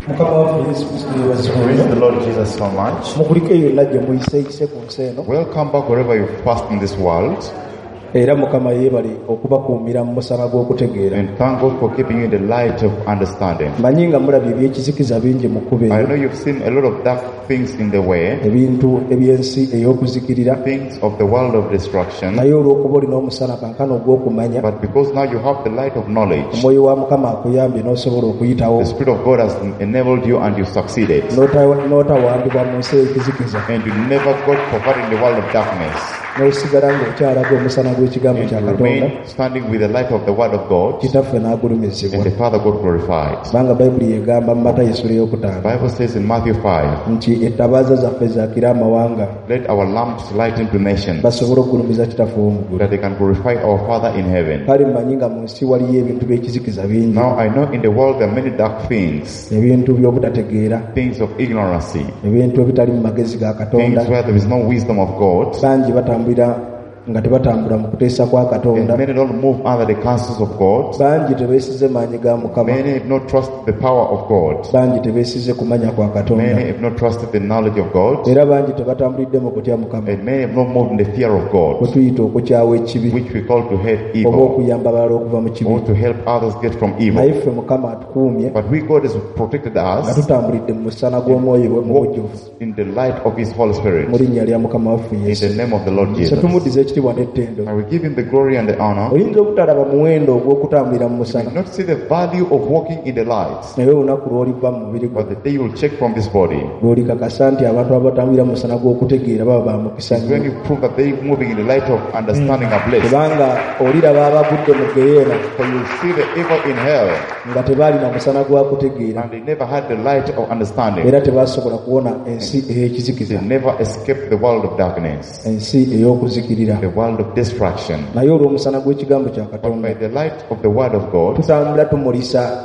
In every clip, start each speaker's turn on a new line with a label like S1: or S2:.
S1: Praise the Lord Jesus so much. Welcome back wherever you've passed in this world.
S2: Era Mukama yebali okubakuumira mu musana gw'okutegeera.
S1: And thank God for keeping you in the light of understanding.
S2: Manyi nga mulabye ebyekizikiza bingi mu kkubo
S1: I know you've seen a lot of dark things in the way,
S2: ebintu eby'ensi ey'okuzikirira,
S1: things of the world of destruction.
S2: naye olw'okuba olina omusana kankano ogw'okumanya,
S1: But because now you have the light of knowledge,
S2: omwoyo wa Mukama akuyambye n'osobola okuyitawo,
S1: the Spirit of God has enabled you and you succeeded.
S2: n'otawandibwa mu nsi ey'ekizikiza,
S1: And you never got covered in the world of darkness.
S2: n'osigala ng'okyalaga omusana gw'ekigambo
S1: And
S2: kya
S1: you
S2: Katonda,
S1: remain standing with the light of the Word of God,
S2: kitaffe n'agulumizibwa.
S1: and the Father God glorified.
S2: Kubanga Bayibuli yegamba mu Matayo essula
S1: The
S2: ey'okutaano
S1: Bible says in Matthew 5,
S2: nti ettabaaza zaffe zaakire amawanga
S1: let our lamps lighten to nations,
S2: basobole okugulumiza kitaffe ow'omu
S1: that they can glorify our Father in heaven.
S2: kale mmanyi nga mu nsi waliyo ebintu by'ekizikiza bingi,
S1: Now I know in the world there are many dark things,
S2: ebintu by'obutategeera,
S1: things of ignorancy,
S2: ebintu ebitali mu magezi ga Katonda.
S1: things where there is no wisdom of God,
S2: Bangi batambulira nga tebatambula mu kuteesa kwa
S1: and
S2: Katonda.
S1: many don't move under the counsels of God.
S2: Bangi tebeesize maanyi ga Mukama.
S1: Many have not trusted the power of God.
S2: Bangi tebeesize kumanya kwa
S1: Many
S2: Katonda.
S1: have not trusted the knowledge of God,
S2: Era bangi tebatambulidde mu kutya Mukama,
S1: and many have not moved in the fear of God,
S2: kwe tuyita okukyawa ekibi
S1: which we call to hate
S2: oba
S1: evil,
S2: okuyamba abalala okuva mu kibi.
S1: or to help others get from evil.
S2: Naye ffe Mukama atukuumye
S1: But we, God has protected
S2: nga
S1: us,
S2: tutambulidde mu musana gw'omwoyo we mu bujjuvu,
S1: walked in the light of His Holy Spirit,
S2: mu linnya lya Mukama waffe
S1: in
S2: Yesu.
S1: the name of the Lord
S2: So
S1: Jesus.
S2: tumuddize ekitiibwa n'ettendo.
S1: I will give Him the glory and the honor.
S2: Oyinza obutalaba muwendo ogw'okutambulira mu musana,
S1: Not see the value of walking in the light,
S2: naye olunaku lw'oliva mu mubiri gwo
S1: but the day you will check from this body,
S2: lw'olikakasa nti abantu abatambulira mu musana gw'okutegeera baba ba mukisa
S1: is when
S2: nnyo.
S1: you prove that they moving in the light of understanding are blessed.
S2: Kubanga oliraba abagudde mu geyeena
S1: For you see the evil in hell,
S2: nga tebaalina musana gwa kutegeera,
S1: and they never had the light of understanding.
S2: era tebasobola kuwona ensi ey'ekizikiza,
S1: They never escaped the world of darkness,
S2: ensi ey'okuzikirira.
S1: the world of destruction.
S2: Naye olw'omusana gw'ekigambo kya
S1: But
S2: Katonda
S1: by the light of the word of God,
S2: tutambula tumulisa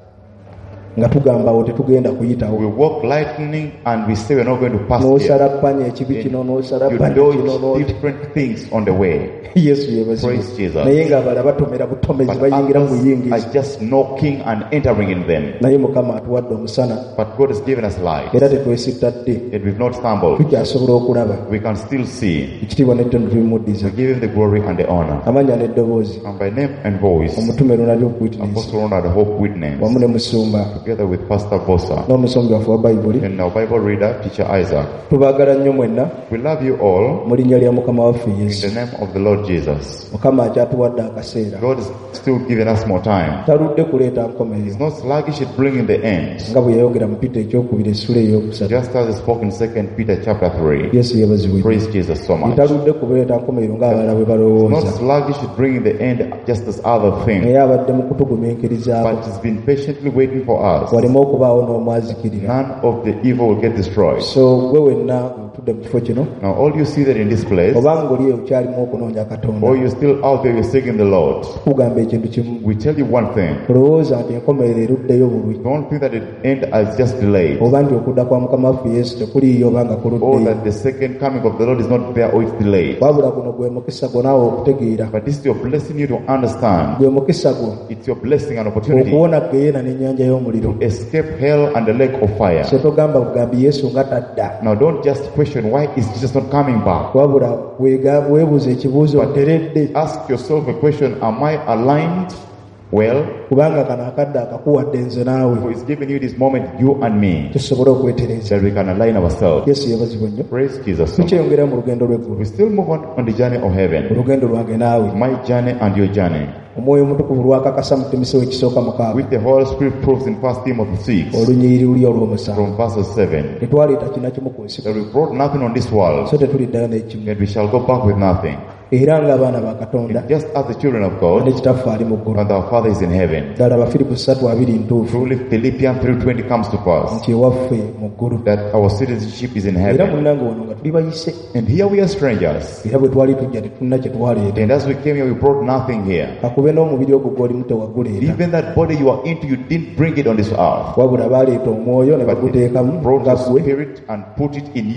S2: nga tugamba awo tetugenda kuyitawo.
S1: we walk lightning and we say we're not going to pass
S2: N'osala
S1: here.
S2: ppanya ekibi kino, n'osala
S1: You
S2: ppanya kino,
S1: dodge different things on the way.
S2: Yesu yeebazibwe.
S1: Praise Jesus.
S2: Naye ng'abalala batomera butomezi
S1: But
S2: bayingira mu
S1: others
S2: buyingizi.
S1: are just knocking and entering in them.
S2: Naye Mukama atuwadde omusana
S1: But God has given us light,
S2: era tetwesittadde,
S1: and we've not stumbled.
S2: tukyasobola okulaba.
S1: We can still see.
S2: Ekitiibwa n'ettendo tubimuddiza.
S1: We give Him the glory and the honor.
S2: Amanya n'eddoboozi
S1: And by name and voice,
S2: omutume Ronald Witness
S1: Apostle Ronald Hope Witness,
S2: wamu ne musumba
S1: together with Pastor Bosa
S2: n'omusombi waffe wa Bayibuli,
S1: and our Bible reader, Teacher Isaac.
S2: tubaagala nnyo mwenna
S1: We love you all
S2: mu linnya lya Mukama waffe
S1: in
S2: Yesu.
S1: the name of the Lord Jesus.
S2: Mukama akyatuwadde akaseera,
S1: God is still giving us more time.
S2: taludde kuleeta
S1: He's
S2: nkomerero
S1: not sluggish at bringing the end.
S2: nga bwe yayogera mu Peter ekyokubiri essula ey'okusatu.
S1: Just as he spoke in 2 Peter chapter 3.
S2: Yesu yeebazibwe.
S1: Praise Jesus so much.
S2: Taludde kuleeta nkomerero ng'abalala bwe
S1: Not
S2: balowooza,
S1: sluggish at bringing the end just as other things,
S2: naye abadde mu kutugumiikirizaako
S1: but he's been patiently waiting for us.
S2: waleme okubaawo n'omwazikirira.
S1: None of the evil will get destroyed.
S2: So gwe wenna otudde mu kifo kino,
S1: Now all you see that in this place,
S2: obanga oli okyalimu okunoonya Katonda,
S1: or you're still out there, you're seeking the Lord,
S2: kugamba ekintu kimu,
S1: we tell you one thing.
S2: olowooza nti enkomerero eruddeyo bulwi,
S1: Don't think that the end has just delayed,
S2: oba nti okudda kwa Mukama waffe Yesu tekuliiyo oba nga
S1: or
S2: kuluddeyo.
S1: that the second coming of the Lord is not there or it's delayed.
S2: Wabula guno gwe mukisa gwo naawe okutegeera,
S1: But this is your blessing you to understand.
S2: gwe mukisa gwo
S1: It's your blessing and opportunity
S2: okuwona geyeena n'ennyanja y'omuliro.
S1: to escape hell and the lake of fire.
S2: So togamba bugambi Yesu nga tadda,
S1: Now don't just question why is Jesus not coming back.
S2: wabula weebuuza ekibuuzo nteredde,
S1: Ask yourself a question, am I aligned well?
S2: kubanga kano akadde akakuwadde nze naawe
S1: Who is giving you this moment, you and me,
S2: tusobole okwetereza.
S1: that we can align ourselves.
S2: Yesu yeebazibwe nnyo.
S1: Praise Jesus. So much.
S2: Tukyeyongera mu lugendo lw'eggulu,
S1: We still move on the journey of
S2: mu
S1: heaven.
S2: lugendo lwange naawe.
S1: My journey and your journey.
S2: Omwoyo omutukuvu lwakakasa mu Timoseewo ekisooka mukaaga,
S1: Which the Holy Spirit proves in 1 Timothy 6
S2: olunyiriri luli olw'omusanvu.
S1: from verses 7.
S2: Tetwaleeta kina kimu ku nsi,
S1: That we brought nothing on this world,
S2: so tetuliddayo n'ekimu.
S1: and we shall go back with nothing.
S2: Era ng'abaana ba Katonda
S1: Just as the children of
S2: ne
S1: God,
S2: kitaffe ali mu ggulu.
S1: and our Father is in heaven.
S2: Ddala Abafiripi 3:2 ntuufu,
S1: Truly Philippians 3:20 comes to pass,
S2: nti ewaffe mu ggulu.
S1: that our citizenship is in
S2: Era
S1: heaven.
S2: munnange wano nga tuli bayise,
S1: And here we are strangers.
S2: era bwe twali tujja tetulina kye twaleeta.
S1: And as we came here, we brought nothing here.
S2: Kakube n'omubiri ogwo gw'olimu tewaguleeta,
S1: Even that body you are into, you didn't bring it on this earth.
S2: wabula baaleeta omwoyo ne
S1: But
S2: baguteekamu
S1: brought
S2: nga
S1: the
S2: ggwe,
S1: spirit and put it in you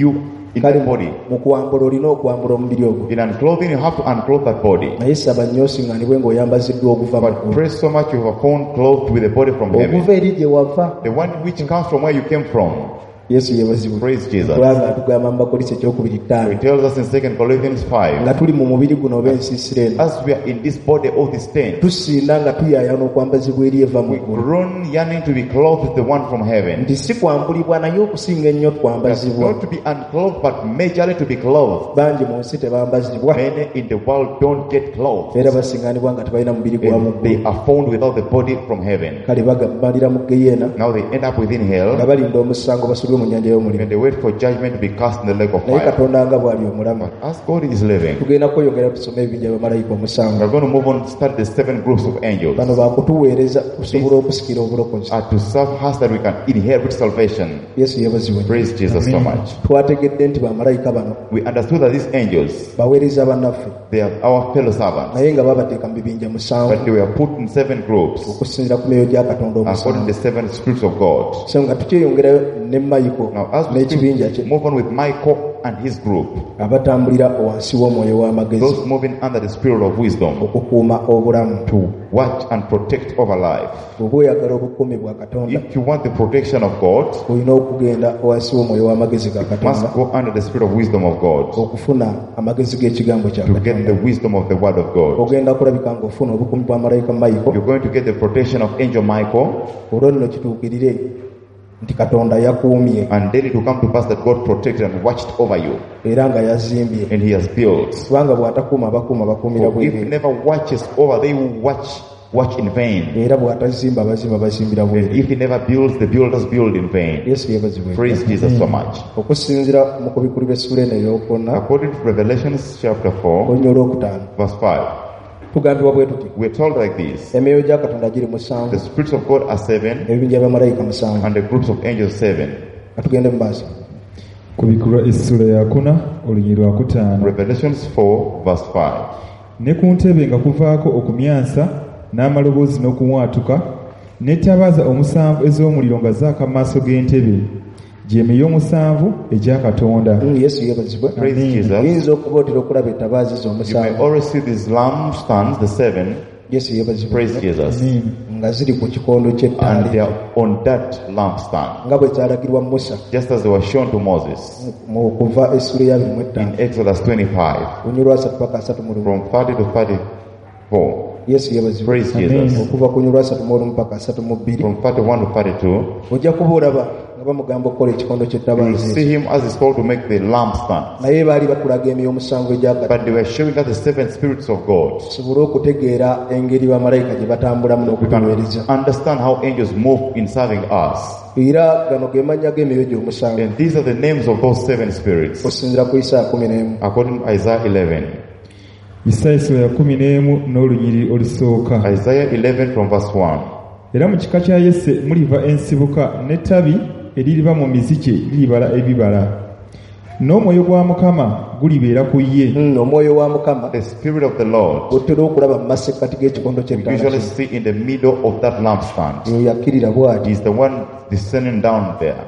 S1: in the body.
S2: mu kuwambula olina okwambula omubiri ogwo.
S1: In unclothing, you have to unclothe that body.
S2: naye saba nnyo osiŋŋanibwe ng'oyambaziddwa okuva mu
S1: But
S2: ggulu.
S1: pray so much you have found clothed with the body from heaven.
S2: okuva eri gye wava.
S1: The one which comes from where you came from.
S2: yesu yeebazibwe.
S1: Praise Jesus.
S2: kubanga atugamba mu Bakolisi ekyokubiri
S1: He
S2: 5
S1: tells us in 2 Corinthians 5,
S2: nga tuli mu mubiri guno oba ensiisira eno,
S1: as we are in this body of this tent,
S2: tusinda nga tuyaayana okwambazibwa eri eva mu
S1: we
S2: ggulu.
S1: groan yearning to be clothed with the one from heaven.
S2: nti si kwambulibwa naye okusinga ennyo twambazibwa.
S1: Not to be unclothed, but majorly to be clothed.
S2: bangi mu nsi tebambazibwa
S1: Many in the world don't get clothed.
S2: era basiŋŋanibwa nga tebalina mubiri gwa mu
S1: And they
S2: ggulu.
S1: are found without the body from heaven.
S2: kale bamalira mu geyeena
S1: Now they end up within
S2: nga
S1: hell,
S2: balinda omusango basulwe mu nnyanja y'omuliro.
S1: and they wait for judgment to be cast in the lake of
S2: naye
S1: fire.
S2: katonda nga bw'ali omulamu,
S1: But as God is living,
S2: tugenda kweyongera tusome ebibinja bamalayika omusango.
S1: we're going to move on to study the 7 groups of angels
S2: bano bakutuweereza tusobole okusikira obulokozi.
S1: to serve us that we can inherit salvation.
S2: yesu yeebazibwe.
S1: Praise Jesus so much.
S2: twategedde nti bamalayika bano
S1: We understood that these angels,
S2: baweereza bannaffe
S1: they are our fellow servants,
S2: naye nga babateeka mu bibinja musanvu
S1: but they were put in 7 groups
S2: okusinziira ku myoyo gya katonda
S1: according to
S2: omusanvu.
S1: the 7 spirits of God.
S2: so nga tukyeyongerayo ne mayiko
S1: Now, as we
S2: n'ekibinja kye
S1: move on with Michael and his group,
S2: abatambulira wansi w'omwoyo w'amagezi
S1: those moving under the spirit of wisdom
S2: okukuuma obulamu.
S1: to watch and protect over life.
S2: oba oyagala obukuumi bwa katonda
S1: If you want the protection of God,
S2: olina okugenda wansi w'omwoyo w'amagezi ga
S1: you must
S2: katonda
S1: go under the spirit of wisdom of God
S2: okufuna amagezi g'ekigambo kya
S1: to get
S2: katonda.
S1: the wisdom of the word of God.
S2: ogenda kulabika ng'ofuna obukuumi bwa malayika mayiko.
S1: You're going to get the protection of angel Michael,
S2: olwo nno kituukirire nti katonda yakuumye
S1: and then it will come to pass that God protected and watched over you,
S2: era nga yazimbye.
S1: and He has built.
S2: kubanga bw'atakuuma abakuuma bakuumira
S1: For if He
S2: bwereere,
S1: never watches over, they will watch in vain.
S2: era bw'atazimba abazimba bazimbira
S1: And
S2: bwereere.
S1: if He never builds, the builders build in vain.
S2: yesu yeebazibwe.
S1: Praise Jesus so much.
S2: okusinziira mu kubikulirwa essula eno ey'okuna
S1: According to Revelations chapter 4,
S2: olunya olwokutaano
S1: verse 5,
S2: tugambibwa bwe tuti
S1: we're told like this:
S2: emyoyo gya katonda giri musanvu,
S1: the spirits of God are 7,
S2: ebibinja by'amalayika musanvu.
S1: and the groups of angels 7.
S2: katugende mu maaso.
S3: kubikulwa essula ya 4 olunyiri lwa 5.
S1: Revelations 4, verse 5.
S3: ne ku ntebe nga kuvaako okumyansa n'amaloboozi n'okumwatuka n'ettabaaza omusanvu ez'omuliro nga zaaka mu maaso g'entebe, gy'emyoyo omusanvu egya Katonda.
S2: yesu yeebazibwe.
S1: Praise Jesus.
S2: oyinza okuba otera okulaba ettabaazi
S1: You may
S2: z'omusanvu.
S1: always see these lampstands, the 7.
S2: yesu yeebazibwe.
S1: Praise Jesus.
S2: nga ziri ku kikondo
S1: And
S2: ky'ettaali
S1: they are on that lampstand,
S2: nga bwe kyalagirwa Musa
S1: just as they were shown to Moses
S2: mu kuva essula ya 25
S1: in Exodus 25,
S2: olunya lwa 3 paka 3 mu lumu.
S1: from 30 to 34.
S2: yesu yeebazibwe.
S1: Praise Jesus.
S2: okuva ku lunya lwa 3 mu olumu paka 3 mu 2
S1: From 31 to 32,
S2: ojja kuba olaba nga bamugamba okukola ekikondo
S1: you will
S2: ky'ettabaazi
S1: see him as he's called to make the lampstand.
S2: naye baali bakulaga emyoyo omusanvu egya Katonda
S1: But they were showing us the 7 spirits of God.
S2: tusobole okutegeera engeri bamalayika gye batambulamu
S1: We
S2: n'okutuweereza.
S1: can understand how angels move in serving us.
S2: era gano ge mannya g'emyoyo gy'omusanvu
S1: And these are the names of those 7 spirits,
S2: okusinziira ku Isaaya 11.
S1: according to Isaiah 11.
S3: Isaaya essula ya 11 n'olunyiri olusooka.
S1: Isaiah 11 from verse 1.
S3: era mu kika kya Yese muliva ensibuka n'ettabi eririva mu mizike liribala ebibala, n'omwoyo gwa Mukama gulibeera ku ye.
S2: omwoyo wa Mukama
S1: The Spirit of the Lord
S2: otera okulaba mu masekkati g'ekikondo
S1: we
S2: ky'ettaala
S1: usually
S2: kino.
S1: see in the middle of that lampstand.
S2: eyo yakkirira bw'ati.
S1: He's the one descending down there.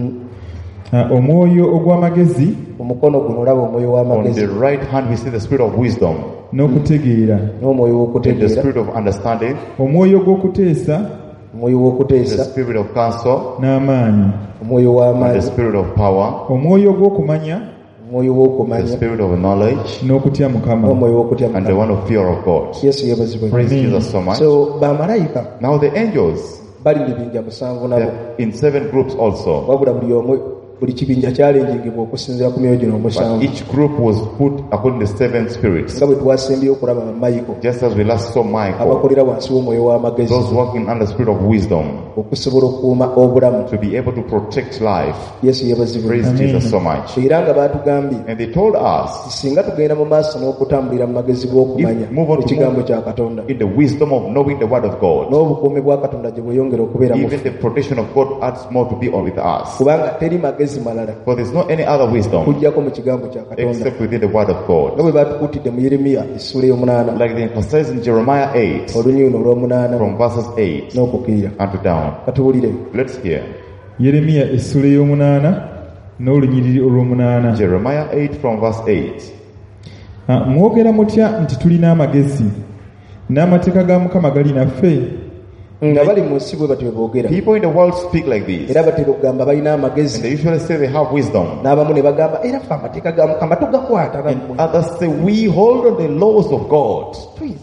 S3: Omwoyo ogw'amagezi
S2: omukono guno olaba omwoyo
S1: On the
S2: w'amagezi
S1: right hand we see the Spirit of wisdom,
S3: n'okutegeera,
S2: n'omwoyo
S1: the
S2: w'okutegeera,
S1: Spirit of understanding,
S3: omwoyo gw'okuteesa
S2: omwoyo
S1: the
S2: w'okuteesa,
S1: Spirit of counsel,
S3: n'amaanyi,
S2: omwoyo
S1: and the
S2: w'amaanyi,
S1: Spirit of power,
S3: omwoyo gw'okumanya
S2: omwoyo
S1: the
S2: w'okumanya,
S1: Spirit of knowledge,
S3: n'okutya Mukama.
S2: n'omwoyo w'okutya
S1: and the
S2: Mukama.
S1: one of fear of God.
S2: yesu yeebazibwe.
S1: Praise Jesus so much.
S2: so bamalayika
S1: Now the angels,
S2: bali mu bibinja musanvu nabo,
S1: they're in 7 groups also.
S2: wabula buli kibinja kyalenjingibwa okusinziira ku myoyo gino
S1: But
S2: omusanvu,
S1: each group was put according to the 7 spirits.
S2: nga bwe twasembyeyo okulaba bamayiko
S1: Just as we last saw Michael,
S2: abakolera wansi w'omwoyo w'amagezi
S1: those working under the Spirit of wisdom,
S2: okusobola okukuuma obulamu.
S1: to be able to protect life.
S2: yesu yeebazibwe.
S1: Praise Jesus so much.
S2: era nga baatugambye
S1: And they told us,
S2: singa tugenda mu maaso n'okutambulira mu magezi g'okumanya
S1: If move on to
S2: ekigambo
S1: move
S2: kya Katonda,
S1: in the wisdom of knowing the word of God,
S2: n'obukuumi bwa Katonda gye bweyongera okubeera mu
S1: even the protection of God adds more to be on with us.
S2: kubanga teri magezi malala
S1: For there's no any other wisdom
S2: kujjako mu kigambo kya Katonda,
S1: except within the word of
S2: nga
S1: God.
S2: bwe baatukuutidde mu Yeremiya essula ey'omunaana
S1: Like they emphasize in Jeremiah 8,
S2: olunyuyi olw'omunaana
S1: from verses 8
S2: n'okukirira.
S1: and to down.
S2: Katuwulire.
S1: Let's hear.
S3: Yeremiya essula ey'omunaana n'olunyiriri olw'omunaana.
S1: Jeremiah 8 from verse 8.
S3: Mwogera mutya nti tulina amagezi n'amateeka ga Mukama gali naffe?
S2: nga bali mu nsi bwe batyo boogera
S1: People in the world speak like this.
S2: era batera okugamba balina
S1: And
S2: amagezi
S1: they usually say they have wisdom.
S2: n'abamu ne bagamba era ffe amateeka ga Mukama tugakwata
S1: And others say we hold on the laws of God.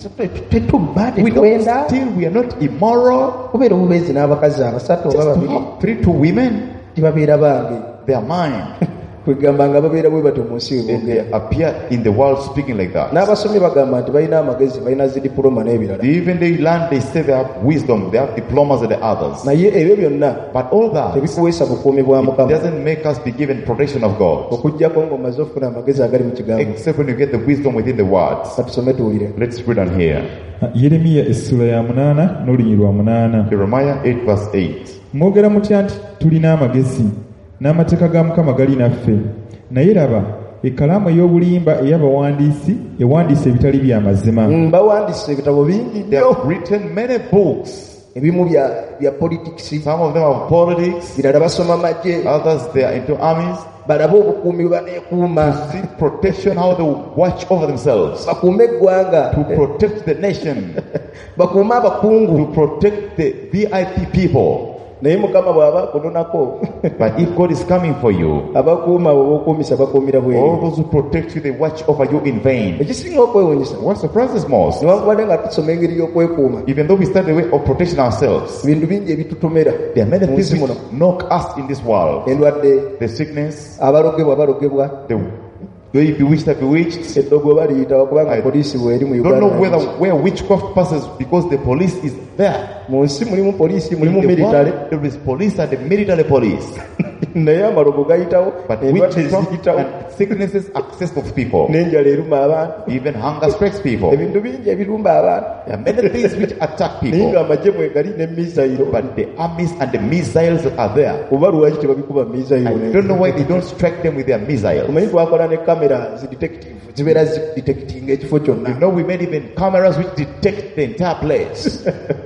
S2: tetubba
S1: We don't
S2: tetwenda
S1: steal, we are not immoral.
S2: kubeera obubeezi n'abakazi abasatu oba
S1: Just to
S2: babiri
S1: have 3 to women,
S2: tibabeera bange
S1: they are mine.
S2: kwegamba nga babeera bwe batyo mu nsi bwe
S1: And they
S2: boogera
S1: appear in the world speaking like that.
S2: n'abasomi bagamba nti balina amagezi balina zidipuloma n'ebirala
S1: Even they learn, they say they have wisdom, they have diplomas and the others.
S2: naye ebyo byonna
S1: But all that,
S2: tebikuweesa bukuumi bwa
S1: it
S2: Mukama
S1: doesn't make us be given protection of God.
S2: okuggyako ng'omaze okufuna amagezi agali mu kigambo
S1: Except when you get the wisdom within the words.
S2: katusome tuwulire
S1: Let's read on here.
S3: Yeremiya essula ya 8 n'olunyiriri lwa 8.
S1: Jeremiah 8 verse 8.
S3: Mwogera mutya nti tulina amagezi n'amateeka ga Mukama gali naffe? Naye laba, ekkalaamu ey'obulimba ey'abawandiisi ewandiisa ebitali bya mazima.
S2: bawandiise ebitabo bingi
S1: They
S2: nnyo
S1: have written many books.
S2: ebimu bya politics
S1: Some of them are politics.
S2: birala basoma magye
S1: Others they are into armies.
S2: balabe obukuumi bwe baneekuuma
S1: See protection, how they watch over themselves.
S2: bakuume eggwanga
S1: To protect the nation.
S2: bakuume abakungu
S1: To protect the VIP people.
S2: naye Mukama bw'aba akunonako
S1: But if God is coming for you,
S2: abakuuma bw'obukuumisa bakuumira
S1: all
S2: bweru
S1: those who protect you, they watch over you in vain.
S2: ekisinga okwewuunyisa
S1: What surprises most,
S2: newankubadde nga tusoma engeri y'okwekuuma
S1: even though we start the way of protecting ourselves,
S2: bintu bingi ebitutomera
S1: there are many
S2: mu
S1: things
S2: nsi
S1: which
S2: muno
S1: knock us in this world.
S2: endwadde
S1: The sickness,
S2: abalogebwa
S1: the bewitched are bewitched.
S2: eddogo baliyitawo kubanga poliisi bw'eri mu
S1: Don't know
S2: Uganda
S1: where witchcraft passes because the police is there.
S2: mu nsi mulimu poliisi
S1: In
S2: mulimu
S1: the
S2: militale
S1: world, there is police and the military police.
S2: naye amalogo gayitawo
S1: But
S2: endwadde
S1: witchcraft
S2: ziyitawo
S1: and sicknesses access of people.
S2: n'enjala eruma abantu
S1: Even hunger strikes people.
S2: ebintu bingi ebirumba abantu
S1: There are many things which attack
S2: naye
S1: people.
S2: ng'amagye mwegali ne misayiro
S1: But the armies and the missiles are there.
S2: oba lwaki tebabikuba misayiro
S1: I don't know why they don't strike them with their missiles.
S2: omanyi twakola ne kamera zidetective zibeera zidetectinga ekifo
S1: You
S2: kyonna
S1: know, we made even cameras which detect the entire place.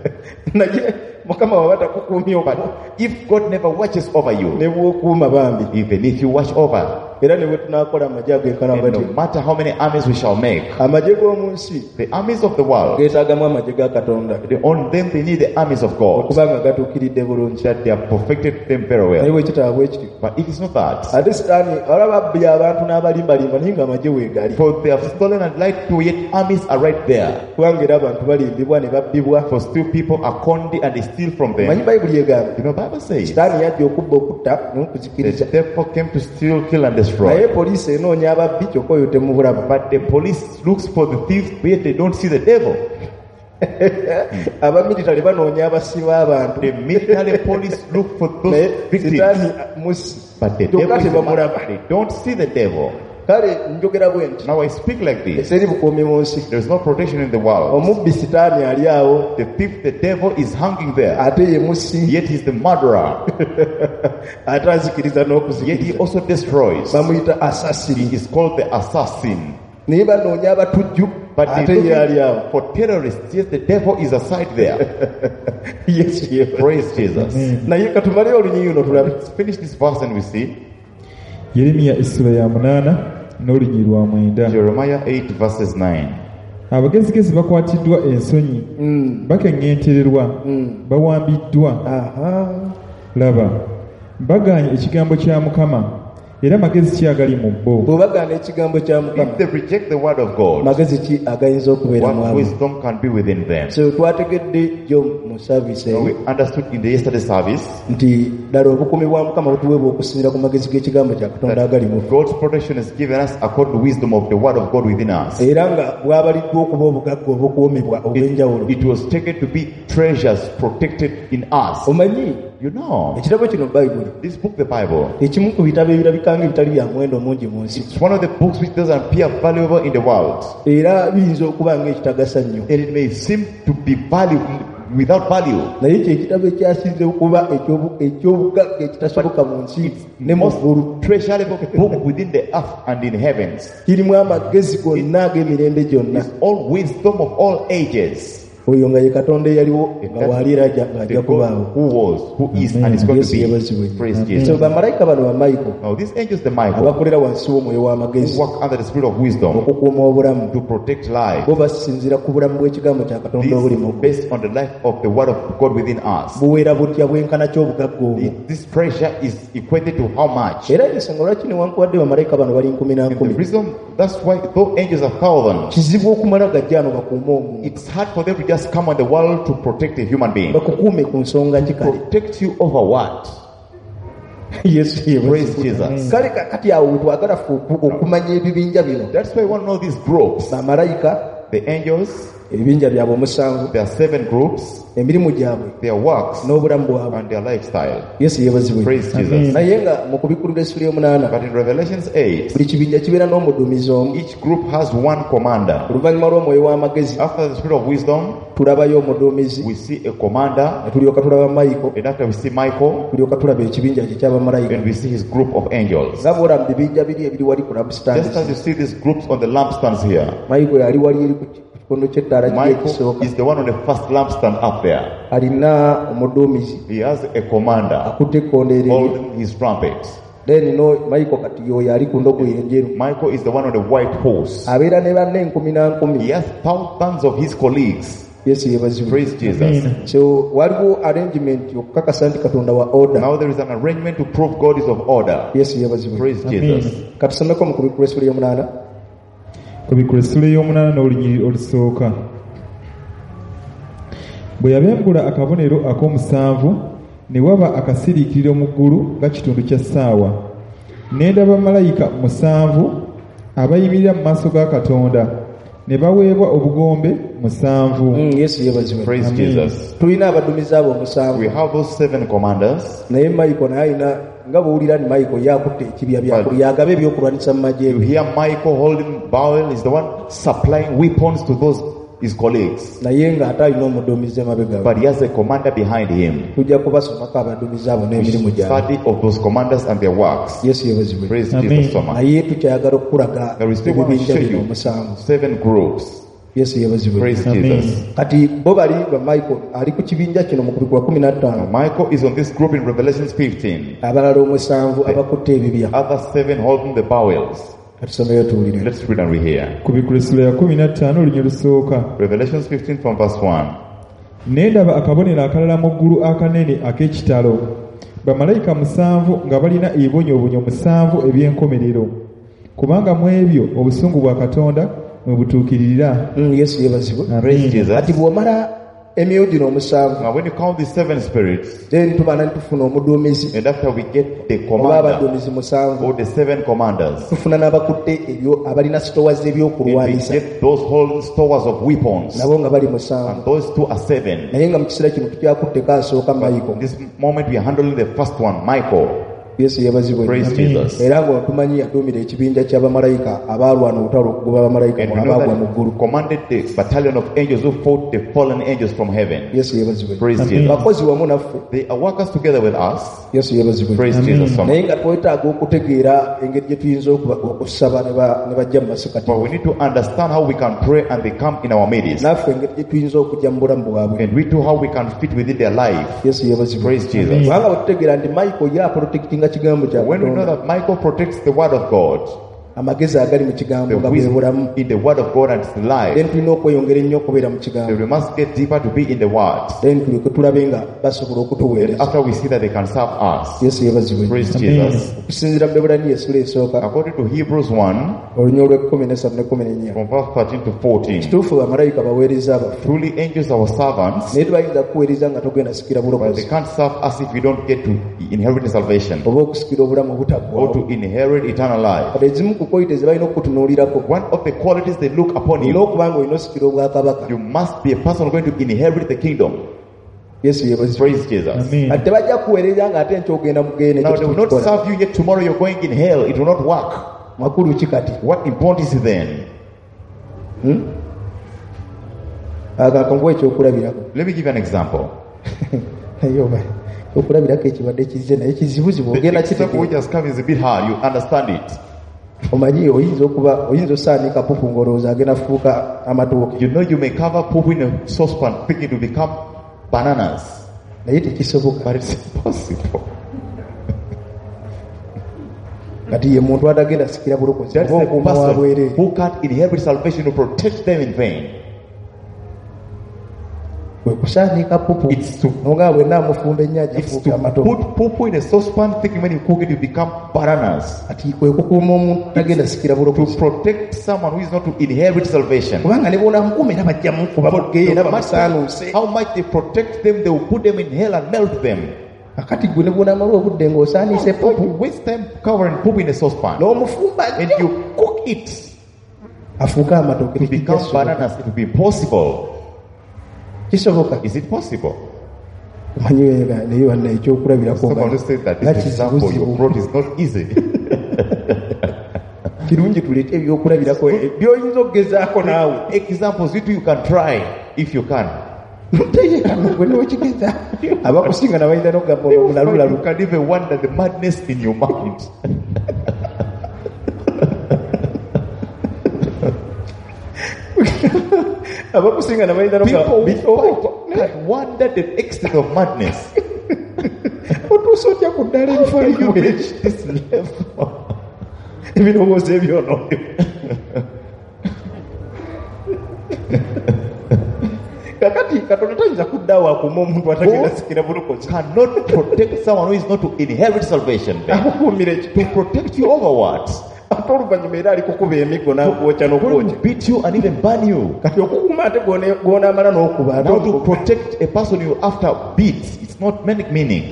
S2: naye Mukama waba takukuumye okwo
S1: But if God never watches over you,
S2: ne bw'okuuma bambi
S1: even if you watch over,
S2: era ne bwe tunaakola amagye agenkana
S1: and
S2: bati
S1: no matter how many armies we shall make,
S2: amagye g'omu nsi
S1: the armies of the world,
S2: geetaagamu amagye ga Katonda
S1: on them they need the armies of God,
S2: okubanga gatuukiridde bulungi
S1: that they have perfected them very
S2: naye
S1: well.
S2: bwe kitaba bwe kityo
S1: But if it's not that,
S2: ate sitaani olaba abbye abantu n'abalimbalimba naye ng'amagye weegali
S1: for they have stolen and lied to, yet armies are right there.
S2: kubanga era abantu balimbibwa ne babbibwa
S1: For still people are conned and they steal from
S2: manyi
S1: them.
S2: bayibuli egamba
S1: You know, Bible says
S2: sitaani yajja okubba okutta n'okuzikiriza
S1: the devil came to steal, kill, and destroy.
S2: naye poliisi enoonya ababbi kyokka oyo temubulaba
S1: But the police looks for the thieves, yet they don't see the devil.
S2: abamilitale banoonya abasiba abantu
S1: The military police look for
S2: naye
S1: those
S2: sitaani
S1: victims.
S2: musi
S1: But the
S2: kyokka
S1: devil is the man.
S2: tebamulaba
S1: They don't see the devil.
S2: kale njogera bwe nti
S1: Now I speak like this.
S2: eseri bukuumi mu nsi
S1: There is no protection in the world.
S2: omubbi sitaani ali awo
S1: The thief, the devil is hanging there.
S2: ate ye musi
S1: Yet he's the murderer.
S2: ate azikiriza
S1: Yet he
S2: n'okuzikiriza
S1: also destroys.
S2: bamuyita
S1: He
S2: asasini
S1: is called the assassin.
S2: naye banoonya abatujju
S1: But
S2: ate
S1: they're
S2: ye ali awo
S1: looking for terrorists. Yes, the devil is aside there.
S2: yesu ye
S1: Praise Jesus.
S2: naye katumaleyo olunyinyi luno tulabe
S1: Let's finish this verse and we see
S3: Yeremiya essula ya 8 n'olunyiriri lwa 9.
S1: Jeremiah 8 verses 9.
S3: Abagezigezi bakwatiddwa ensonyi, bakeŋŋentererwa, bawambiddwa.
S2: aha
S3: Laba, bagaanye ekigambo kya Mukama, era magezi ki agali mu bo?
S2: bw'obagaana ekigambo kya Mukama
S1: If they reject the word of God,
S2: magezi ki agayinza okubeera mu
S1: what
S2: abo
S1: wisdom can be within them?
S2: so twategedde gyo mu saavisi
S1: So we
S2: eyo
S1: understood in the yesterday service
S2: nti ddala obukuumi bwa Mukama butuweebwa okusinziira ku magezi g'ekigambo kya Katonda agali mu
S1: that God's protection is given us according to wisdom of the word of God within us.
S2: era nga bwabaliddwa okuba obugagga obukuumibwa obw'enjawulo
S1: It was taken to be treasures protected in us.
S2: omanyi
S1: You know,
S2: ekitabo kino bayibuli
S1: this book, the Bible,
S2: ekimu ku bitabo ebirabikanga ebitali bya muwendo mungi mu nsi
S1: it's one of the books which doesn't appear valuable in the world.
S2: era biyinza okuba ng'ekitagasa nnyo
S1: And it may seem to be without value.
S2: naye kyekitabo ekyasinze okuba ekyobugagga ekitasoboka mu nsi ne
S1: The
S2: mu
S1: most
S2: ggulu
S1: treasurable book within the earth and in heavens.
S2: kirimu amagezi gonna ag'emirembe gyonna
S1: It's all wisdom of all ages.
S2: oyo nga ye Katonda eyaliwo nga
S1: That's
S2: waali era ng'ajja
S1: the God
S2: kubaawo.
S1: who was, who is, and is going
S2: Yesu
S1: to be.
S2: yebazibwe.
S1: Praise Jesus.
S2: So bamalayika bano ba Michael
S1: Now these angels, the Michael,
S2: abakolera wansi w'omwoyo
S1: who
S2: w'amagezi
S1: work under the spirit of wisdom
S2: okukuuma obulamu,
S1: to protect life.
S2: bo basinziira ku bulamu bw'ekigambo kya Katonda obuli mu
S1: This is based on the life of the word of God within us.
S2: buweera butya bwenkana ky'obugagga obwo.
S1: This pressure is equated to how much?
S2: Era ensonga lwaki newankubadde bamalayika bano bali 10
S1: And the reason, that's why though angels are thousands,
S2: kizibu okumala gajja ano bakuume omuntu,
S1: it's hard for them to just come on the world to protect a human being.
S2: bakukuume ku nsonga ki kale.
S1: Protect you over what?
S2: Yesu
S1: Praise
S2: yebazibwe.
S1: Jesus.
S2: Kale kati awo wetwagala ffe okumanya ebibinja bino.
S1: That's why we want to know these groups.
S2: Bamalayika,
S1: The angels,
S2: ebibinja byabwe omusanvu,
S1: there are 7 groups,
S2: emirimu gyabwe
S1: their works,
S2: n'obulamu bwabwe.
S1: and their lifestyle.
S2: Yesu yebazibwe.
S1: Praise Jesus.
S2: Naye nga mu kubikulira Esula 8
S1: But in Revelations 8,
S2: buli kibinja kibeera n'omuduumizi omu.
S1: each group has one commander.
S2: Oluvannyuma lw'omwoyo w'amagezi
S1: After the spirit of wisdom,
S2: tulabayo omuduumizi,
S1: we see a commander,
S2: ne tulyoka tulaba Michael,
S1: and after we see Michael,
S2: tulyoka tulaba ekibinja kye ky'abamalayika.
S1: and we see his group of angels.
S2: Nga bw'olaba bibinja biri ebiri wali ku lampstand.
S1: Just as you see these groups on the lampstands here,
S2: Michael yali wali eri ku kikondo ky'ettaala kiri
S1: Michael
S2: ekisooka.
S1: is the one on the first lampstand up there.
S2: Alina omuduumizi
S1: He has a commander
S2: akutte ekkondo eryo.
S1: holding his trumpet.
S2: Then no Michael kati yoyo ali ku ndogoyi enjeru.
S1: Michael is the one on the white horse.
S2: Abeera ne banne 10,000.
S1: He has thousands of his colleagues.
S2: Yesu yebazibwe.
S1: Praise Jesus.
S2: So waliwo arrangement okukakasa nti Katonda wa order.
S1: Now there is an arrangement to prove God is of order.
S2: Yesu yebazibwe.
S1: Praise Jesus.
S2: Katusomeko mu kubikula Esula 8.
S3: Kubikula Esula 8 n'olunyiriri olusooka. Bwe yabengula akabonero ak'omusanvu, ne waba akasiriikiriro mu ggulu nga kitundu kya ssaawa. Ne ndaba malayika 7 abayimirira mu maaso ga Katonda, ne baweebwa obugombe 7.
S2: Yesu yebazibwe.
S1: Praise Jesus.
S2: Tulina abaduumizi abo
S1: We
S2: 7.
S1: have those 7 commanders.
S2: Naye Michael naye alina nga bw'owulira ni Michael yakutte ekibya byakulu yagaba ebyokulwanisa mu magye
S1: You
S2: ge.
S1: hear Michael holding Bowel is the one supplying weapons to those his colleagues.
S2: Naye nga ate alina omuduumizi emabega we.
S1: But he has a commander behind him.
S2: Tujja kubasomako abaduumizi abo
S1: We
S2: n'emirimu
S1: should
S2: gyabwe.
S1: study of those commanders and their works.
S2: Yesu yebazibwe.
S1: Praise
S3: Amen.
S1: Jesus so much.
S2: Naye tukyayagala okukulaga
S1: There is still one to
S2: ebibinja
S1: show
S2: bino
S1: you
S2: 7.
S1: 7 groups.
S2: Yesu yebazibwe.
S1: Praise
S3: Amen.
S1: Jesus.
S2: Kati bo bali ba Michael ali ku kibinja kino mu kubikula 15.
S1: Michael is on this group in Revelations 15.
S2: Abalala 7 abakutte ebibya.
S1: Other 7 holding the bowels.
S2: Katusomeyo tuwulire.
S1: Let's read and we hear.
S3: Kubikula Esula 15 olunyiriri olusooka.
S1: Revelations 15 from verse 1.
S3: Ne ndaba akabonero akalala mu ggulu akanene ak'ekitalo. Bamalayika 7 nga balina ebibonyoobonyo 7 eby'enkomerero. Kubanga mu ebyo obusungu bwa Katonda mwe butuukiririra.
S2: Yesu yebazibwe.
S1: Praise Jesus.
S2: Kati bw'omala emyoyo gino 7,
S1: Now when you count the 7 spirits,
S2: then tubaana tufuna omuduumizi
S1: and after we get the
S2: oba
S1: commander
S2: abaduumizi 7,
S1: or the 7 commanders,
S2: tufuna n'abakutte ebyo abalina sitowa
S1: and we
S2: z'ebyokulwanisa
S1: get those whole stores of weapons,
S2: nabo nga bali 7.
S1: and those 2 are 7.
S2: Naye nga mu kiseera kino tukyakutteko asooka Michael.
S1: In this moment we are handling the first one, Michael.
S2: Yesu yebazibwe.
S1: Praise Jesus.
S2: Era nga tumanyi yaduumira ekibinja ky'abamalayika abaalwana olutalo okugoba abamayika
S1: And we know
S2: abaagwa mu
S1: that
S2: ggulu.
S1: he commanded the battalion of angels who fought the fallen angels from heaven.
S2: Yesu yebazibwe.
S1: Praise
S3: Amen.
S1: Jesus.
S2: bakozi wamu naffe.
S1: They are workers together with us.
S2: Yesu yebazibwe.
S1: Praise
S3: Amen.
S1: Jesus so
S2: naye
S1: much.
S2: nga twetaaga okutegeera engeri gye tuyinza okusaba ne bajja mu masikati.
S1: But we need to understand how we can pray and they come in our midst.
S2: naffe engeri gye tuyinza okujja mu bulamu bwabwe.
S1: And we too how we can fit within their life.
S2: Yesu yebazibwe.
S1: Praise Jesus.
S2: kubanga bwe tutegeera nti Michael ye aprotektinga kigambo kya
S1: When we know
S2: Katonda.
S1: that Michael protects the word of God,
S2: amagezi agali mu kigambo
S1: the
S2: nga bwe bulamu.
S1: wisdom in the word of God and its life,
S2: then tulina okweyongera ennyo okubeera mu
S1: so
S2: kigambo.
S1: we must get deeper to be in the word.
S2: then tuleke tulabe nga basobola okutuweereza.
S1: After we see that they can serve us.
S2: Yesu yebazibwe.
S1: Praise
S3: Amen.
S1: Jesus.
S2: okusinziira mu Ebulaniya essula esooka
S1: According to Hebrews 1,
S2: olunya olw'ekkumi ne 14.
S1: from verse 13 to 14,
S2: kituufu bamalayika baweereza abaffe
S1: truly angels are our servants,
S2: naye tebayinza kuweereza nga togenda sikira
S1: but they
S2: bulokozi
S1: can't serve us if we don't get to inherit salvation
S2: oba okusikira obulamu
S1: or
S2: obutaggwaawo.
S1: to inherit eternal life.
S2: kati ezimu ku koyite ze balina okutunuulirako
S1: One of the qualities they look upon
S2: olina
S1: you,
S2: okuba nga olina osikira obwakabaka.
S1: you must be a person going to inherit the kingdom.
S2: Yesu yebazibwe.
S1: Praise Jesus.
S3: Amen.
S2: kati tebajja kuweereza nga ate nkyogenda mugende
S1: Now they will not serve you yet tomorrow you're going in hell. It will not work.
S2: makulu ki kati?
S1: What importance is then?
S2: Akankuwa ekyokulabirako.
S1: Let me give you an example.
S2: okulabirako ekibadde kizze naye kizibuzibu
S1: The
S2: ogenda
S1: example which
S2: kitegeera.
S1: has come is a bit hard. You understand it.
S2: omanyi oyinza osaanika pupu ng'olowooza agenda fuuka amatooke.
S1: You know you may cover poop in a saucepan thinking to become bananas.
S2: Naye tekisoboka.
S1: But it's impossible.
S2: Kati ye muntu atagenda sikira bulokozi
S1: That's the
S2: ng'okuuma wa bwereere.
S1: person who can't inherit salvation to protect them in vain.
S2: Kwe kusaanika pupu
S1: It's to
S2: nga bwe naamufumba ennyanja
S1: It's
S2: fuuka
S1: to
S2: amatooke.
S1: put poo in a saucepan thinking when you cook it you become bananas.
S2: Ati kwe kukuuma omuntu atagenda sikira
S1: To
S2: bulokozi.
S1: protect someone who is not to inherit salvation.
S2: Kubanga ne bw'onaamukuuma era bajja mukuba mugeyo era bamusaanuuse.
S1: How much they protect them, they will put them in hell and melt them.
S2: Akati gwe ne bw'onaamala obudde ng'osaaniise
S1: Why
S2: pupu
S1: you waste time covering poop in a saucepan
S2: n'omufumba
S1: and you cook it
S2: afuuka amatooke
S1: to become bananas? It will be possible.
S2: kisoboka.
S1: Is it possible?
S2: Omanyi naye wanna ekyokulabirako
S1: Someone who said that
S2: nga
S1: this example you
S2: kizibuzibu.
S1: brought is not easy.
S2: Kirungi tuleete ebyokulabirako by'oyinza okugezaako naawe.
S1: Examples you can try if you can.
S2: Teyeekano gwe n'okigeza abakusinga nabalina n'okugamba
S1: You
S2: obulalulalu.
S1: can even wonder the madness in your mind.
S2: Abakusinga nabalina
S1: People can wonder the extent of madness.
S2: otuusa otya ku ddala ebifo
S1: You
S2: liwe
S1: reach this level.
S2: ebirowoozo ebyono. Kakati Katonda tayinza kuddaawo akuuma omuntu atagenda sikira bulokozi.
S1: Cannot protect someone who is not to inherit salvation.
S2: Akukuumira eki
S1: To protect you over what?
S2: ate oluvannyuma era alikukuba emiggo n'akwokya
S1: Who
S2: n'okwokya.
S1: will beat you and even burn you?
S2: Kati okukuuma ate gw'onaamala n'okuba ate
S1: Now to
S2: okukuba.
S1: protect a person you after beats, it's not meaning.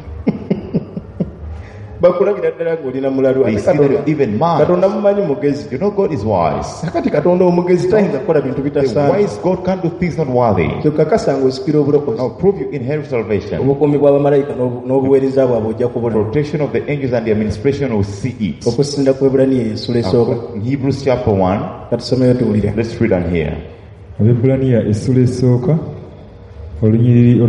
S2: Bakulabira ddala ng'olina mulalu.
S1: They
S2: Ate
S1: see that
S2: Katonda
S1: you're even mad.
S2: Katonda mumanyi mugezi.
S1: You know God is wise.
S2: Kati Katonda omugezi tayinza kukola bintu
S1: The
S2: bitasaana.
S1: wise God can't do things not worthy.
S2: Kyokka kasanga osikira obulokozi.
S1: Now prove you inherit salvation.
S2: Obukuumi bw'abamalayika n'obuweereza bwabwe ojja kubona.
S1: Protection of the angels and the administration will see it.
S2: Okusinda ku Ebbulaniya essula esooka.
S1: In Hebrews chapter 1,
S2: Katusomeyo tuwulire.
S1: let's read and hear.
S3: Abaebbulaniya essula esooka olunyiriri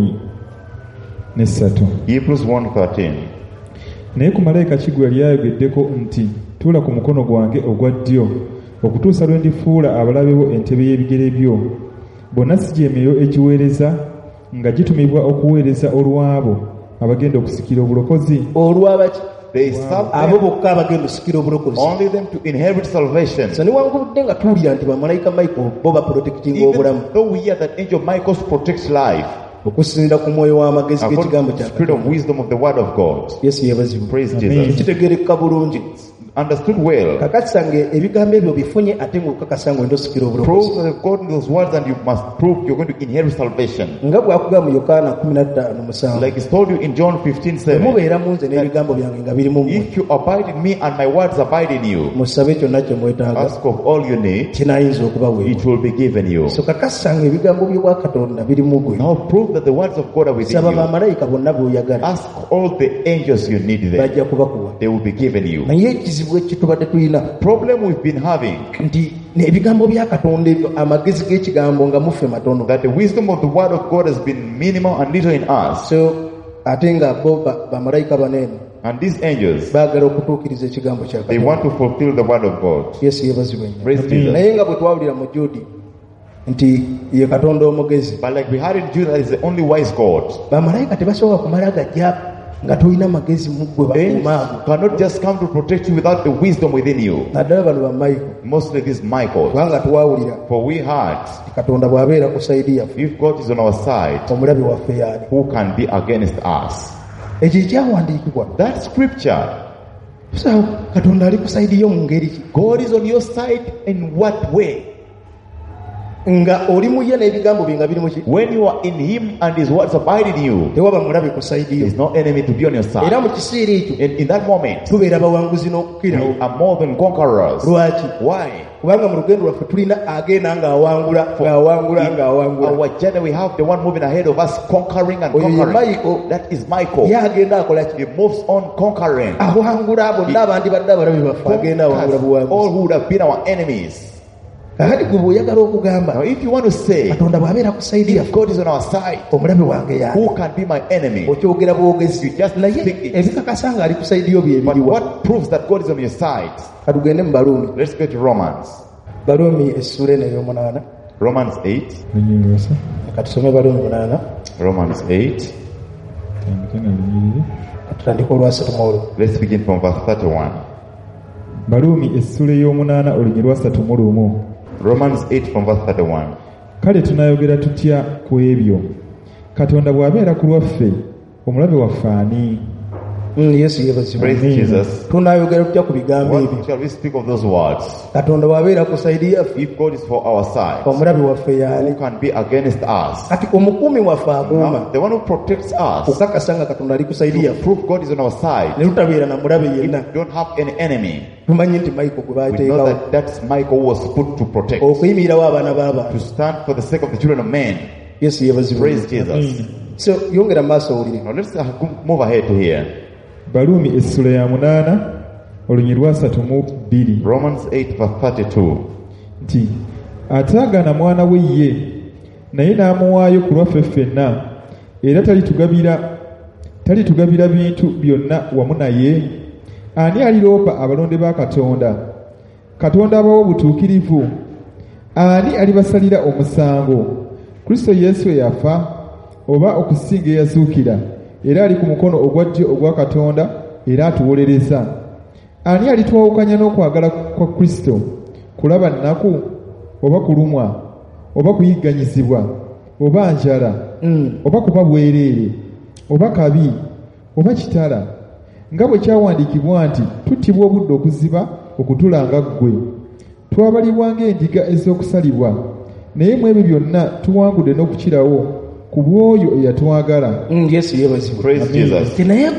S3: olw'13.
S1: Hebrews 1:13.
S3: Naye ku malayika ki gwe yali ayogeddeko nti tuula ku mukono gwange ogwa ddyo okutuusa lwe ndifuula abalabe bo entebe y'ebigere byo. Bonna si gy'emyoyo egiweereza nga gitumibwa okuweereza olw'abo abagenda okusikira obulokozi.
S2: Olw'abaki?
S1: They serve
S2: Abo
S1: them,
S2: bokka abagenda osikira obulokozi.
S1: only them to inherit salvation.
S2: So newankubadde nga tuwulira nti bamalayika Michael bo baprotectinga obulamu.
S1: Even though we hear that angel Michael protects life,
S2: Okusinda ku mwoyo w'amagezi
S1: according
S2: g'ekigambo
S1: to the
S2: kya
S1: spirit of wisdom of the word of God.
S2: Yesu yeebazibwe.
S1: Praise
S3: Amen.
S1: Jesus.
S2: Kitegeereka bulungi.
S1: Understood well.
S2: Kakati sange ebigambo ebyo bifunye ate ng'okakasa ng'ogenda osikira
S1: Prove
S2: obulokozi.
S1: that God in those words and you must prove you're going to inherit salvation.
S2: Nga bw'akugamba mu Yokaana 15:7.
S1: Like it's told you in John 15:7.
S2: Mubeera mu nze n'ebigambo byange nga biri mu mmwe.
S1: If you abide in me and my words abide in you,
S2: Musabe kyonna kye mwetaaga
S1: ask of all you need,
S2: kinaayinza okubaweebwa.
S1: it will be given you.
S2: So kakasanga ebigambo by'obwa Katonda biri mu gwe.
S1: Now prove that the words of God are within
S2: Saba
S1: you.
S2: bamalayika bonna b'oyagala
S1: Ask all the angels you need there.
S2: bajja kubakuwa.
S1: They will be given you.
S2: Naye ekizibu ekitubadde tulina
S1: Problem we've been having,
S2: nti ebigambo bya Katonda ebyo amagezi g'ekigambo nga muffe matono.
S1: that the wisdom of the word of God has been minimal and little in us.
S2: So ate nga bo bamalayika banene
S1: And these angels,
S2: baagala okutuukiriza ekigambo kya
S1: they
S2: Katonda.
S1: want to fulfill the word of God.
S2: Yesu yeebazibwe nnyo.
S1: Praise Jesus.
S2: Naye nga bwe twawulira mu Judi nti ye Katonda omugezi,
S1: But like we had in Judah, is the only wise God.
S2: bamalayika tebasobola kumala gajja nga tolina magezi mu ggwe
S1: Angels
S2: bakuumaago.
S1: cannot just come to protect you without the wisdom within you.
S2: Naddala bano bamalayika
S1: Mostly these Michael.
S2: kubanga twawulira
S1: For we heard,
S2: Katonda bw'abeera ku sayidi yaffe,
S1: if God is on our side,
S2: omulabi waffe yaali.
S1: who can be against us?
S2: Ekyo ekyawandiikibwa
S1: That scripture,
S2: so Katonda ali ku sayidi yo mu ngeri ki?
S1: God is on your side in what way?
S2: Nga oli mu ye n'ebigambo bye nga biri mu ki?
S1: When you are in Him and His words abide in you,
S2: Tewaba mulabe ku sayidi yo.
S1: there is no enemy to be on your
S2: Era
S1: side.
S2: mu kiseera ekyo
S1: And in that moment,
S2: tubeera bawanguzi n'okukirawo.
S1: we are more than conquerors.
S2: Lwaki?
S1: Why?
S2: Kubanga mu lugendo lwaffe tulina agenda ng'awangula ng'awangula.
S1: Our journey, we have the one moving ahead of us, conquering and
S2: Oyo ye
S1: conquering.
S2: Michael.
S1: That is Michael.
S2: Ye agenda akola ki?
S1: He moves on conquering.
S2: Awangula bonna abandi badde abalabe baffe agenda awangula
S1: Conquers all
S2: buwanguzi.
S1: who would have been our enemies.
S2: kakati gwe bw'oyagala okugamba
S1: Now if you want to say,
S2: katonda bw'abeera ku sayidi
S1: if
S2: yaffe
S1: God is on our side,
S2: omulabe wange yaani
S1: who can be my enemy?
S2: okyogera bwogezi
S1: You just
S2: naye
S1: think it.
S2: ebikakasa nga ali ku sayidi yo bye
S1: But
S2: biriwa
S1: what proves that God is on your side?
S2: katugende mu baluumi
S1: Let's go to Romans.
S2: baluumi essula eno ey'omunaana
S1: Romans 8.
S3: lunyirira
S2: katusome baluumi 8
S1: Romans 8.
S3: tandike na lunyiriri.
S2: katutandika olwasatu mu olwo
S1: Let's begin from verse 31.
S3: Baluumi essula ey'omunaana olunyi lwa 31.
S1: Romans 8 from verse 31.
S3: Kale tunaayogera tutya ku ebyo? Katonda bw'abeera ku lwaffe, omulabe waffe ani?
S2: yesu yeebazibwa
S1: Praise
S3: Amen.
S1: Jesus.
S2: tunaayogera tutya ku bigambo ebyo
S1: What shall we speak of those words?
S2: katonda bw'abeera ku sayidi yaffe
S1: If God is for our side,
S2: omulabe waffe yaani
S1: who can be against us?
S2: kati omukuumi waffe akuuma
S1: Now, the one who protects us,
S2: okukakasa nga katonda ali ku sayidi
S1: to
S2: yaffe
S1: prove God is on our side,
S2: ne tutabeera na mulabe yenna
S1: we don't have any enemy.
S2: tumanyi nti mayiko gwe
S1: We know
S2: baateekawo
S1: that that's Michael who was put to protect,
S2: okuyimirirawo abaana b'abantu
S1: to stand for the sake of the children of men.
S2: yesu yeebazibwa
S1: Praise Jesus.
S2: so yongera mu maaso owulire
S1: Now let's move ahead to here.
S3: Baluumi essula ya 8 olunyi lwa 32
S1: Romans 8 verse 32.
S3: nti ataagana mwana we ye naye n'amuwaayo ku lwaffe ffenna era talitugabira bintu byonna wamu naye. Ani aliroopa abalonde ba Katonda? Katonda abawa obutuukirivu. Ani alibasalira omusango? Kristo Yesu yafa oba okusinga eyazuukira era ali ku mukono ogwa ddyo ogwa Katonda era atuwolereza. Ani alitwawukanya n'okwagala kwa Kristo? Kulaba nnaku oba kulumwa oba kuyigganyizibwa oba njala oba kuba bwereere oba kabi oba kitala? Nga bwe kyawandiikibwa nti tuttibwa obudde okuziba okutulanga ggwe. Twabalibwa ng'endiga ez'okusalibwa, naye mu ebyo byonna tuwangudde n'okukirawo ku bw'oyo eyatwagala.
S2: yesu yeebazibwa
S1: Praise Jesus.
S2: ti naye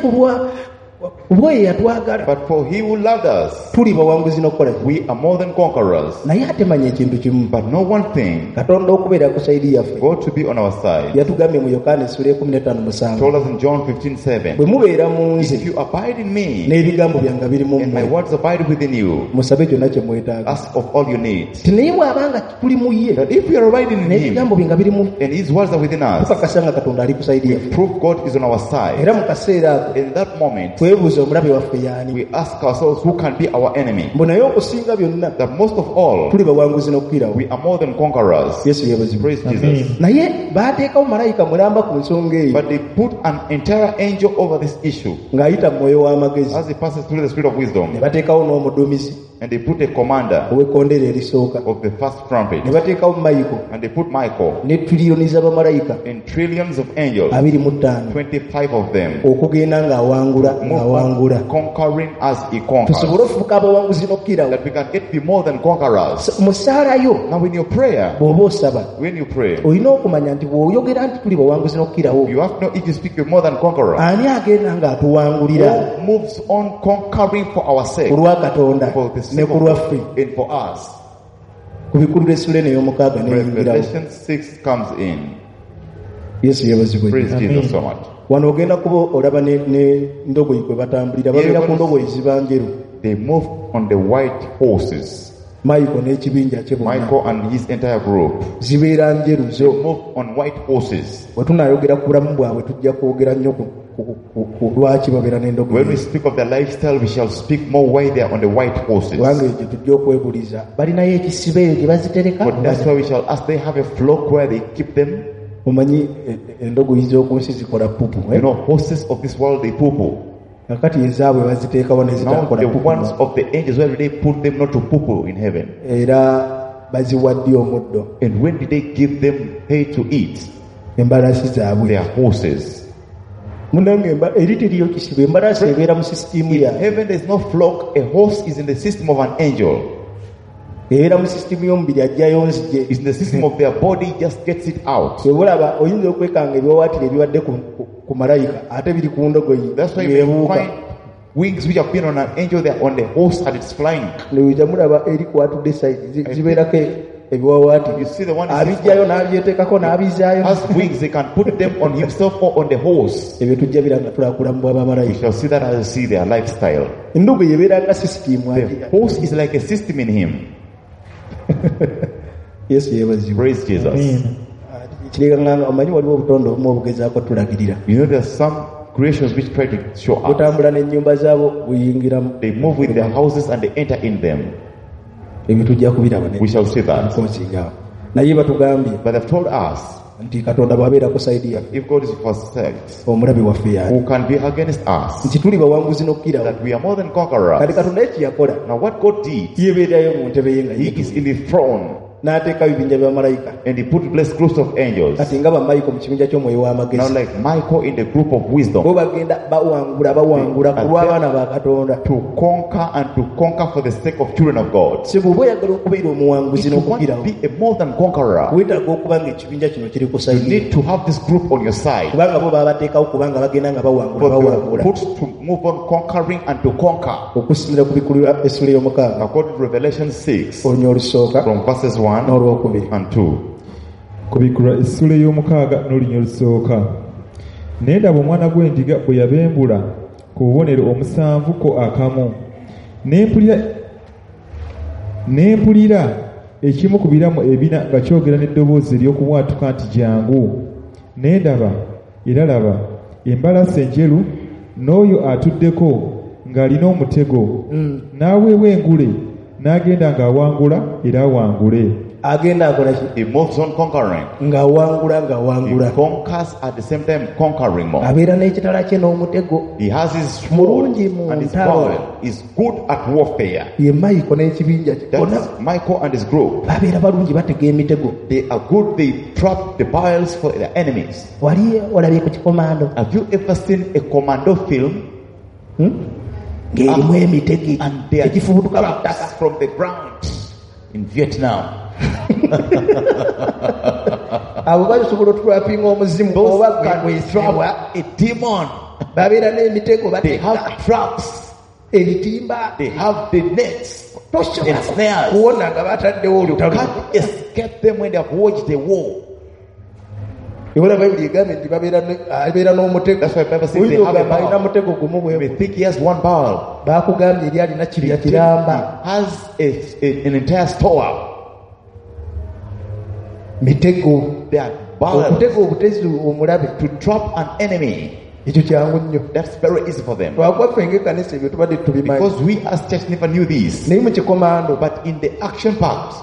S2: kubw'oyo eyatwagala
S1: But for he who loved us,
S2: tuli bawanguzi n'okukola
S1: we are more than conquerors.
S2: naye ate manya ekintu kimu
S1: But know one thing,
S2: katonda okubeera ku sayidi yaffe
S1: God to be on our side.
S2: yatugambye mu yokaana essula 15:7
S1: Told us in John 15:7.
S2: bwe mubeera mu nze
S1: If you abide in me,
S2: n'ebigambo byange biri mu
S1: and my
S2: mmwe
S1: words abide within you,
S2: musabe kyonna kye mwetaaga
S1: ask of all you need.
S2: ti naye bw'abanga tuli mu ye
S1: That if we are abiding in him,
S2: n'ebigambo bye nga biri mu
S1: and his words are within us,
S2: tukakasa nga katonda ali ku sayidi yaffe
S1: prove God is on our side.
S2: era mu kaseera ako
S1: In that moment,
S2: twebuuza omulabe waffe yaani
S1: we ask ourselves who can be our enemy.
S2: mbu naye okusinga byonna
S1: That most of all,
S2: tuli bawanguzi n'okukirawo
S1: we are more than conquerors.
S2: yesu yeebazibwa
S1: Praise Jesus.
S2: naye baateekawo malayika mulamba ku nsonga eyo
S1: But they put an entire angel over this issue
S2: ng'ayita mu mwoyo w'amagezi
S1: as he passes through the spirit of
S2: ne
S1: wisdom.
S2: bateekawo n'omuduumizi
S1: And they put a commander
S2: ow'ekkondeere erisooka
S1: of the first trumpet.
S2: ne bateekawo mayiko
S1: And they put Michael
S2: ne triliyoni z'abamalayika
S1: and trillions of angels,
S2: 25
S1: 25 of them,
S2: okugenda ng'awangula
S1: conquering as he conquers.
S2: tusobole okufuuka abawanguzi n'okkirawo
S1: That we can get be more than conquerors.
S2: mu ssaala yo
S1: Now in your prayer,
S2: bw'oba osaba
S1: when you pray,
S2: olina okumanya nti bw'oyogera nti tuli bawanguzi n'okkirawo
S1: you have to know if you speak you're more than conqueror.
S2: ani agenda ng'atuwangulira
S1: Who moves on conquering for our sake,
S2: ku lwa katonda
S1: for the
S2: ne
S1: sake
S2: ku
S1: of
S2: lwaffe
S1: God, and for us.
S2: ku bikulu by'essula eno ey'omukaaga n'eyingirawo
S1: Revelation 6 comes in.
S2: yesu yeebazibwe
S1: Praise Jesus so much.
S2: wano ogenda kuba olaba n'endogoyi kwe batambulira babeera ku ndogoyi ziba njeru
S1: They moved on the white horses.
S2: mayiko n'ekibinja kye bonna
S1: Michael and his entire group
S2: zibeera njeru zo
S1: moved on white horses.
S2: bwe tunaayogera ku bulamu bwabwe tujja kwogera nnyo ku lwaki babeera
S1: When we
S2: n'endogoyi
S1: speak of their lifestyle, we shall speak more why they are on the white horses.
S2: kubanga ekyo tujja okwebuliza balinayo ekisibo eyo gye bazitereka
S1: But that's why we shall ask, they have a flock where they keep them.
S2: omanyi endogoyi z'oku nsi zikola pupu
S1: You know, horses of this world, they poo-poo.
S2: kakati ezaabwe baziteekawo ne
S1: Now
S2: zitakola
S1: the
S2: pupu
S1: ones of the angels, where did they put them not to poo-poo in heaven?
S2: era baziwadde omuddo
S1: And when did they give them hay to eat?
S2: embalasi zaabwe
S1: Their horses.
S2: munange eri teriyo kisibo embalasi ebeera mu sisitimu
S1: In
S2: ya
S1: heaven there is no flock. A horse is in the system of an angel.
S2: era mu sisitimu y'omubiri ajjayo nzije
S1: It's in the system of their body, just gets it out.
S2: webulaba oyinza okwekanga ebiwawaatiro ebibadde ku malayika ate biri ku ndogoyi
S1: That's why you
S2: yebuuka
S1: find wings which have been on an angel, they are on the horse and it's flying.
S2: newijja mulaba eri kwatudde sayidi zibeerako ebiwawaatiro
S1: You see the one
S2: abijjayo n'abyeteekako n'abizaayo
S1: has wings, they can put them on himself or on the horse.
S2: ebyo tujja biranga tulakulamu
S1: We
S2: bw'abamalayika
S1: shall see that as we see their lifestyle.
S2: endogoyi ebeera nga sisitimu
S1: The horse is like a system in him.
S2: Yesu yeebazibwe.
S1: Praise Jesus.
S3: Amen.
S2: Kirenganga omanyi waliwo obutonde obumu obugezaako tulagirira.
S1: You know, there are some creations which try to show up.
S2: Butambula n'ennyumba zaabo buyingiramu.
S1: They move with their houses and they enter in them.
S2: Ebyo tujja kubiraba
S1: We shall see that.
S2: nekonsingawo. Naye batugambye
S1: But they've told us,
S2: nti Katonda bw'abeera ku sayidi yaffe,
S1: if God is for us,
S2: omulabi waffe y'ali.
S1: who can be against us?
S2: Nti tuli bawanguzi n'okukirawo.
S1: That we are more than
S2: Kati
S1: conquerors.
S2: Katonda ye kyeyakola,
S1: Now what God did,
S2: yeebeerayo mu ntebe ye nga
S1: He
S2: yitu,
S1: is in the throne
S2: n'ateeka bibinja bya malayika.
S1: and He put blessed groups of angels.
S2: Kati nga bamalayika mu kibinja ky'omwoyo
S1: Now
S2: w'amagezi,
S1: like Michael in the group of
S2: bo
S1: wisdom
S2: bagenda bawangula ku lw'abaana ba Katonda.
S1: to conquer for the sake of children of God.
S2: Si bw'oba oyagala okubeera omuwanguzi
S1: If you want to
S2: n'okukirawo,
S1: be a more than conqueror,
S2: weetaaga okuba nga ekibinja kino kiri ku
S1: you
S2: sayidi,
S1: need to have this group on your side.
S2: kubanga bo baba bateekawo kubanga bagenda nga
S1: But they were
S2: bawangula
S1: put to move on conquering and to conquer.
S2: okusinziira ku bikulu Essula y'omukaaga
S1: According to Revelation 6,
S2: olunya olusooka
S1: from verses 1
S2: n'olwokubiri.
S1: and 2.
S3: Kubikulwa essula ey'omukaaga n'olunya olusooka. Naye ndaba omwana gw'endiga bwe yabembula ku bubonero omusanvu ko akamu. Ne mpulira ekimu ku biramu ebina nga kyogera n'eddoboozi ery'okubwatuka nti jangu. Ne ndaba era laba embalasi enjeru n'oyo atuddeko ng'alina omutego. N'aweebwa engule n'agenda ng'awangula era awangule.
S2: Agenda akola ki?
S1: He moves on conquering.
S2: Ng'awangula.
S1: He conquers at the same time conquering more.
S2: Abeera n'ekitala kye n'omutego.
S1: He has his sword
S2: Mulungi mu
S1: and his
S2: ntalo.
S1: bow. He's good at warfare.
S2: Ye Mayiko n'ekibinja kye. Bonna
S1: That's Michael and his group.
S2: babeera balungi batega emitego.
S1: They are good. They trap the piles for their enemies.
S2: Wali olabye ku kikomando
S1: Have you ever seen a commando film?
S2: ng'erimu emitego
S1: And they are
S2: egifubutuka mu ttaka.
S1: traps from the ground in Vietnam.
S2: Abo basobola otulapinga omuzimu
S1: Those
S2: oba
S1: can
S2: gwesebwa.
S1: trap a demon.
S2: Babeera n'emitego
S1: They
S2: batega
S1: have traps.
S2: ebitimba.
S1: They have the nets and
S2: Tosobola
S1: snares.
S2: kuwona nga bataddewo
S1: You
S2: olutalo.
S1: can't escape them when they have waged a war.
S2: Ewola Bayibuli egambye nti abeera n'omutego.
S1: That's why Bible says they
S2: Oyinza
S1: have a
S2: ogamba alina
S1: bow.
S2: mutego gumu
S1: You
S2: bwe
S1: may think he has one bowl.
S2: baakugambye eri alina kirya
S1: He
S2: kiramba.
S1: has an entire store.
S2: Mitego.
S1: They are bowls
S2: Okutega obutezi omulabe
S1: to trap an enemy.
S2: ekyo kyangu nnyo.
S1: That's very easy for them.
S2: Lwakwaffe ng'ekkanisa ebyo tubadde tubimanyi.
S1: Because we as church never knew this.
S2: Naye mu kikomando
S1: But in the action part,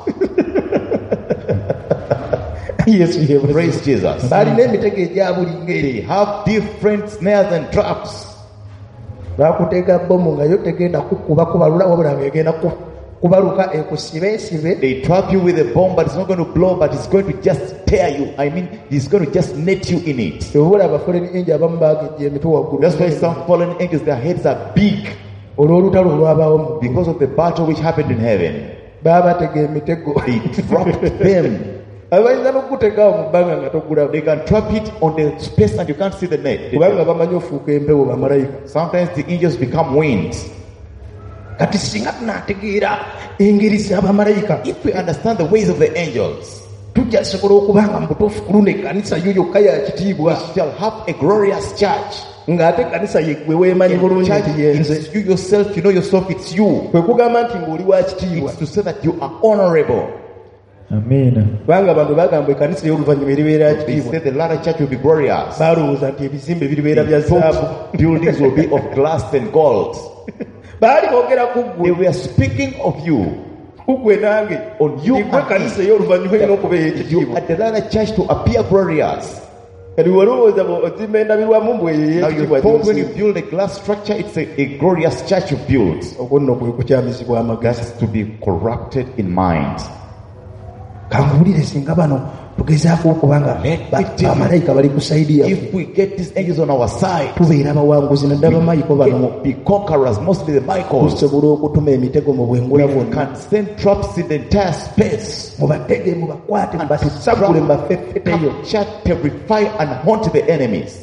S2: Yesu yeebazibwe.
S1: praise Jesus.
S2: Balina emitego egya buli ngeri.
S1: They have different snares and traps.
S2: Baakuteeka bbomu nga yo tegenda kukuba kubalula wabula ng'egenda kubaluka ekusibe.
S1: They trap you with a bomb, but it's not going to blow, but it's going to just tear you. I mean, it's going to just net you in it.
S2: Obula abafuleni enji abamu baagejja emitwe waggulu.
S1: That's why some fallen angels, their heads are big
S2: Olw'olutalo olwabawo mu ggulu.
S1: because of the battle which happened in heaven.
S2: Baabatega emitego.
S1: They trapped them.
S2: Abayinza n'okuteekaawo mu bbanga nga togulaba.
S1: They can trap it on the space and you can't see the net.
S2: Kubanga bamanyi ofuuka empewo bamalayika.
S1: Sometimes the angels become winds.
S2: Kati singa tunaategeera engeri z'abamalayika,
S1: If we understand the ways of the angels,
S2: tujja sobola okuba nga mu butuufu ku luno ekkanisa yo yokka ya kitiibwa.
S1: we shall have a glorious church.
S2: Ng'ate ekkanisa ye gwe weemanyi bulungi
S1: Church,
S2: nti yenze.
S1: it's you yourself, you know yourself, it's you.
S2: Kwe kugamba nti ng'oli wa kitiibwa.
S1: It's to say that you are honorable.
S3: Amiina.
S2: Kubanga abantu bagamba ekkanisa y'oluvannyuma eribeera ya
S1: They
S2: kitiibwa.
S1: say the latter church will be glorious.
S2: Baalowooza nti ebizimbe biribeera bya
S1: Thought
S2: zaabu.
S1: buildings will be of glass and gold.
S2: Baali boogera ku
S1: They
S2: ggwe,
S1: were speaking of you.
S2: ku ggwe nange.
S1: On you
S2: Nti ggwe
S1: and
S2: ekkanisa
S1: me.
S2: ey'oluvannyuma erina okubeera
S1: You
S2: ekitiibwa.
S1: at the latter church to appear glorious.
S2: Kati walowooza ozimba endabirwamu mbwe
S1: Now you
S2: ey'ekitiibwa
S1: thought when you
S2: gy'osinza.
S1: build a glass structure, it's a glorious church you build.
S2: Okwo nno kwe kukyamizibwa
S1: That
S2: amagezi.
S1: is to be corrupted in mind.
S2: Kanguwulire singa bano tugezaako okuba nga bamalayika bali ku sayidi yaffe,
S1: If we get these angels on our side,
S2: tubeera bawanguzi naddala bamayiko bano.
S1: can be conquerors, mostly the Michaels.
S2: Tusobola okutuma emitego mu bwengula
S1: We
S2: bwonna.
S1: can send traps in the entire space.
S2: Mubatege, mubakwate, mubasagule, mubafefeteyo.
S1: Capture, terrify, and haunt the enemies.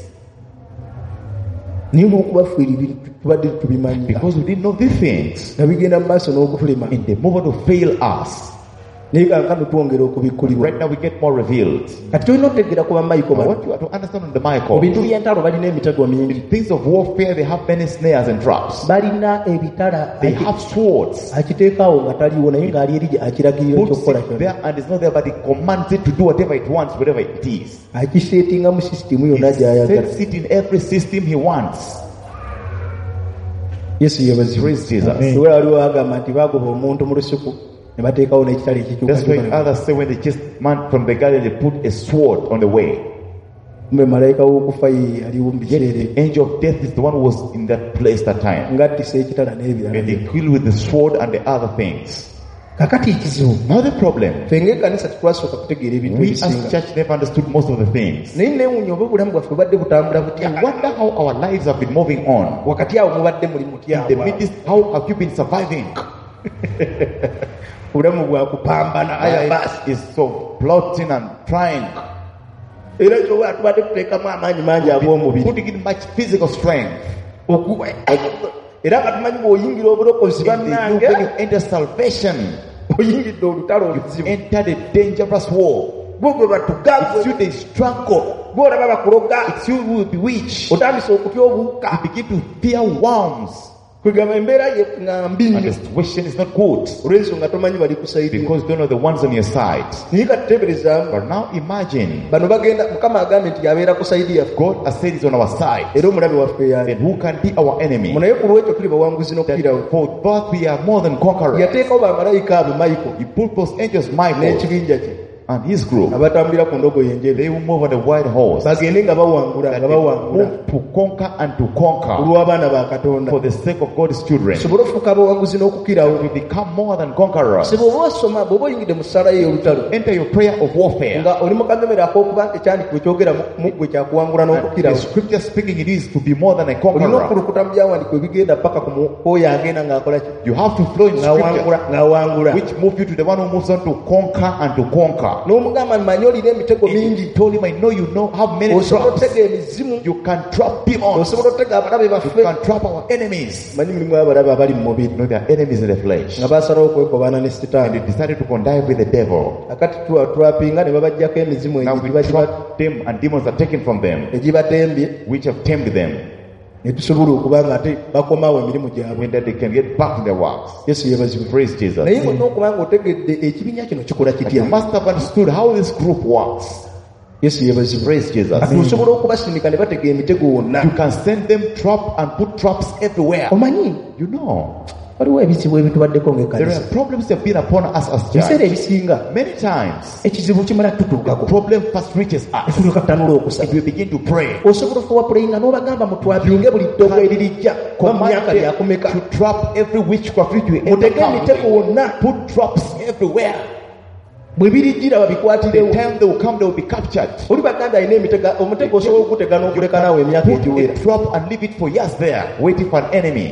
S2: Niyo n'okubafiira ebintu tubadde tubimanyi
S1: Because we didn't know these things.
S2: nga bigenda mu maaso n'okutulema.
S1: And they move on to fail us.
S2: naye kankano twongera okubikkulibwa.
S1: Right now we get more revealed.
S2: Kati tulina okutegeera ku bamaiko
S1: But
S2: bano
S1: what you have to understand on the
S2: mu
S1: Michael,
S2: bintu by'entalo balina emitego mingi,
S1: in things of warfare, they have many snares and traps.
S2: balina ebitala
S1: They have swords.
S2: akiteekaawo nga taliiwo naye ng'ali eri akiragirira
S1: Puts
S2: ekyokukola
S1: it
S2: kyonna,
S1: there and it's not there, but it commands it to do whatever it wants, whatever it is.
S2: akiseetinga mu sisitimu
S1: He
S2: yonna gy'ayagala.
S1: sets it in every system he wants.
S2: Yesu yeebazibwe.
S1: Praise Jesus.
S2: Siwe waliwo agamba nti baagoba omuntu mu lusuku ne bateekawo n'ekitala
S1: That's why
S2: ekikyuka.
S1: others say when they chased man from the Galilee, they put a sword on the way.
S2: Mbe malayika w'okufa ye aliwo mu
S1: Yet
S2: biseera
S1: the
S2: ebyo.
S1: angel of death is the one who was in that place that time.
S2: ng'attisa ekitala n'ebirala.
S1: And they kill with the sword and the other things.
S2: Kakati ekizibu
S1: Now the problem,
S2: ffe ng'ekkanisa tetwasooka kutegeera ebintu
S1: we as
S2: ebisinga.
S1: church never understood most of the things.
S2: Naye neewuunya oba obulamu bwaffe bubadde butambula
S1: I
S2: butya.
S1: wonder how our lives have been moving on.
S2: Wakati awo mubadde muli
S1: In
S2: mutya.
S1: the midst, how have you been surviving?
S2: Obulamu bwa kupambana aya
S1: Life
S2: baasi.
S1: is so plotting and trying,
S2: Era kyoba tubadde tuteekamu amaanyi mangi ag'omubiri.
S1: putting in much physical strength.
S2: Era nga tumanyi bw'oyingira obulokozi
S1: And they know
S2: bannange,
S1: when you enter salvation,
S2: oyingidde olutalo oluzibu.
S1: enter the dangerous war.
S2: Gwe gwe batugamba,
S1: It's you they struggle.
S2: gw'olaba bakuloga,
S1: It's you who will bewitch.
S2: otandise okutya obuwuka.
S1: You begin to fear worms.
S2: Kwegamba embeera ye ŋŋambi
S1: And
S2: nnyo.
S1: the situation is not good
S2: Olw'ensonga tomanyi bali kusaidia.
S1: because you don't know the ones on your side.
S2: Naye katuteeberezaamu.
S1: But now imagine,
S2: Bano bagenda, Mukama agambye nti yabeera kusaidia yaffe.
S1: God has said he's on our side.
S2: Era omulabe waffe yaali.
S1: Then who can be our enemy?
S2: Naye ku lwekyo tuli bawanguzi n'okukirawo.
S1: For both we are more than conquerors.
S2: Yateekawo bamalayika abo Michael
S1: He put those angels, Michael
S2: n'ekibinja kye
S1: and his group.
S2: abatambulira ku ndogoyi enjeru.
S1: They will move on the white horse.
S2: Bagende nga bawangula
S1: And
S2: nga
S1: they
S2: bawangula
S1: move to conquer and to conquer
S2: olw'abaana ba Katonda.
S1: for the sake of God's children.
S2: Sobole okufuuka abawanguzi n'okukirawo.
S1: We become more than conquerors.
S2: Si bw'oba osoma, bw'oba oyingidde mu ssala ye ey'olutalo
S1: Enter your prayer of warfare.
S2: nga oli mu kamemero ak'okuba ekyandikibwa kyogera mu ggwe kyakuwangula
S1: And the
S2: n'okukirawo.
S1: scripture speaking, it is to be more than a
S2: Olina
S1: conqueror.
S2: okukulukuta mu byawandiikibwa ebigenda paka ku oyo agenda ng'akola ki?
S1: You have to flow in scripture,
S2: Ng'awangula.
S1: which move you to the one who moves on to conquer and to conquer.
S2: N'omugamba manyi olina emitego
S1: And he
S2: mingi.
S1: told him, I know you know how many
S2: Osobola
S1: traps.
S2: otega emizimu.
S1: You can trap demons.
S2: Osobola otega abalabe
S1: You
S2: baffe.
S1: can trap our enemies.
S2: Manyi mulimu abalabe abali mu mubiri.
S1: You know, they are enemies in the flesh.
S2: Nga baasalawo okwekobaana ne
S1: And
S2: sitaani.
S1: they decided to connive with the devil.
S2: Akati twapinga ne babaggyako emizimu
S1: Now
S2: egyo
S1: we trap them and demons are taken from them,
S2: egibatembye,
S1: which have tamed them,
S2: ne tusobola okuba nga ate bakomawo emirimu gyabwe.
S1: when that they can get back to their works.
S2: Yesu yeebazibwe.
S1: Praise Jesus.
S2: Naye olina okuba nga otegedde ekibiina kino kikola
S1: But you
S2: kitya.
S1: must have understood how this group works.
S2: Yesu yeebazibwe.
S1: Praise Jesus.
S2: Ati osobola okubasindika ne batega emitego wonna.
S1: You can send them trap and put traps everywhere.
S2: Omanyi
S1: You know,
S2: waliwo ebizibu ebitubaddeko
S1: there
S2: ng'ekkanisa.
S1: are problems that have been upon us as
S2: Ebiseera
S1: church.
S2: ebisinga
S1: Many times,
S2: ekizibu kimala
S1: the
S2: tutuukako.
S1: problem first reaches us.
S2: Netulyoka tutandula okusaba.
S1: If we begin to pray,
S2: Osobola okuwa puleyinga n'obagamba mutwapinge buli ddogo eririjja kuba mu myaka
S1: command
S2: lyakumeka.
S1: them to trap every witchcraft which we
S2: Mutege
S1: ever
S2: emitego
S1: come.
S2: wonna.
S1: Put traps everywhere.
S2: Bwe birijjira
S1: The
S2: babikwatirewo.
S1: time they will come, they will be captured.
S2: Oli baganda alina emitego, omutego osobola okugutega n'oguleka naawe emyaka
S1: Put a
S2: egiwera.
S1: trap and leave it for years there, waiting for an enemy.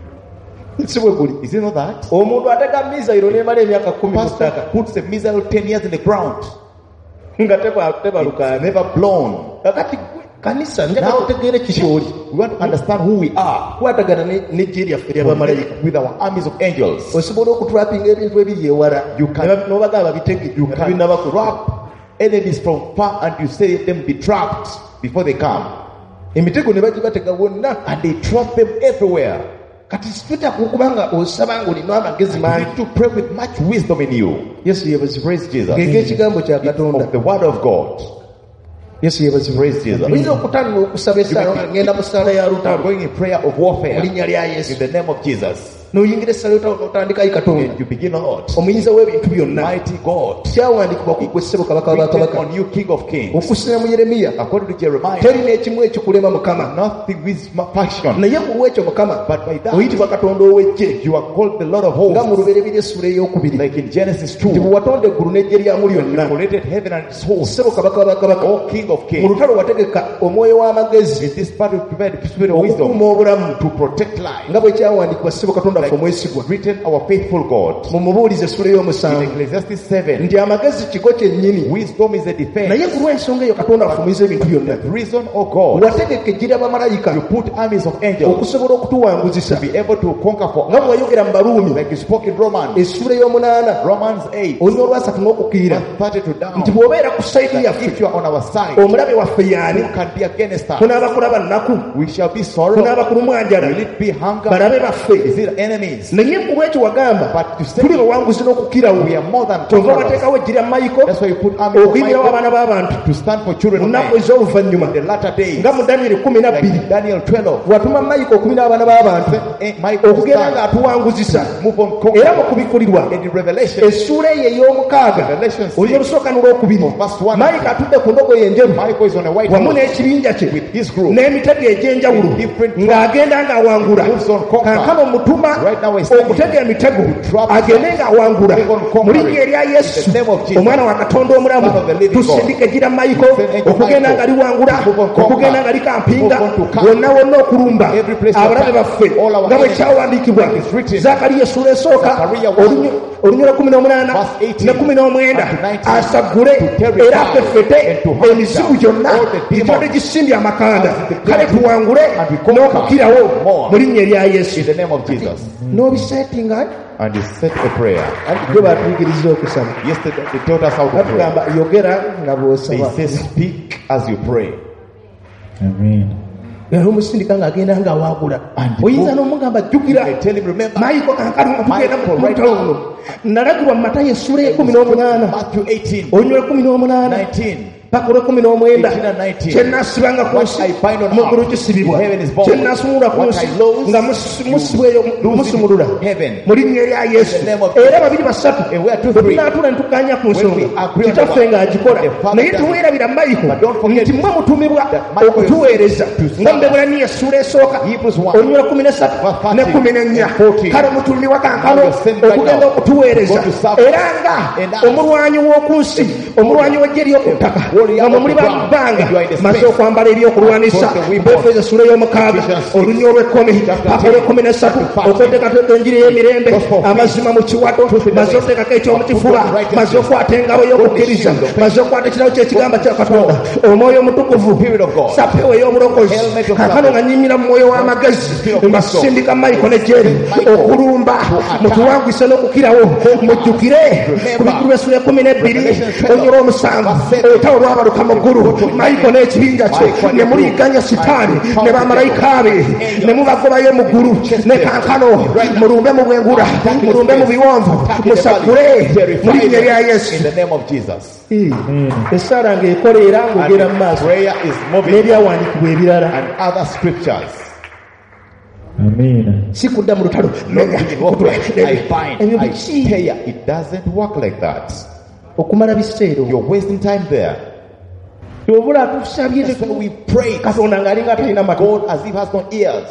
S2: Si bwe guli.
S1: Is it not that?
S2: Omuntu atega misayiro n'emala emyaka 10 mu
S1: Pastor
S2: ttaka
S1: puts a missile 10 years in the ground,
S2: nga tebalukaane.
S1: never blown.
S2: Kakati gwe kanisa njagala
S1: Now,
S2: otegeere kikyoli.
S1: we want to understand who we are
S2: Kwatagana n'eggye lyaffe ery'abamalayika.
S1: with our armies of angels.
S2: Osobola okutwapinga ebintu ebiri ewala
S1: You can-
S2: n'obagamba bitege
S1: You
S2: nga
S1: can
S2: tebinnabakuba.
S1: trap enemies from far and you say them be trapped before they come.
S2: Emitego ne bagibatega wonna.
S1: And they trap them everywhere.
S2: Kati situta kubanga osaba ng'olina amagezi
S1: You
S2: mangi.
S1: need to pray with much wisdom in you.
S2: Yesu yeebazibwe.
S1: Praise Jesus.
S2: Ng'ekigambo kya
S1: It's
S2: Katonda.
S1: of the word of God.
S2: Yesu yeebazibwe.
S1: Praise Jesus.
S2: Oyinza okutandika okusaba essaala nga ngenda mu ssaala ya
S1: I'm
S2: lutalo
S1: going in prayer of warfare
S2: mu linnya lya
S1: in
S2: Yesu.
S1: the name of Jesus.
S2: N'oyingira essaala y'olutalo n'otandikayo Katonda.
S1: And you begin, Lord,
S2: Omuyinza w'ebintu byonna.
S1: mighty God,
S2: Kyawandiikibwa ku ggwe ssebo kabaka wa
S1: written
S2: bakabaka.
S1: on you, King of Kings.
S2: Okusinziira mu Yeremiya,
S1: According to Jeremiah,
S2: teri n'ekimu ekikulema Mukama.
S1: nothing with passion,
S2: Naye ku lw'ekyo Mukama
S1: but by that
S2: oyitibwa Katonda ow'eggye.
S1: you are called the Lord of
S2: Nga mu
S1: hosts.
S2: Lubereberye essula ey'okubiri.
S1: Like in Genesis
S2: Nti
S1: 2,
S2: bwe watonda eggulu n'eggye lyamu
S1: you
S2: lyonna.
S1: created heaven and its hosts.
S2: Ssebo kabaka wa bakabaka.
S1: O King of
S2: Mu
S1: Kings,
S2: lutalo wategeka omwoyo w'amagezi
S1: in this part of prepared the spirit of wisdom
S2: okukuuma obulamu
S1: to protect life.
S2: nga bwe kyawandiikibwa ssebo Katonda katonda ffe omwesigwa.
S1: written our faithful God.
S2: Mumubuulize essula
S1: In
S2: ey'omusanvu
S1: Ecclesiastes 7,
S2: nti amagezi kigo kyennyini,
S1: wisdom is a defense.
S2: naye ku lw'ensonga eyo katonda afumiza ebintu byonna.
S1: The reason, O God,
S2: wategeka ejjira bamalayika
S1: you put armies of angels
S2: okusobola okutuwanguzisa,
S1: to be able to conquer for
S2: nga
S1: us.
S2: bwe wayogera mu Baruumi
S1: Like you spoke in Romans,
S2: essula ey'omunaana
S1: Romans 8,
S2: olina olwasatu n'okukkirira
S1: verse 30 to down.
S2: nti bw'obeera ku sayidi
S1: That
S2: yaffe
S1: if you are on our side,
S2: omulabe waffe y'ani?
S1: who can be against us?
S2: Kunaaba kulaba nnaku,
S1: We shall be sorrow.
S2: kunaaba kulumwa njala,
S1: Will it be hunger?
S2: balabe baffe.
S1: Is it enemies?
S2: naye ku lwekyo wagamba
S1: But to say
S2: tuli bawanguzi n'okukkirawo.
S1: we are more than
S2: kyova
S1: conquerors.
S2: wateekawo ejjira Mayiko
S1: That's why you put army of
S2: okuyimirawo
S1: Michael
S2: abaana b'abantu
S1: to stand for children
S2: mu
S1: of
S2: nnaku
S1: men.
S2: ez'oluvannyuma,
S1: In the latter days,
S2: nga mu Danyeri 12
S1: like Daniel 12,
S2: watuma Mayiko okumira abaana b'abantu
S1: Michael
S2: okugenda
S1: stand,
S2: ng'atuwanguzisa.
S1: move on,
S2: Era mu
S1: conquer.
S2: kubikulirwa
S1: In the Revelation,
S2: essula eyo ey'omukaaga
S1: Revelation 6,
S2: olyo olusooka n'olwokubiri,
S1: verse 1,
S2: Mayiko atudde ku ndogoyi enjeru
S1: Michael is on a white
S2: wamu
S1: horse
S2: n'ekibinja kye
S1: with his group.
S2: n'emitego egy'enjawulo
S1: In different
S2: ng'agenda ng'awangula.
S1: moves on conquer.
S2: kankano mutuma
S1: Right now he's telling
S2: okutega emitego
S1: trap
S2: agende ng'awangula
S1: move on
S2: mu
S1: conquering.
S2: linnya erya Yesu
S1: In the name of Jesus,
S2: omwana wa Katonda omulamu.
S1: Son of the living God.
S2: Tusindika ejjira Mayiko
S1: Send angel
S2: okugenda
S1: Michael.
S2: nga liwangula,
S1: Move on conquer.
S2: okugenda nga likampinga,
S1: Move on to conquer.
S2: wonna wonna okulumba
S1: Every place
S2: abalabe
S1: of
S2: baffe
S1: all our
S2: nga bwe
S1: enemies.
S2: kyawandiikibwa.
S1: It's written.
S2: Zakariya essula esooka
S1: Zechariah 1,
S2: olunyula 18
S1: verse 18
S2: ne 19
S1: and to 19,
S2: asagule
S1: to terrify
S2: era afefete
S1: and to hunt
S2: emizigu
S1: down
S2: gyonna
S1: all the demons
S2: gitwadde gisimbye amakanda.
S1: as the
S2: Kale
S1: devil
S2: tuwangule
S1: and we conquer
S2: n'okukirawo
S1: more.
S2: mu linnya erya Yesu.
S1: In the name of Jesus.
S2: N'obisetinga
S1: And he said a prayer.
S2: anti gwe batuyigiriza okusaba.
S1: Yesterday they taught us how to pray.
S2: batugamba yogera nga
S1: They
S2: bw'osaba.
S1: say speak as you pray.
S3: Amen.
S2: Era omusindika ng'agenda ng'awangula.
S1: And
S2: Oyinza n'omugamba jjukira
S1: They tell him, remember,
S2: Mayiko kankano nga tugenda
S1: Michael,
S2: mu
S1: right
S2: lutalo luno. Nalagirwa mu Matayo essula y'e18
S1: Matthew 18,
S2: olunyula 18
S1: 19.
S2: paka olw'e19
S1: 18 and 19.
S2: kyennaasibanga ku
S1: What
S2: nsi
S1: I bind on
S2: mu
S1: earth,
S2: ggulu kisibibwa,
S1: in heaven is bound.
S2: kyennaasumulula ku
S1: What
S2: nsi
S1: I loose,
S2: nga musibwa eyo musumulula
S1: heaven.
S2: mu linnya erya Yesu.
S1: In the name of
S2: Era babiri basatu
S1: And we are two,
S2: bwe
S1: three.
S2: tunaatula ne tukkaanya ku nsonga
S1: we agree on
S2: kitaffe
S1: the
S2: ng'agikola,
S1: the Father
S2: naye
S1: does it.
S2: tuweerabira Mayiko
S1: But don't forget
S2: nti mmwe mutumibwa
S1: that Michael is
S2: okutuweereza
S1: to
S2: nga
S1: serve.
S2: Mubebulaniya essula esooka
S1: Hebrews 1,
S2: olunyula 13
S1: verse
S2: ne
S1: 13
S2: 14.
S1: and 14.
S2: Kale mutumiwa kankano
S1: Now you're sent right
S2: okugenda
S1: now.
S2: okutuweereza
S1: Go to serve.
S2: era nga
S1: And us.
S2: omulwanyi w'oku nsi, omulwanyi w'eggye ery'oku ttaka
S1: warrior
S2: nga mwe
S1: of
S2: muli
S1: the
S2: ba
S1: ground.
S2: bbanga
S1: And you are in the
S2: maze
S1: space.
S2: okwambala ebyokulwanisa.
S1: Put the weapons.
S2: Befeso essula y'omukaaga
S1: Ephesians 6,
S2: olunya olw'ekkumi
S1: chapter
S2: paka
S1: 10,
S2: olw'e13
S1: chapter 5.
S2: okweteekateeka enjiri y'emirembe,
S1: Gospel of
S2: amazima mu kiwato,
S1: Truth in the
S2: maze
S1: waist.
S2: oteekako ekyomukifuba,
S1: Put on righteousness.
S2: maze okwata engabo y'okukkiriza,
S1: Put on the shield.
S2: maze okwata ekirabo ky'ekigamba kya Katonda, omwoyo omutukuvu,
S1: Spirit of God.
S2: sapewo ey'obulokozi.
S1: Helmet of
S2: Kaakano nga
S1: salvation.
S2: nnyimira mu mwoyo w'amagezi
S1: Spirit of
S2: nga
S1: wisdom.
S2: sindika Mayiko ne Jerry
S1: Michael
S2: okulumba
S1: to attack.
S2: mutuwanguse n'okukirawo. Mujjukire
S1: Remember.
S2: ku bigulu essula 12
S1: Revelation 12,
S2: olunyula 7
S1: verse 7.
S2: olutalo lwabaluka mu ggulu.
S1: to
S2: Mayiko n'ekibinja kye
S1: Michael
S2: ne
S1: and
S2: muliiganya sitaani ne bamalayika be ne mubagobayo mu ggulu. Ne kankano mulumbe mu bwengula, mulumbe mu biwonvu, musakule mu linnya erya
S1: in
S2: Yesu.
S1: the name of Jesus.
S2: Essaala ng'ekola era
S1: And
S2: ng'ogera mu maaso
S1: prayer is moving
S2: n'ebyawandiikibwa ebirala.
S1: and other scriptures.
S3: Amen.
S2: Si kudda mu lutalo
S1: Not
S2: menya
S1: in what way I bind,
S2: ebyo
S1: I
S2: biki
S1: tear. It doesn't work like that.
S2: okumala biseero
S1: You're wasting time there.
S2: obula atusabye
S1: That's why we pray.
S2: Katonda ng'alinga talina matu.
S1: God as if has no ears.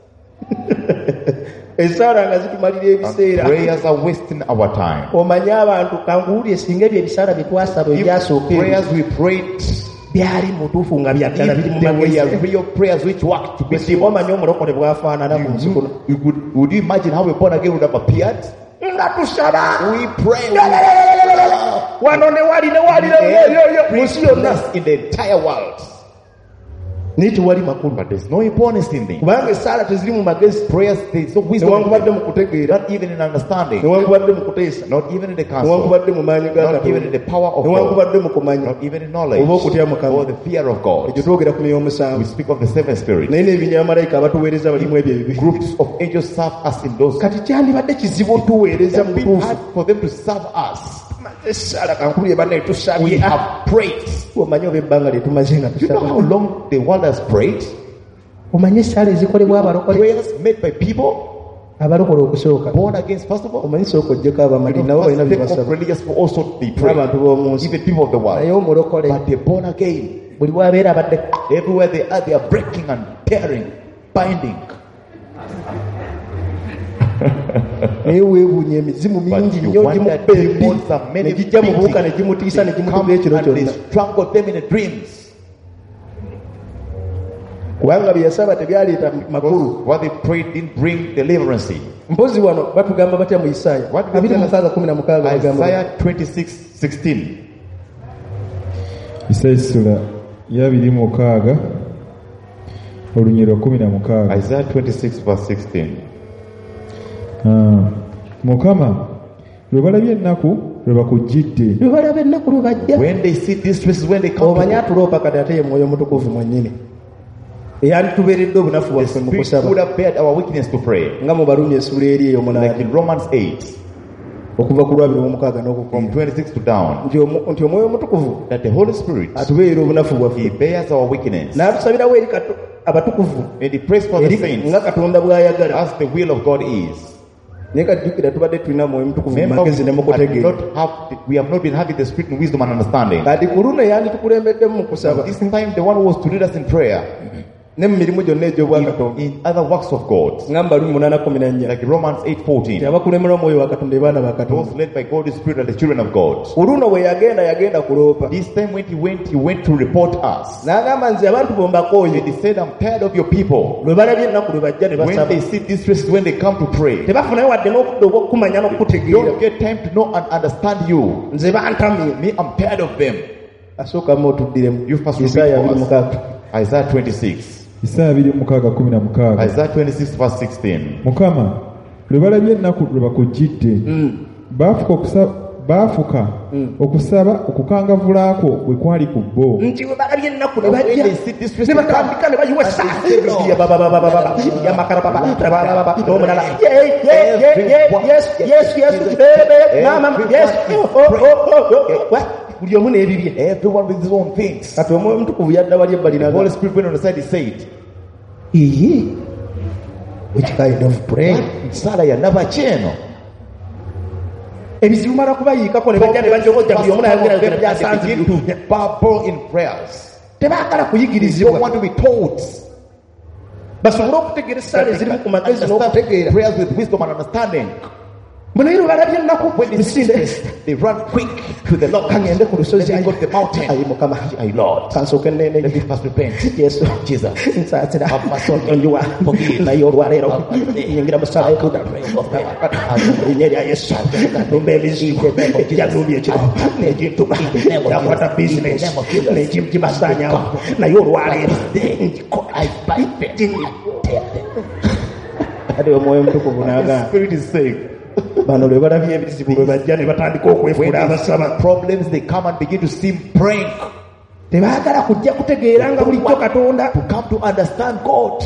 S2: Esaala nga zitumalira
S1: And
S2: ebiseera.
S1: prayers are wasting our time.
S2: Omanye abantu kanguwulire singa ebyo ebisaala bye twasaba
S1: If
S2: ebyasooka
S1: prayers we prayed,
S2: byali mutuufu nga byaddala biri mu
S1: if they were
S2: magezi,
S1: real prayers which worked to be
S2: bwe omanye omulokole bw'afaanana ku nsi kuno.
S1: would you imagine how a born again would have appeared?
S2: Nga tusaba
S1: We pray.
S2: wano ne wali mu nsi yonna,
S1: In the entire world.
S2: naye tewali makulu
S1: But there's no understanding.
S2: kubanga esaala teziri mu magezi,
S1: Prayers, there's no wisdom.
S2: newankubadde mu kutegeera,
S1: Not even in understanding.
S2: newankubadde mu kuteesa,
S1: Not even in the counsel.
S2: newankubadde mu maanyi ga
S1: Not even in
S2: Katonda,
S1: the power of God.
S2: newankubadde mu kumanya.
S1: Not even in knowledge.
S2: Oba okutya Mukama.
S1: Or the fear of God.
S2: Ekyo twogera ku
S1: We
S2: myomusanvu.
S1: speak of the seven spirits.
S2: Naye n'ebinyamalayika abatuweereza balimu ebyo ebibi.
S1: Groups of angels serve us in those.
S2: Kati kyandibadde kizibu otuweereza mu
S1: It's been
S2: butuufu.
S1: hard for them to serve us.
S2: Esaala kankubye banne
S1: We
S2: tusabye.
S1: have prayed.
S2: Omanyi oba ebbanga lye tumaze nga
S1: Do you know how
S2: tusaba.
S1: long the world has prayed?
S2: Omanyi esaala ezikolebwa abalokole,
S1: Prayers made by people
S2: abalokole okusooka.
S1: born against, first of all.
S2: Omanyi sooka ojjeko abamaliri nabo balina bye
S1: First, of
S2: basaba.
S1: religious will also be praying.
S2: N'abantu b'omu nsi.
S1: Even people of the
S2: Naye
S1: world.
S2: omulokole
S1: But they're born again.
S2: buli bwabeera abadde
S1: Everywhere they are breaking and tearing, binding.
S2: naye weewuunya emizimu
S1: But
S2: mingi
S1: you
S2: nnyo
S1: wonder
S2: gimukpa embi
S1: demons are many
S2: ne gijja mu buwuka ne
S1: beating.
S2: gimutiisa ne
S1: Come
S2: gimutuga ekiro
S1: and they
S2: kyonna.
S1: strangle them in the dreams.
S2: kubanga bye yasaba tebyaleeta makulu.
S1: What they prayed didn't bring deliverance.
S2: Mpozi wano batugamba batya mu Isaaya 26:16
S1: Isaiah 26:16.
S3: Isaaya sura ya 26 olunyiro 16.
S1: Isaiah 26:16.
S3: Mukama lwe balabye ennaku lwe bakujjidde.
S2: Lwe balabye ennaku lwe bajja.
S1: When they see this place, when they come
S2: Obanya atuloopa kati ate ye Mwoyo Mutukuvu mwennyini. Eyatubeeredde obunafu bwaffe mu
S1: Spirit
S2: kusaba.
S1: would have bared our weakness to pray.
S2: Nga mu Barumi essula eri eyo
S1: Like
S2: 8
S1: in Romans 8,
S2: okuva ku 26
S1: from
S2: n'okukoma.
S1: 26 to down,
S2: Nti Omwoyo Mutukuvu
S1: that the Holy Spirit,
S2: atubeera obunafu
S1: He
S2: bwaffe.
S1: bears our weakness.
S2: N'atusabirawo eri abatukuvu
S1: And He prays for the
S2: eri
S1: saints
S2: nga Katonda bw'ayagala.
S1: as the will of God is.
S2: Naye kajjukira tubadde tulina Mwoyo Mutukuvu mu
S1: Remember,
S2: magezi ne mu kutegeera.
S1: we have not been having the Spirit in wisdom and understanding.
S2: Kati ku luno yanditukulembeddemu mu kusaba
S1: This time, the one who was to lead us in prayer,
S2: ne mu mirimu gyonna egy'obwakatonda.
S1: in other works of God,
S2: Nga mu Barumi 8:14
S1: like Romans 8:14,
S2: abakulemera Omwoyo wa Katonda baana ba
S1: those
S2: Katonda.
S1: led by God's Spirit are the children of God.
S2: Ku luno bwe yagenda kuloopa.
S1: This time when he went to report us.
S2: N'agamba nze abantu bombakooye.
S1: And he said, I'm tired of your people.
S2: Lwe balabye ennaku lwe bajja ne
S1: When
S2: basaba.
S1: they see these places, when they come to pray,
S2: Tebafunayo wadde n'okudda obw'okumanya n'okutegeera.
S1: don't get time to know and understand you.
S2: Nze bantamye.
S1: Me, I'm tired of them.
S2: Asooka mu otuddiremu.
S1: You first
S2: Isaaya
S1: repeat for
S2: 26.
S1: us. Isaiah 26.
S3: Isaaya 26:16.
S1: Isaiah 26:16.
S3: Mukama lwe balabye ennaku lwe bakujjidde. Baafuka okusaba okukangavulaako bwe kwali ku bo.
S2: Nti bwe balabye ennaku ne
S1: When
S2: bajja.
S1: they see this place,
S2: Ne batandika ne bayiwasa. Buli omu n'ebibye.
S1: everyone with his own things.
S2: Kati Omwoyo Mutukuvu yadda wali ebbali
S1: The Holy
S2: n'agamba,
S1: Spirit went on the side, he said,
S2: which kind of prayer?
S1: Sala ya naba cheno.
S2: Ebizibu mara kubayiikako ne bajja ne banjogojja buli omu n'ayogera
S1: They
S2: byasanze
S1: begin to babble in prayers.
S2: tebaagala
S1: They don't
S2: kuyigirizibwa
S1: want to be taught.
S2: basobole okutegeera essaala ezirimu ku magezi
S1: Understand
S2: n'okutegeera.
S1: prayers with wisdom and understanding.
S2: Munaye lwe balabye ennaku
S1: When they see
S2: misinde
S1: this, they run quick to the Lord.
S2: kangende ku lusozi
S1: Then they go to the mountain.
S2: ayi Mukama
S1: Aye, Lord,
S2: kansooke
S1: let
S2: nene
S1: me first repent.
S2: Yesu
S1: Jesus,
S2: nsaasira
S1: have mercy on me.
S2: onjuwa
S1: Forgive.
S2: naye olwaleero
S1: Have mercy.
S2: yingira mu ssala y'ekuda erinnya erya Yesu lumba ebizibu ejalumbye ekiro n'egintuma yakwata bizinesi n'egimasaanyawo naye olwaleero ngikola ate Omwoyo Mutukuvu
S1: The
S2: n'agamba
S1: Spirit is saying,
S2: bano lwe balabye ebizibu lwe bajja ne batandika
S1: when
S2: okwefuula
S1: they
S2: abasaba
S1: see problems, they come and begin to seem praying
S2: tebaagala kujja kutegeera nga bulijjo Katonda
S1: to come to understand God.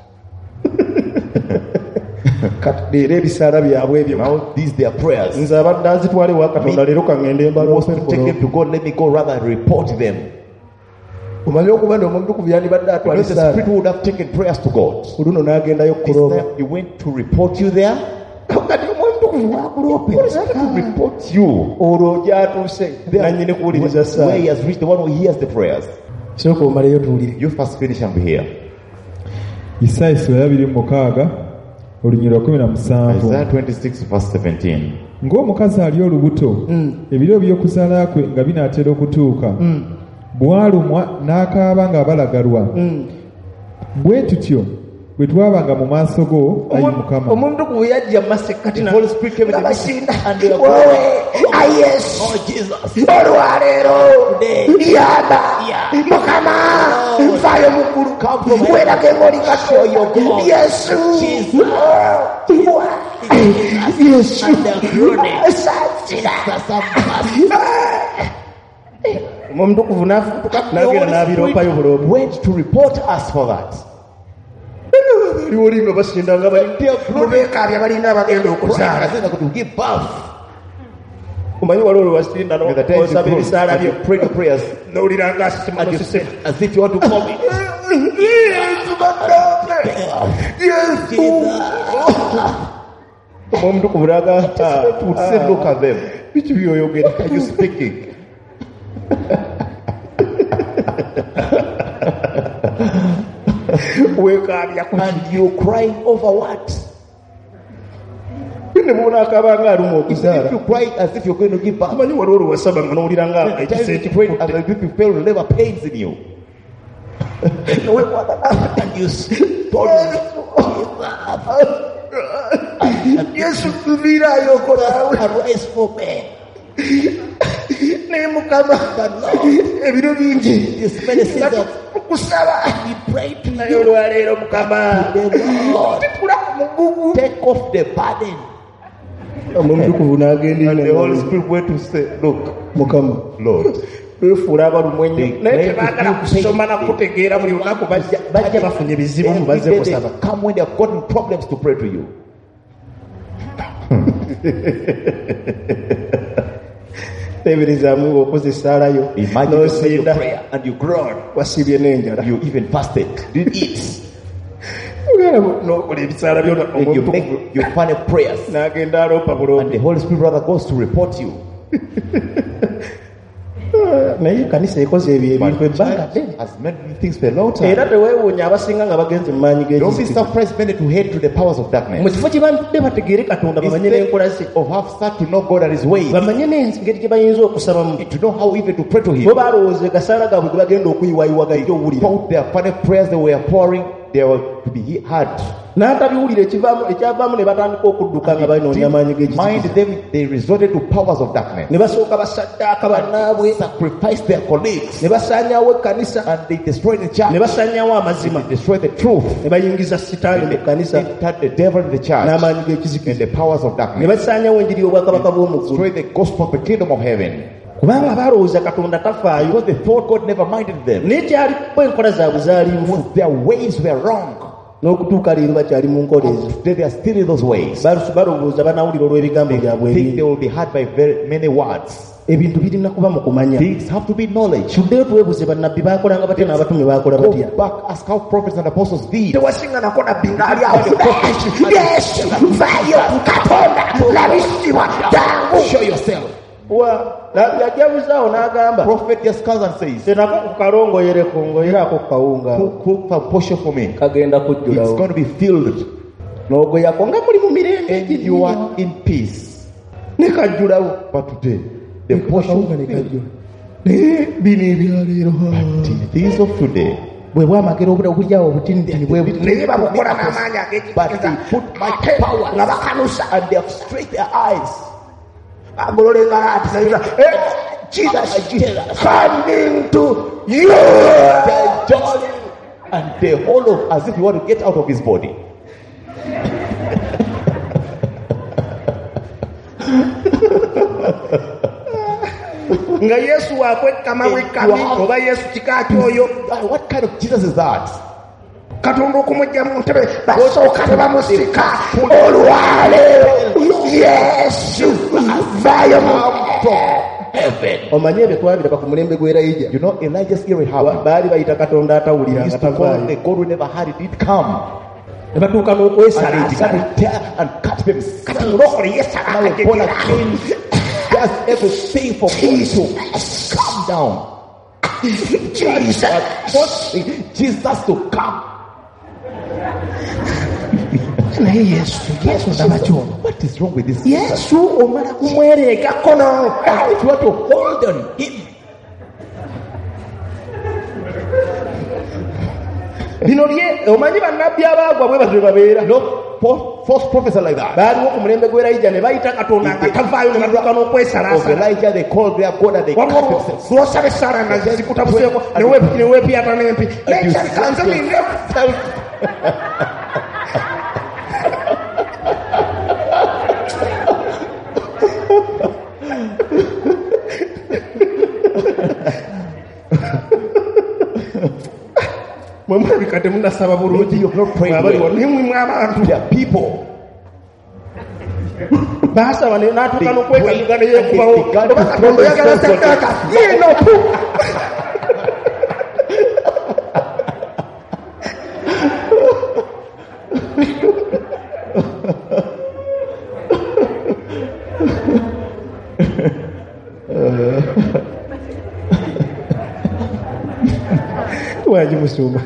S2: kati leero ebisaala byabwe ebyo
S1: Now, these their prayers.
S2: nze abadde azitwale wa Katonda leero kangende
S1: Was to take
S2: embaloope
S1: them to God, let me go rather report them.
S2: omanyi okuba nti Omwoyo Mutukuvu yandibadde atwala
S1: Because the
S2: esaala
S1: Spirit would have taken prayers to God.
S2: ku luno n'agendayo
S1: This
S2: kuloopa
S1: time he went to report you there.
S2: kati Omwoyo Mutukuvu wakuloope
S1: To report you
S2: olwo gyatuuse nannyini kuwuliriza
S1: where
S2: saala
S1: he has reached, the one who hears the prayers.
S2: sooka omaleyo tuwulire
S1: You first finish and be here.
S3: Isaaya sura ya 26 olunyiro 17.
S1: Isaiah 26:17.
S3: Ng'omukazi ali olubuto ebiro by'okuzaala kwe nga binaatera okutuuka bw'alumwa n'akaaba ng'abalagalwa bwe tutyo bwe twabanga mu maaso go ayi Mukama.
S2: Omwoyo Mutukuvu yajja mu masekkati
S1: The Holy Spirit came in the midst
S2: n'abasinda
S1: and they are
S2: wowe ayi Yesu
S1: Oh Jesus,
S2: olwaleero yamba Mukama nfaayo mukulu werage ng'oli Katonda Yesu Yesu saasira Omwoyo Mutukuvu n'afuuka n'agenda n'abiroopayo buloopa
S1: went to report us for that.
S2: oli nga basinda nga bali mubeekaabya balinga abagenda okuzaala
S1: I said to give birth.
S2: omanyi wali olwo wasinda
S1: By the time you
S2: n'osaba ebisaala
S1: pray,
S2: byo
S1: you pray the prayers
S2: n'owulira nga asisimuka
S1: and you
S2: sisema
S1: as if you want to call me.
S2: Yesu Katonda Yesu Omwoyo Mutukuvu n'agamba
S1: Would say, look at them.
S2: biki byoyogera
S1: Are you speaking?
S2: weekaabya ku
S1: And you crying over what?
S2: ne mubona akaaba nga aluma
S1: If
S2: okuzaala
S1: you cry as if you're going to give birth,
S2: omanyi wali olwo wasaba nga n'owulira nga
S1: the time
S2: ekisa
S1: you pray and the people feel labor pains in you. And you told
S2: Yesu tuvirayo kola
S1: arise for me.
S2: ne mukama ebiro bingi
S1: This many seasons
S2: kusaba
S1: we pray to
S2: nayo
S1: you.
S2: olwaleero mukama
S1: Lord,
S2: tikula ku mugugu
S1: take off the burden.
S2: omutukuvu n'agenda
S1: And the Holy Spirit went to say, look,
S2: mukama
S1: Lord,
S2: befuula abalumwa ennyo
S1: They
S2: naye
S1: claim to
S2: tebaagala
S1: be
S2: kusoma na
S1: paid.
S2: kutegeera buli lunaku bajja bafunye ebizibu
S1: every
S2: mubaze
S1: day
S2: kusaba
S1: they come when they have gotten problems to pray to you.
S2: teeberezaamu okoze essaalayo
S1: Imagine you pray your
S2: n'osinda
S1: prayer and you groan.
S2: wasibye n'enjala
S1: You even fasted, didn't eat.
S2: ogenda n'okola ebisaala byona
S1: And you
S2: omutukuvu
S1: make your funny prayers.
S2: n'agenda aloopa
S1: And
S2: bulombe
S1: the Holy Spirit rather goes to report you.
S2: naye kanisa ekoze ebyo
S1: But
S2: ebintu ebbanga
S1: church
S2: ddene
S1: has made things for a long time.
S2: era teweewuunya abasinga nga bagenze mu maanyi
S1: Don't be
S2: g'ekizikiriza
S1: surprised many to head to the powers of
S2: mu
S1: darkness.
S2: kifo kye bantudde bategeere katonda bamanye n'enkola ze
S1: Instead of have start to know God and His ways,
S2: bamanye n'engeri gye bayinza okusabamu
S1: to know how even to pray to
S2: bo
S1: Him.
S2: balowooza gasaala gaabwe ge bagenda okuyiwayiwa gajja owulira
S1: Thought their funny prayers they were pouring, they were to be heard.
S2: n'atabiwulira ekyavaamu ne batandika okudduka nga banoonya amaanyi
S1: Mind
S2: g'ekizikiriza
S1: them, they resorted to powers of darkness.
S2: ne basooka basaddaaka bannaabwe
S1: Sacrifice their colleagues,
S2: ne basaanyaawo ekkanisa
S1: and they destroyed the
S2: ne
S1: church.
S2: basaanyaawo amazima
S1: They destroyed the truth.
S2: ne bayingiza sitaani mu kkanisa
S1: Entered the devil in the church
S2: n'amaanyi
S1: and
S2: g'ekizikiriza
S1: the powers of
S2: ne
S1: darkness.
S2: basaanyaawo enjiri y'obwakabaka bw'omu ggulu
S1: Destroyed the gospel of the kingdom of heaven.
S2: kubanga balowooza katonda tafaayo
S1: Because they thought God never minded them.
S2: naye kyali kuba enkola zaabwe zaali nfu
S1: Their ways were wrong.
S2: n'okutuuka leero bakyali mu nkola ezo
S1: Today they are still in those ways.
S2: balowooza banawulira olw'ebigambo byabwe
S1: Think
S2: ebingi
S1: they will be heard by very many words.
S2: ebintu birina kuba mu kumanya
S1: Things have to be knowledge.
S2: tuddeyo twebuze bannabbi baakolanga batya n'abatume baakola batya
S1: Go back, ask how prophets and apostles did.
S2: tewasinga nako nabbi ng'ali awo yesu vaayo katonda labisibwa jangu
S1: Show yourself.
S2: yajabuzaawo n'agamba
S1: Prophet just comes and says,
S2: tenako ku kalongoyereko ngoyerako ku kawunga
S1: cook a portion for me.
S2: kagenda
S1: It's
S2: kujjulawo
S1: going to be filled.
S2: n'ogoyako nga muli mu mirembe
S1: And you are in peace.
S2: ne kajjulawo
S1: But today, the portion
S2: kawunga ne kajjula naye bino ebyaleero
S1: these of today,
S2: bwe bwamagera okulyawo obutinitini bwe buti naye babukola n'amaanyi
S1: but they
S2: ag'ekikiriza
S1: put much power
S2: nga bakanusa
S1: and they have straight their eyes.
S2: agololenga ati Jesus coming to you.
S1: They're jolly and they hold up as if you want to get out of his body.
S2: nga yesu wakwekama wekami oba yesu kika kyoyo
S1: What kind of Jesus is that?
S2: katonda okumujja mu ntebe basooka ne bamusika olwaleero yesu vaayo omanye ebyo twabiraba ku mulembe gw'erayija
S1: You know, Elijah's era happened.
S2: baali bayita katonda atawulira
S1: He
S2: nga
S1: used to call
S2: tavaayo
S1: the God who never had it did come.
S2: ne batuuka
S1: And
S2: n'okwesalaasala
S1: they began to tear and cut themselves.
S2: katumulokole
S1: Now
S2: yesala
S1: we're born again. Does everything for God to come down. Forcing Jesus to come.
S2: naye yesu ndaba kyono
S1: What is wrong with this?
S2: yesu omala kumwereega kono
S1: If you want to hold on him,
S2: bino omanyi bannabbi abaagwa bwe batwe babeera
S1: no false prophets are like that.
S2: baaliwo ku mulembe gw'erayija ne bayita katonda nga tavaayo ne batuuka
S1: Of
S2: n'okwesalaasala
S1: Elijah, they called their God and they cut
S2: waliwo
S1: themselves.
S2: lwosaba essaala nga zikutabuseeko neweepyata n'empi nekyalikanze binne mwe mulabika temunasaba bulungi abaliwo nimwe abantu
S1: There are people.
S2: baasaba n'atuuka n'okwekaliga ne yeekubawo
S1: They began to
S2: oba katonda oyagala ssaddaaka yiino pu wangi musumba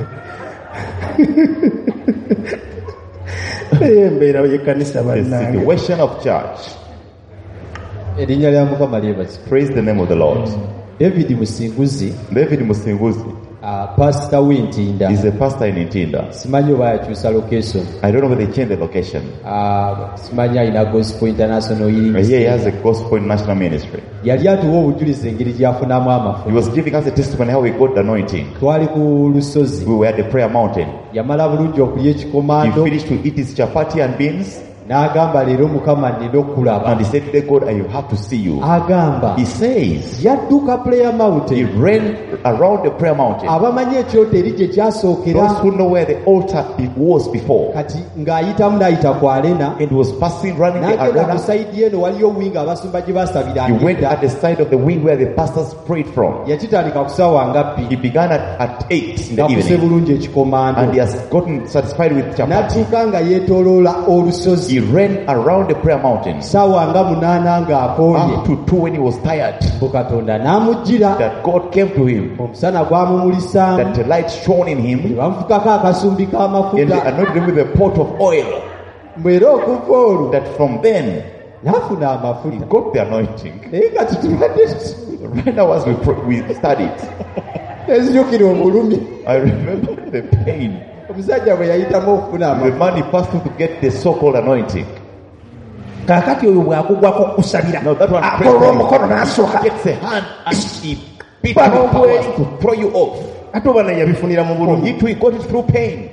S2: naye embeera y'ekkanisa
S1: The
S2: bannange
S1: situation of church.
S4: erinnya lya mukama lyebazibwe.
S1: Praise the name of the Lord.
S4: David Musinguzi
S1: David Musinguzi
S4: Pastor Wintinda.
S1: He's a pastor in Ntinda.
S4: Simanyi oba yakyusa location.
S1: I don't know whether they changed the location.
S4: Simanyi alina Gospel International Healing.
S1: But here he has a gospel national ministry.
S4: Yali atuwa obujulizi engeri gyafunamu
S1: He
S4: amafuta.
S1: was giving us a testimony how we got the anointing.
S4: Twali ku lusozi.
S1: We were at the prayer mountain.
S4: Yamala bulungi okulya
S1: He
S4: ekikomando.
S1: finished to eat his chapati and beans.
S4: N'agamba leero Mukama nnina okulaba.
S1: And he said, today God, I have to see you.
S4: Agamba
S1: He says,
S4: yadduka prayer
S1: he
S4: mountain.
S1: ran around the prayer mountain.
S4: Abamanyi ekyoto eri gye kyasookera.
S1: Those who know where the altar was before.
S4: Kati ng'ayitamu n'ayita ku arena.
S1: And was passing, running the
S4: N'agenda ku
S1: arena.
S4: sayidi eno waliyo winga abasumba gye basabira
S1: He went
S4: agenda.
S1: at the side of the wing where the pastors prayed from.
S4: Yakitandika ku ssaawa nga
S1: He
S4: bbiri.
S1: began at 8 in the
S4: Nakuse
S1: evening.
S4: bulungi
S1: And
S4: ekikomando.
S1: he has gotten satisfied with chapati.
S4: N'atuuka nga yeetooloola olusozi.
S1: He ran around the prayer mountain
S4: Ssaawa nga 8 ng'akooye.
S1: up to 2 when he was tired.
S4: Bo Katonda n'amujjira.
S1: That God came to him.
S4: Omusana gwamumulisaamu.
S1: That the light shone in
S4: Ne
S1: him.
S4: bamufukako akasumbi
S1: And they
S4: k'amafuta.
S1: anointed him with a pot of oil.
S4: Mbwera okuva olwo
S1: That from then
S4: n'afuna
S1: he
S4: amafuta.
S1: got the anointing.
S4: Naye nga tutubadde
S1: Right now as we studied,
S4: ezijukira obulumi.
S1: I remember the pain.
S4: Omusajja bwe yayitamu okufuna
S1: The
S4: amafuta.
S1: man he passed through to get the so-called anointing.
S2: kaakati oyo bw'akugwako kusabira
S1: Now that one
S2: akola omukono n'asooka
S1: gets a hand and he beat you with power to throw you off.
S2: ate oba naye yabifunira mu
S1: From
S2: bulumi
S1: he too he got it through pain.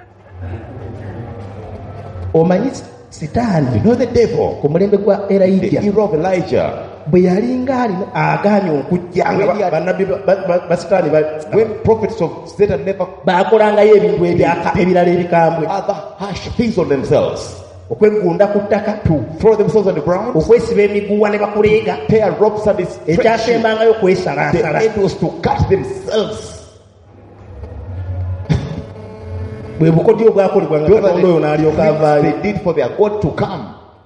S2: omanyi sitaani
S1: You know the devil,
S2: ku mulembe gwa
S1: the
S2: erayija
S1: era of Elijah,
S2: bwe yalinga alina agaanye okujja nga bannabbi ba sitaani
S1: when prophets of Satan never
S2: baakolangayo ebintu ebirala ebikambwe
S1: other harsh things on themselves,
S2: okwegunda ku ttaka
S1: to throw themselves on the ground,
S2: okwesiba emiguwa ne bakuleega
S1: tear ropes and stretch.
S2: ekyasembangayo
S1: The
S2: kwesalaasala
S1: end was to cut themselves.
S2: bwe bukodyo obwakolebwa nga
S1: Those
S2: katonda oyo n'alyoka
S1: are the
S2: avaayo
S1: things they did for their God to come.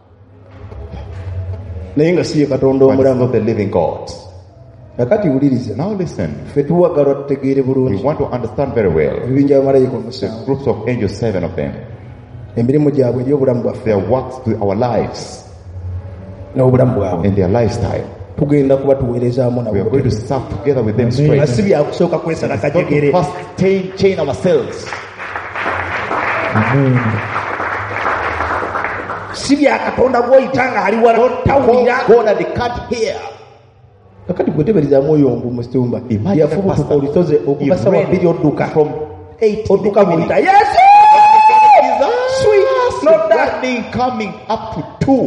S2: naye nga si ye katonda
S1: But it's
S2: omulamu
S1: not the living God.
S2: nakati wuliriza
S1: Now listen,
S2: ffe tuwagalwa tutegeere
S1: we
S2: bulungi
S1: want to understand very well
S2: ebibinja bamalayika
S1: the
S2: omusanvu
S1: groups of angels, 7 of them,
S2: emirimu gyabwe egy'obulamu bwaffe
S1: their works to our lives
S2: n'obulamu bwabwe
S1: and their lifestyle.
S2: tugenda kuba tuweerezaamu
S1: We are
S2: nabo
S1: going to serve together with them
S3: Amen.
S1: straight.
S2: si byakusooka kwesala
S1: Not to
S2: kajegere
S1: first chain ourselves.
S3: Amen.
S2: si bya katonda bw'oyita nga ali wala tawulira
S1: God had cut here.
S2: kakati gwe teberizaamu oyo mbu mu kitumba
S1: Imagine
S2: yafubutuka
S1: pastor.
S2: olusozi
S1: He
S2: okuva sawa
S1: ran
S2: 2 odduka
S1: from 8
S2: odduka buyita yesu
S1: sweet, not that thing coming up to 2.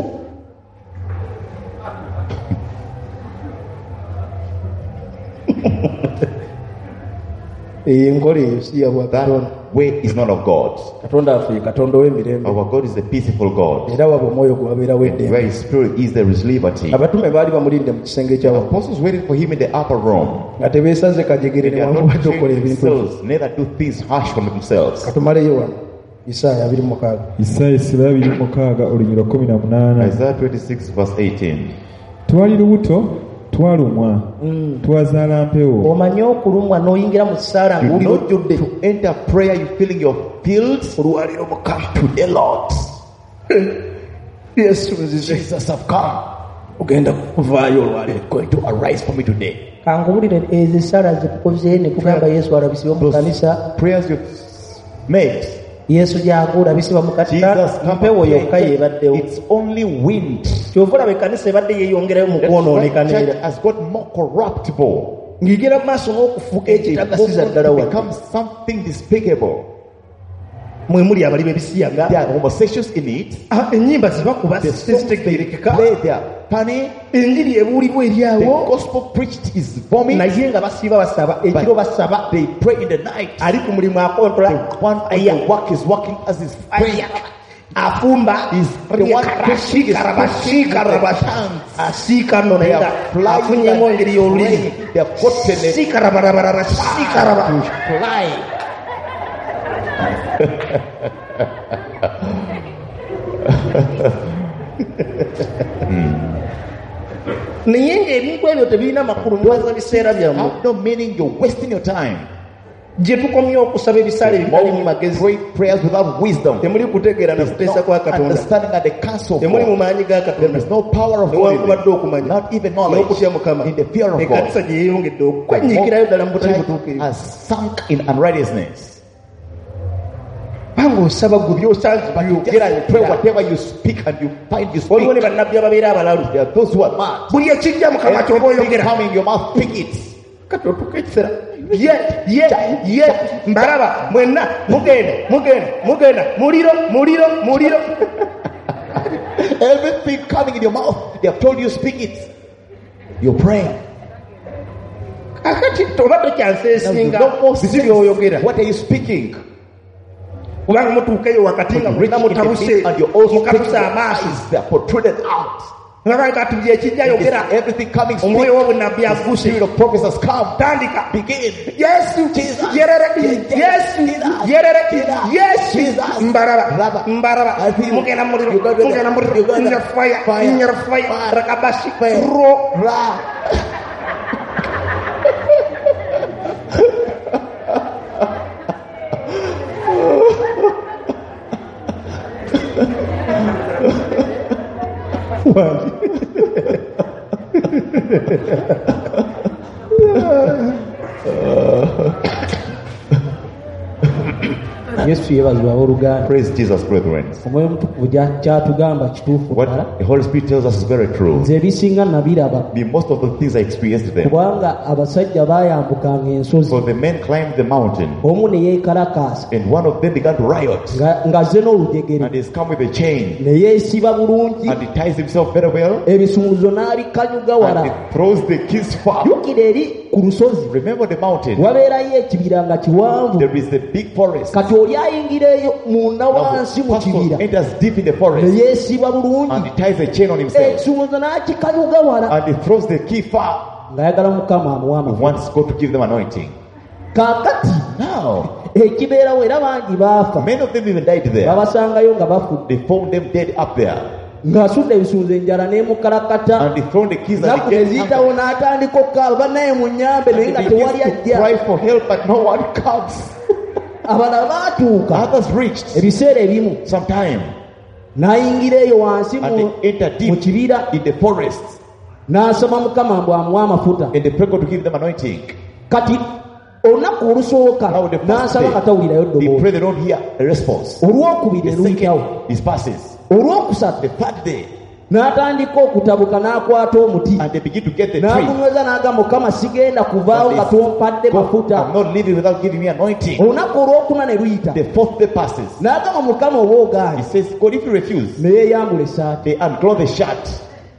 S2: enkola eyo si ya bwa katonda
S1: That way is not of God.
S2: katonda waffe ye katonda w'emirembe
S1: Our God is a peaceful God.
S2: era waba omwoyo gwabeerawo eddembe
S1: Where His Spirit is, there is liberty.
S2: abatume baali bamulinde mu kisenge kyawa
S1: Apostles waited for Him in the upper room.
S2: nga tebeesaze kajegere
S1: They
S2: ne
S1: are not
S2: wamuwate
S1: trained
S2: okola ebintu
S1: themselves, neither do things harsh on themselves.
S2: katumaleyo wano isaaya 26
S3: Isaaya essira 26 olunyiro 18.
S1: Isaiah 26 verse 18.
S3: Twali lubuto twalumwa twazaala mpewo
S2: omanyi okulumwa n'oyingira mu kisaala
S1: You
S2: ng'oli
S1: know
S2: ojjudde
S1: to enter prayer, you filling your fields.
S2: olwaliro mukama
S1: Today, Lord,
S2: yesu nzize
S1: Jesus have come.
S2: ogenda kuvaayo olwaliro
S1: Going to arise for me today.
S2: kanguwulire ezo esaala zikukoze ne kugamba yesu alabisibwe mu kanisa
S1: Prayers you've made.
S2: yesu gy'akuula bisibwa mu
S1: Jesus
S2: kanisa
S1: come
S2: mpewo yokka yeebaddewo
S1: It's only wind.
S2: kyova olaba ekkanisa ebadde yeeyongerayo mu
S1: That's why
S2: kwonooneka
S1: church
S2: neera
S1: has got more corruptible.
S2: ng'igera mu maaso n'okufuuka
S1: It
S2: ekitagasiza ddala
S1: has
S2: wano
S1: become something despicable.
S2: mwe muli abali b'ebisiyaga
S1: There are homosexuals in it.
S2: ennyimba zibakuba
S1: The songs they
S2: tezitegeerekeka
S1: play, they are funny.
S2: enjiri ebuulibwa eri
S1: The
S2: awo
S1: gospel preached is vomit.
S2: naye nga basiiba basaba ekiro basaba
S1: They pray in the night.
S2: ali ku mulimu akontola
S1: The one on the work is working as his praying.
S2: afumba
S1: Is the one preaching is
S2: asiika nno
S1: They
S2: naye nga
S1: are flying
S2: afunyemu engeri y'olulimi
S1: They have gotten a
S2: siikarabarabara siikaraba
S1: fly.
S2: naye ng'ebintu ebyo tebirina makulu mubaza biseera byammwe
S1: Have no meaning. You're wasting your time.
S2: gye tukomye okusaba ebisale ebitali mu magezi
S1: Pray prayers without wisdom.
S2: temuli kutegeera na kuteesa kwa Katonda
S1: Understanding and the counsel of
S2: temuli mu
S1: God.
S2: maanyi ga
S1: There
S2: Katonda
S1: is no power of God in
S2: newankubadde
S1: it.
S2: okumanya
S1: Not even knowledge.
S2: n'okutya Mukama
S1: In the fear of God.
S2: ekkanisa gye yeeyongedde okwenyiikirayo ddala mu butali
S1: Church
S2: butuukirivu
S1: has sunk in unrighteousness.
S2: banga osaba gwe byosanze
S1: But you just
S2: byogera
S1: pray whatever you speak and you find you
S2: waliwo ne
S1: speak.
S2: bannabbi ababeera abalalu
S1: There are those who are mad.
S2: buli ekijja Mukama ky'oba
S1: Everything
S2: oyogera
S1: coming in your mouth, speak it.
S2: kati otuuka ekiseera ye mbalaba mwenna mugenda muliro
S1: Everything coming in your mouth, they have told you speak it. You're praying.
S2: akati oba tokyanseesinga bisi by'oyogera
S1: What are you speaking?
S2: kubanga mutuukeyo wakati nga
S1: Rich
S2: mulina
S1: in the
S2: mutabuse
S1: midst and you're also
S2: mukatusa amaaso
S1: eyes that are protruded out.
S2: nga tuli ekijja yogera
S1: It's everything coming speak.
S2: omwoyo w'obunnabbi
S1: The
S2: aguse
S1: spirit of prophet has come.
S2: tandika
S1: Begin.
S2: yesu
S1: Jesus.
S2: yerere
S1: Jesus.
S2: yesu
S1: Jesus.
S2: yerere
S1: Jesus.
S2: yesu
S1: Jesus.
S2: mbaraba
S1: Raba.
S2: mbaraba
S1: I feel
S2: mugenda muliro
S1: you got it.
S2: mugenda
S1: You
S2: muliro
S1: got it.
S2: nja fire
S1: Fire.
S2: nja fire
S1: Fire.
S2: rakabashi
S1: Fire.
S2: ro
S1: Ra.
S5: yesu yeebazibwa abooluganda
S1: Praise Jesus, brethren.
S5: omwoyo omutukuvu kyatugamba kituufu ddala
S1: What the Holy Spirit tells us is very true.
S5: nze ebisinga nabiraba
S1: Most of the things I experienced them.
S5: kubanga abasajja baayambukanga ensozi
S1: So the men climbed the mountain,
S5: omu ne yeekalakaasa
S1: and one of them began to riot,
S5: ng'azze n'olujegere
S1: and he's come with a chain,
S5: ne yeesiba bulungi
S1: and he ties himself very well,
S5: ebisumulizo n'abikanyuga
S1: and
S5: wala
S1: he throws the keys far.
S5: jjukira eri ku lusozi
S1: Remember the mountain?
S5: wabeerayo ekibira nga kiwanvu
S1: There is a big forest.
S5: kati oli ayingira eyo munda
S1: Now
S5: wansi
S1: the
S5: mu
S1: pastor
S5: kibira
S1: enters deep in the
S5: ne
S1: forest,
S5: yeesiba
S1: and
S5: bulungi
S1: he ties a chain on himself,
S5: ekisumulizo n'akikanyuga wala
S1: and he throws the key far.
S5: ng'ayagala mukama amuwa
S1: He
S5: amafuta
S1: wants God to give them anointing.
S5: kaakati
S1: Now,
S5: ekibeerawo era bangi baafa
S1: many of them even died there.
S5: babasangayo nga bafudde
S1: They found them dead up there,
S5: ng'asudde ebisumulizo enjala n'emukalakata
S1: and they thrown the keys and
S5: naku
S1: they
S5: ne
S1: gave
S5: ziyitawo n'atandika okukaaba bannaye mu nnyambe naye nga
S1: They
S5: tewali
S1: begin to
S5: ajja
S1: cry for help, but no one comes.
S5: abalala baatuuka
S1: Others reached
S5: ebiseera ebimu
S1: sometime,
S5: n'ayingira eyo wansi
S1: and they entered
S5: mu
S1: deep
S5: kibira
S1: in the forest,
S5: n'asaba mukama mbw amuwa amafuta
S1: and they pray God to give them anointing.
S5: kati olunaku olusooka
S1: Now the first
S5: n'asaba nga tawulirayo
S1: day, they
S5: ddoboozi
S1: pray they don't hear a response.
S5: olwokubiri
S1: The
S5: eruyitawo
S1: second is passes.
S5: olwokusatu
S1: The third day,
S5: n'atandika okutabuka n'akwata omuti
S1: and they begin to get the tree.
S5: n'agunyweza n'agamba mukama sigenda kuvaawo nga tompadde
S1: God,
S5: mafuta
S1: I'm not leaving without giving me anointing.
S5: olunaku olwokuna ne luyita
S1: The fourth day passes.
S5: n'agamba mukama oba
S1: He
S5: ogaanye
S1: says, God, if you refuse,
S5: ne yeeyambula essaati
S1: they unclothe the shirt,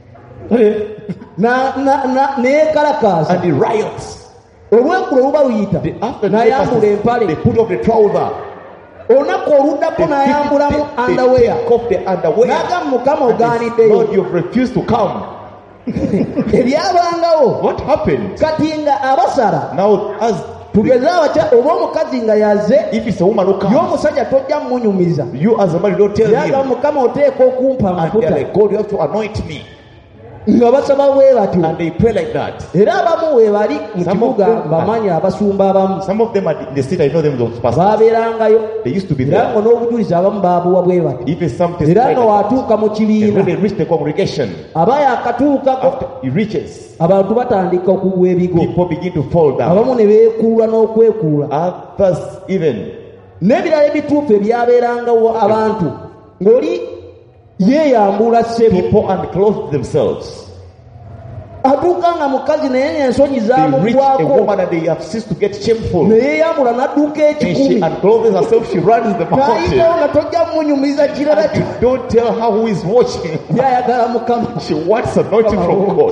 S5: ne yeekalakaasa
S1: and he riots.
S5: olwekula oluba luyita
S1: After the day
S5: n'ayambula
S1: passes,
S5: empale
S1: they put off the trouser.
S5: olunaku oluddako n'ayambulamu
S1: They
S5: underwear
S1: take off the underwear.
S5: n'agamba mukama
S1: And they say,
S5: ogaaniddeyo
S1: Lord, you've refused to come.
S5: ebyabangawo
S1: What happened?
S5: kati nga abasala
S1: Now, as
S5: tugeze abakya oba omukazi nga yazze
S1: if it's a woman who comes,
S5: y'omusajja tojja mmunyumiza
S1: you as a man, you don't tell
S5: yagamba
S1: him.
S5: mukama oteeka okumpa
S1: And they're
S5: amafuta
S1: like, God, you have to anoint me.
S5: nga basaba bwe batyo
S1: And they pray like that.
S5: era abamu we bali mu
S1: Some of
S5: kibuga
S1: them-
S5: bamanyi abasumba abamu
S1: Some of them are in the city, I know them, those pastors.
S5: baabeerangayo
S1: They used to be
S5: era
S1: there.
S5: ngo n'obujulizi abamu baabuwa bwe batyo
S1: Even some
S5: era
S1: testify
S5: nga
S1: like that.
S5: watuuka mu
S1: And
S5: kibiina
S1: when they reach the congregation,
S5: aba yakatuukako
S1: after he reaches,
S5: abantu batandika okugwa ebigo
S1: people begin to fall down.
S5: abamu ne beekuula n'okwekuula
S1: Others even,
S5: n'ebirala ebituufu ebyabeerangawo abantu ng'oli yeeyambula ssebo
S1: people unclothed themselves.
S5: atuuka nga mukazi naye ng'ensonyi
S1: They reach a
S5: zaamugwako
S1: woman and they have ceased to get shameful.
S5: ne yeeyambula n'adduka
S1: And she
S5: ekikumi
S1: unclothes herself, she runs the mountain.
S5: n'ayitawo nga tojja mmunyumiza kirala
S1: And you don't tell her who is watching.
S5: yayagala mukama
S1: She wants anointing from God.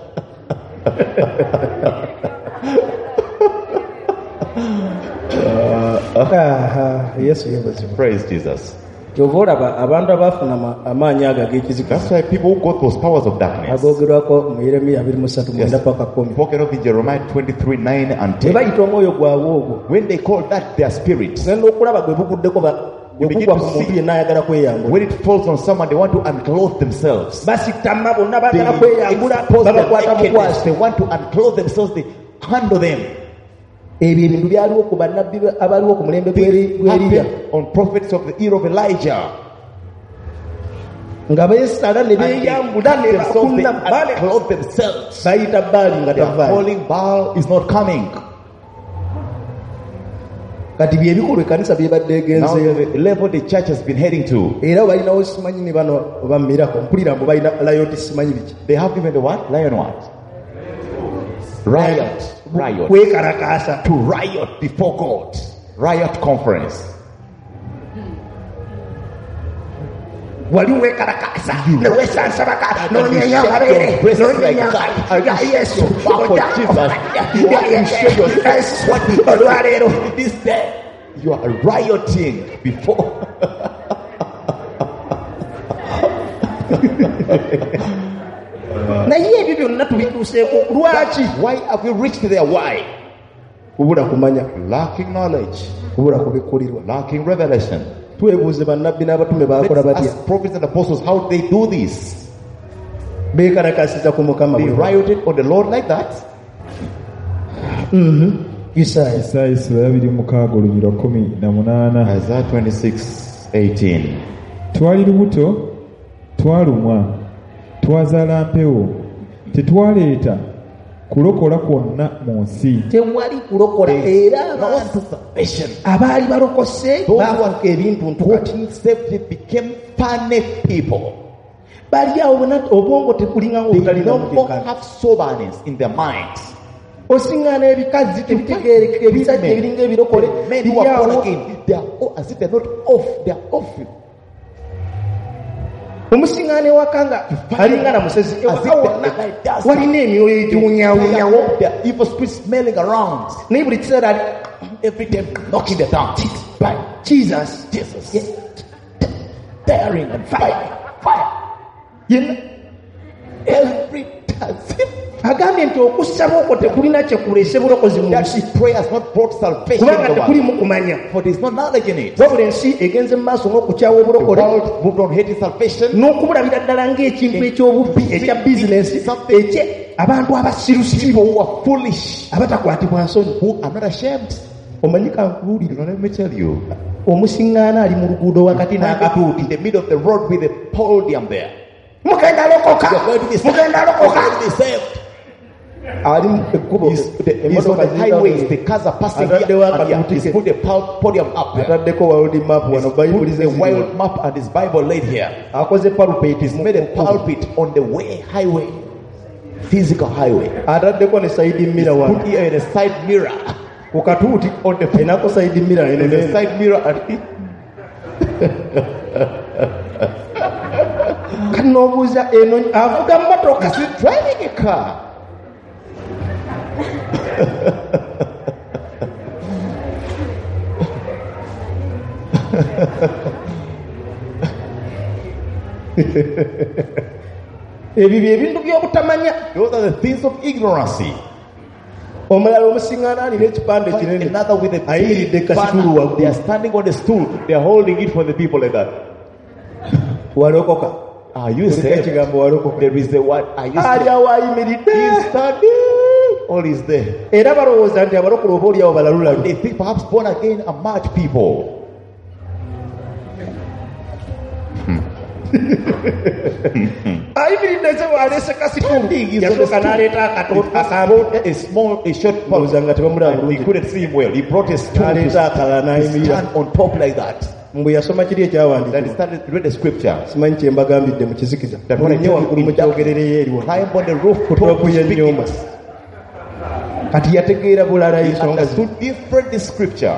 S2: yesu yeebazibwa
S1: Praise Jesus.
S2: kyova olaba abantu abaafuna amaanyi ago ag'ekizikiza
S1: That's why people who got those powers of darkness,
S2: agoogerwako mu yeremiya 23:9 paka 10
S1: spoken of in Jeremiah 23:9 and
S2: bwe
S1: 10.
S2: bayita omwoyo gwabwe ogwo
S1: When they call that their spirit,
S2: genda okulaba gwe buguddeko
S1: You begin
S2: ogugwa
S1: to
S2: ku muntu
S1: see-
S2: yenna ayagala kweyambula
S1: when it falls on someone, they want to unclothe themselves.
S2: basitama bonna
S1: They
S2: bagala kweyambula
S1: expose their
S2: babakwata
S1: nakedness.
S2: mukwasi
S1: They want to unclothe themselves. They handle them.
S2: ebyo ebintu byaliwo ku bannabbi abaliwo ku mulembe gw'Eriya
S1: happened on prophets of the era of Elijah.
S2: nga beesala ne beeyambula ne bakunda
S1: They clothe themselves.
S2: bayita Baali nga
S1: They are
S2: tavaayo.
S1: calling Baal is not coming.
S2: kati bye bikolwa ekkanisa byebadde
S1: Now
S2: egenzeeyo
S1: the level the church has been heading to.
S2: era balinawo simanyi ne bano oba mirako mpulira mbu balina layoti simanyi biki
S1: They have given the what? Lion what? Riot. Riot.
S2: kwekalakaasa
S1: To riot before God. Riot conference.
S2: wali weekalakaasa ne weesansabaka n'onyenya amabeere n'onyenya ya yesu olwaleero
S1: This day you are rioting before.
S2: naye ebyo byonna tubituuseeko lwaki
S1: Why have we reached there? Why?
S2: kubula kumanya
S1: Lacking knowledge,
S2: kubula kubikkulirwa
S1: lacking revelation.
S2: twebuuze bannabbi n'abatume baakola
S1: Let's
S2: batya
S1: ask prophets and apostles how they do this.
S2: beekalakaasiza ku mukama
S1: They
S2: bwe
S1: rioted on the Lord like that.
S2: isaaya
S3: Isaya 26:18.
S1: Isaiah 26:18.
S3: Twali lubuto, twalumwa, twazaala mpewo, tetwaleeta kulokola kwonna mu nsi.
S2: tewali kulokola era
S1: No
S2: abantu
S1: salvation.
S2: abaali balokose baakwaka ebintu ntukati
S1: Who saved it became funny people.
S2: bali awo obwongo tekulinga
S1: They
S2: ng'otalina
S1: no more
S2: mutekano
S1: have soberness in their minds.
S2: osiŋŋaana ebikazi tebitegeereka ebisajja ebiringa ebirokole
S1: Men who are born
S2: biryawo
S1: again, they are as if they're not off. They are off.
S2: omusiŋŋaana ewaka nga alinga na musezi
S1: As if
S2: ewaka
S1: they
S2: wonna
S1: are like dust.
S2: walina emyoyo egiwunyawunyawo
S1: They are evil spirits smelling around.
S2: naye buli kiseera ali
S1: Every day knocking the town. Bang.
S2: jesus
S1: Jesus. Tearing and fire.
S2: yenna
S1: Every time.
S2: agambye nti okusaba okwo tekulina kyekuleese bulokozi mu
S1: That
S2: nsi
S1: prayer has not brought salvation
S2: kubanga
S1: in the world.
S2: tekulimu kumanya
S1: For there is no knowledge in it.
S2: wabula ensi egenze mu maaso ng'okukyawa
S1: The
S2: obulokole
S1: world moved on hating salvation.
S2: n'okubulabira ddala ng'ekintu eky'obubbi ekya bizinensi abantu abasirusiru
S1: People who are foolish,
S2: abatakwatibwa nsonyi
S1: who are not ashamed.
S2: omanyi kankubuulire
S1: You know, let me tell you.
S2: omusiŋŋaana ali mu luguudo wakati n'akatuuti
S1: In the middle of the road with a podium there.
S2: mugenda lokoka
S1: You're going to be saved.
S2: mugenda
S1: You're
S2: lokoka
S1: going to be saved.
S2: ali mu ekkubo
S1: He's on the highways. The cars are passing here. And he's put the podium up there.
S2: ataddeko world map wano
S1: He's
S2: bayibuli
S1: put a wild map and his Bible laid here.
S2: akoze palupate
S1: He's made a pulpit on the way, highway, physical highway.
S2: ataddeko ne side mirror
S1: Put
S2: wano
S1: here in a side mirror.
S2: ku katuuti
S1: On the
S2: enako side mirror eno
S1: There's a
S2: ne
S1: side mirror and
S2: kati n'obuuza eno avuga mmotoka
S1: driving a car.
S2: ebyo byebintu by'obutamanya
S1: Those are the things of ignorancy.
S2: omulala omusiŋŋaana alina ekipande kinene
S1: Another with a
S2: ayimiridde
S1: big
S2: kasitulu
S1: banner. They
S2: waggulu
S1: are standing on the stool. They are holding it for the people like that.
S2: walokoka
S1: Are you
S2: Kuliko
S1: saved?
S2: ekigambo walokoka
S1: There is the word. Are you
S2: ali
S1: saved?
S2: awo ayimiridde
S1: He's standing. All is there.
S2: era balowooza nti abalokole oba oli awo balalulabi
S1: They think perhaps born again are mad people.
S2: ayimiridde ze bw'aleese kasitulu yasooka n'aleeta
S1: A small, a short pulse.
S2: ndowooza nga tebamulaba
S1: He
S2: bulungi
S1: couldn't see him well. He brought a stool
S2: n'aleeta akalala
S1: to
S2: n'ayimirira
S1: stand on top like that.
S2: mbwe yasoma kiri
S1: Then he
S2: ekyawandiikibwa
S1: started to read the scripture.
S2: simanyi kye mbagambidde mu kizikiza
S1: That when I
S2: mulinye
S1: tell you
S2: waggulu
S1: in
S2: mukyogerereyo eri wano
S1: Climb on the roof
S2: ku
S1: top
S2: topu
S1: to speak
S2: y'ennyumba
S1: it.
S2: kati yategeera bulala
S1: He
S2: ensonga zi
S1: understood different the scripture.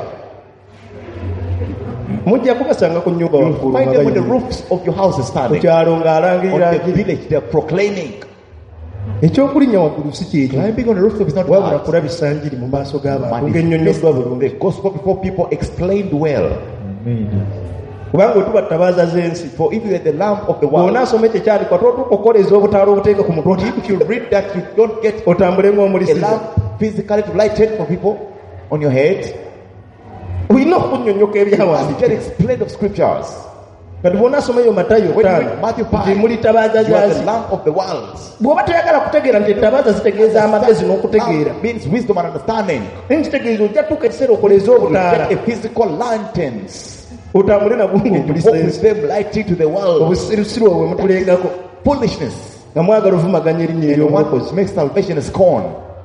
S2: mujja kubasanga ku nnyumba
S1: You'll
S2: waggulu
S1: find
S2: nga
S1: them on the
S2: bayimiridde.
S1: roofs of your houses
S2: ku
S1: standing.
S2: kyalo
S1: On
S2: ng'alangirira
S1: the
S2: kiri
S1: village, they're proclaiming.
S2: ekyokulinnya waggulu si kyekyo
S1: Climbing on the roof is not
S2: wabula
S1: hard.
S2: kulabisa njiri mu maaso g'abantu ng'ennyonnyoddwa bulungi
S1: The gospel before people explained well.
S3: Amen.
S2: kubanga bwe tuba ttabaaza z'ensi
S1: For if you are the lamp of the world,
S2: bw'onaasoma ekyo kyandikwa totukokoleza obutaala obuteeka ku mutwe
S1: if you read that, you don't get
S2: otambule
S1: a
S2: ng'omulisiza
S1: lamp physically to light it for people on your head.
S2: olina okunnyonnyoka
S1: You must
S2: ebyawandiika
S1: get explained of scriptures.
S2: kati bw'ona asomayo Matayo
S1: When you
S2: 5
S1: read Matthew
S2: nti
S1: 5,
S2: muli tabaaza
S1: you are the
S2: zazi
S1: lamp of the world.
S2: bw'oba toyagala kutegeera nti etabaaza zitegeeza amagezi n'okutegeera
S1: Lamp means wisdom and understanding.
S2: nkitegeeza ojja tuuka ekiseera okoleeza
S1: You
S2: obutaala
S1: get a physical lanterns.
S2: otambule nabwo
S1: And you walk with
S2: ng'obulisensi
S1: them lighting to the world.
S2: obusirusiru obwe mutulengako
S1: Foolishness.
S2: nga mwagala ovumaganya erinnya
S1: And you want
S2: ery'omulokozi
S1: to make salvation a scorn.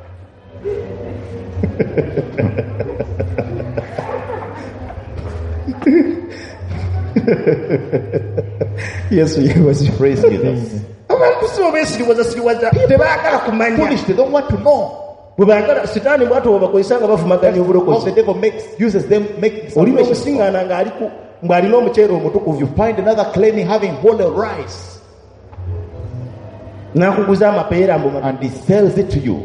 S2: yesu yeebazibwe
S1: Praise Jesus.
S2: abantu si obeesiriwaza tebaagala kumanya
S1: Foolish, they don't want to know.
S2: bwe baagala sitaani bwatu bwebakozesa nga bavumaganya
S1: How
S2: obulokozi
S1: the devil uses them, make
S2: olina
S1: salvation.
S2: obusiŋŋaana ng'alina omuceere omutukuvu
S1: You find another claiming having holy rice,
S2: n'akuguza amapeera mbu
S1: and he sells it to you.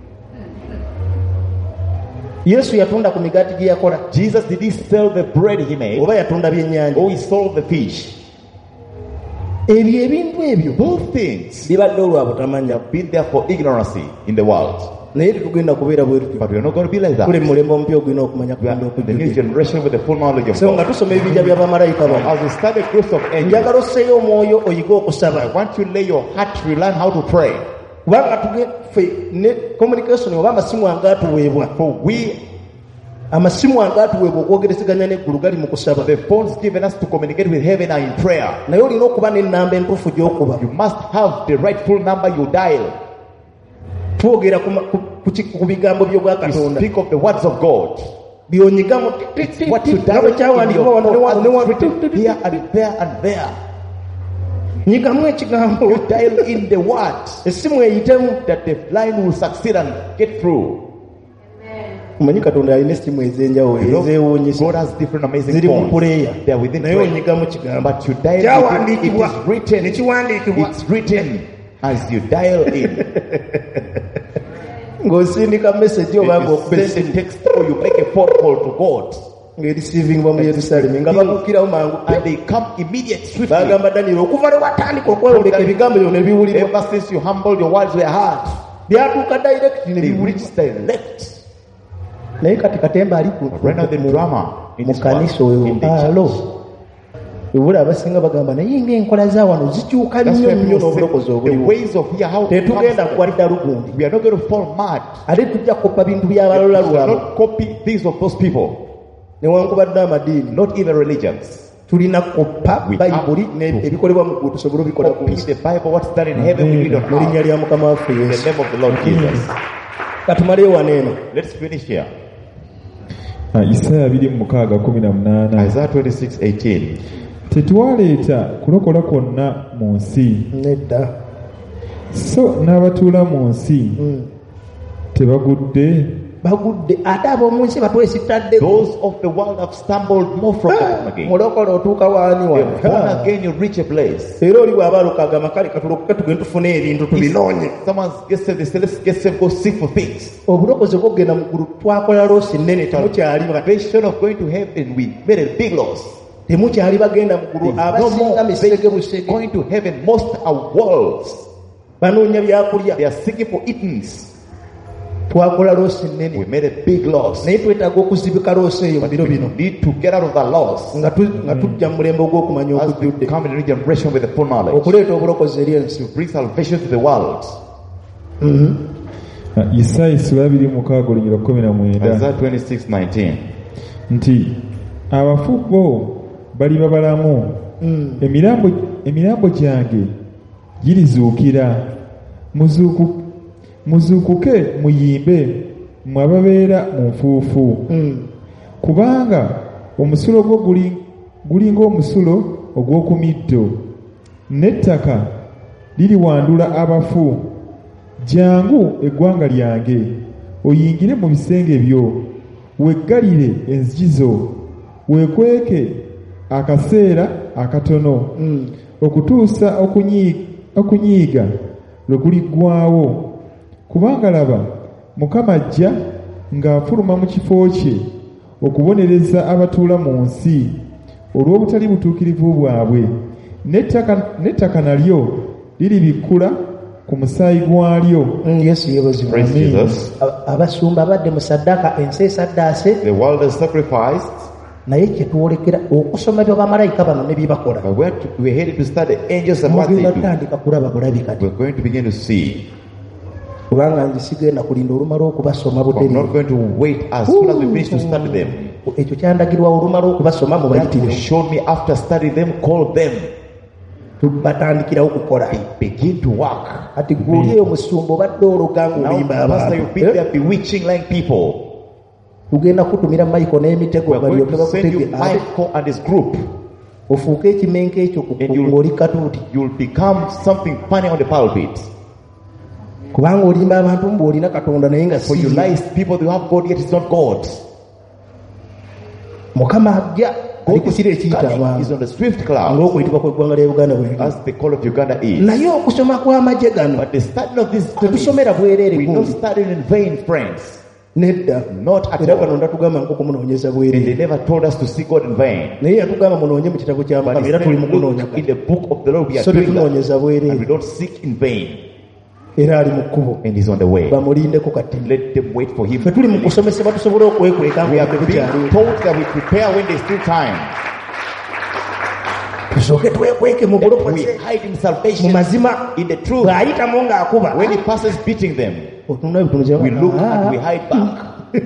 S2: yesu yatunda ku migaati gye yakola
S1: Jesus, did he sell the bread he made,
S2: oba yatunda byennyanja
S1: or he sold the fish?
S2: ebyo ebintu ebyo
S1: Both things
S2: bibadde olwa butamanya
S1: have been there for ignorancy in the world.
S2: naye tetugenda kubeera bwe tutyo
S1: But we are not going to be like
S2: tuli
S1: that.
S2: mu mulembe omupya ogulina okumanya
S1: We
S2: kugenda
S1: are the new
S2: okujjukira
S1: generation with the full knowledge of
S2: so nga
S1: God.
S2: tusoma ebijja bya bamalayika bano
S1: As we study groups of angels,
S2: njagala osseeyo omwoyo oyige okusaba
S1: I want you to lay your heart to learn how to pray.
S2: kubanga ffe ne communication oba amasimu agaatuweebwa
S1: For we,
S2: amasimu agaatuweebwa okwogerezeganya n'eggulu gali mu kusaba
S1: the phones given us to communicate with heaven are in prayer.
S2: naye olina okuba n'ennamba entuufu gy'okuba
S1: You must have the rightful number you dial.
S2: twogera ku bigambo by'obwa
S1: You
S2: katonda
S1: speak of the words of God.
S2: byonyigamu
S1: What you
S2: nga
S1: dial
S2: bwe
S1: in
S2: kyawandiikibwa
S1: your
S2: wano ne wano ne
S1: phone,
S2: wano
S1: as it's written here and there and there.
S2: nyigamu ekigambo
S1: You dial in the word
S2: essimu eyitemu
S1: that the line will succeed and get through.
S2: omanyi katonda alina essimu ez'enjawulo
S1: You know,
S2: ezeewuunyisa
S1: God has different amazing
S2: ziri mu
S1: phones.
S2: puleya
S1: They are within
S2: naye
S1: prayer.
S2: onyigamu kigambo
S1: But you dial it, it
S2: kyawandiikibwa
S1: is written.
S2: nekiwandiikibwa
S1: It's written as you dial in.
S2: ng'osindika message oba
S1: You
S2: ng'okuba
S1: send a
S2: essimu
S1: text or you make a phone call to God.
S2: ng'erisiivingibwa mu yerusaalemi nga babuukirawo mangu
S1: And they come immediate swiftly.
S2: bagamba daniel okuva lwe watandika okwewoleka ebigambo byo ne biwulirwa
S1: Ever since you humbled your words were heard,
S2: byatuuka direct ne
S1: they
S2: biwulirwa
S1: reach direct.
S2: naye kati katemba ali
S1: Right now the drama in
S2: mu
S1: this
S2: kanisa
S1: world,
S2: oyo
S1: in the church.
S2: alo ebula abasinga bagamba naye ng'enkola za wano zikyuka
S1: That's
S2: nnyo
S1: why
S2: nnyo
S1: people
S2: n'obulokozi
S1: say the
S2: obuliwo
S1: ways of here, how it
S2: tetugenda
S1: comes,
S2: kuwadda lugundi
S1: we are not going to fall mad.
S2: ate tujja kukopa bintu
S1: We
S2: by'abalola
S1: will
S2: lwabo
S1: not copy things of those people,
S2: newankubadde amadiini
S1: not even religions.
S2: tulina koppa
S1: We
S2: bayibuli
S1: have to
S2: ebikolebwa mu ggulu tusobole obikola ku
S1: Copy
S2: nsi
S1: the Bible, what's done in heaven, we read on
S2: mu linnya
S1: earth.
S2: lya mukama waffe
S1: In the
S2: yesu
S1: name of the Lord Jesus.
S2: katumaleyo wano eno
S1: Let's finish here.
S3: Isaya 2:18
S1: Isaiah 26:18.
S3: tetwaleeta kulokola kwonna mu nsi
S2: nedda
S3: so n'abatuula mu nsi tebagudde
S2: bagudde ate ab'omu nsi batwesitadde
S1: Those of the world have stumbled more from the born again.
S2: mulokola otuuka waani
S1: They're born
S2: wano
S1: again, you reach a place.
S2: era oli bw'aba alukagamba kale katulokoke tugende tufune ebintu tubinoonye
S1: Someone gets saved, they say, let's get saved, go seek for things.
S2: obulokozi bw'okugenda mu ggulu twakola loosi nnene temukyali
S1: Salvation of going to heaven, we made a big loss.
S2: temukyali bagenda mu ggulu
S1: No
S2: abasinga
S1: more
S2: misege busege
S1: going to heaven. Most are worlds.
S2: banoonya byakulya
S1: They are seeking for eatings.
S2: twakola loosi
S1: We
S2: nnene
S1: made a big loss.
S2: naye twetaaga okuzibika loosi eyo mu biro
S1: We
S2: bino
S1: need to get out of that loss
S2: nga tujja mu mulembe ogw'okumanya
S1: as we
S2: okujjudde
S1: come in a new generation with the full knowledge.
S2: okuleeta obulokozi eri ensi
S1: Bring salvation to the world.
S3: Isaya 2:19
S1: Isaiah 26:19.
S3: nti abafu bo baliba balamu emirambo gyange girizuukira muzuukuke muyimbe mmwe ababeera mu nfuufu kubanga omusulo gwo gulinga omusulo ogw'oku middo n'ettaka liriwandula abafu jangu eggwanga lyange oyingire mu bisenge byo weggalire enzigi zo weekweke akaseera akatono okutuusa okunyiiga lwe kuliggwaawo kubanga laba Mukama ajja ng'afuluma mu kifo kye okubonereza abatuula mu nsi olw'obutali butuukirivu bwabwe n'ettaka nalyo liribikkula ku musaayi gwalyo.
S2: yesu yeebazibwa
S1: Praise Jesus.
S2: abasumba badde mu saddaaka ensi esaddaase
S1: The world is sacrificed.
S2: naye kyetwolekera okusoma by'abamalayika bano ne bye bakola
S1: But we're headed to study angels and what they
S2: mugenda
S1: do.
S2: tutandika kulaba bulabi kati
S1: We're going to begin to see.
S2: kubanga nze sigenda kulinda olumala okubasoma
S1: I'm
S2: budde
S1: not going to wait as soon as we finish to study them.
S2: ekyo kyandagirwa olumala okubasoma
S1: That
S2: mubayitire
S1: will show me after studying them, call them.
S2: batandikirawo kukola
S1: Begin to work.
S2: kati guli omusumba obadde ologa
S1: Now,
S2: ng'olimba
S1: Pastor, you've been
S2: abantu
S1: there bewitching like people.
S2: tugenda kutumira Michael n'emitego
S1: We're going to send you
S2: balyoke
S1: Michael and his group.
S2: ofuuke ekimenke ekyo
S1: And you'll-
S2: ng'oli katuuti
S1: You'll become something funny on the pulpit.
S2: kubanga olimba abantu mbw'olina katonda naye nga
S1: For you
S2: si
S1: lies people, you have God, yet it's not God.
S2: mukama ajja ali ku kiro ekiyita
S1: God is
S2: abantu
S1: on the swift cloud,
S2: ng'okuyitibwa kw'eggwanga lya Uganda bwe liri.
S1: as the call of Uganda is.
S2: naye okusoma kw'amagye gano
S1: But the studying of these
S2: tetusomera bwereere
S1: we not
S2: gundi
S1: studying in vain, friends.
S2: nedda
S1: Not at
S2: era
S1: all.
S2: katonda tugamba nkoko munoonyeza
S1: And they
S2: bwereere
S1: never told us to seek God in vain.
S2: naye yatugamba munoonye mu kitabo kya
S1: But
S2: mukama
S1: he
S2: era tuli mu
S1: said,
S2: kunoonya
S1: look, in the book of the Lord we are
S2: so
S1: doing that.
S2: tetunoonyeza
S1: And we
S2: bwereere
S1: don't seek in vain.
S2: era ali mu kkubo
S1: And he's on the way.
S2: bamulindeko kati
S1: Let them wait for him.
S2: ffe tuli mu kusomesebwa tusobole okwekweka
S1: We are
S2: ngabukyali
S1: being told that we prepare when there's still time.
S2: tusooke twekweke mu
S1: That we
S2: bulokozi
S1: hide in
S2: mu
S1: salvation,
S2: mazima
S1: in the truth.
S2: bw'ayitamu ng'akuba
S1: When he passes beating them,
S2: otunula ebitono kye
S1: we look
S2: baba.
S1: and we hide back.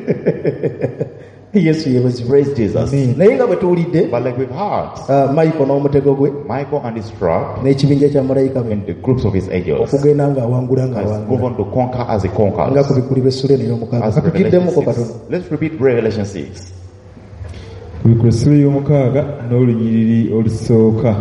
S2: yesu yebazibwa
S1: Praise Jesus.
S2: naye nga bwe tuwulidde
S1: But like we've heard,
S2: Michael n'omutego gwe
S1: Michael and his trap
S2: n'ekibinja kya malayika be
S1: and the groups of his angels
S2: okugenda ng'awangula
S1: has
S2: ng'awangula
S1: gone on to conquer as he
S2: nga
S1: conquers.
S2: ku bikuli b'essula eno ey'omukaaga
S1: As Revelation
S2: katukiddemukko
S1: 6.
S2: katono
S1: Let's repeat Revelation 6.
S3: ku bikulesula y'omukaaga n'olunyiriri olusooka.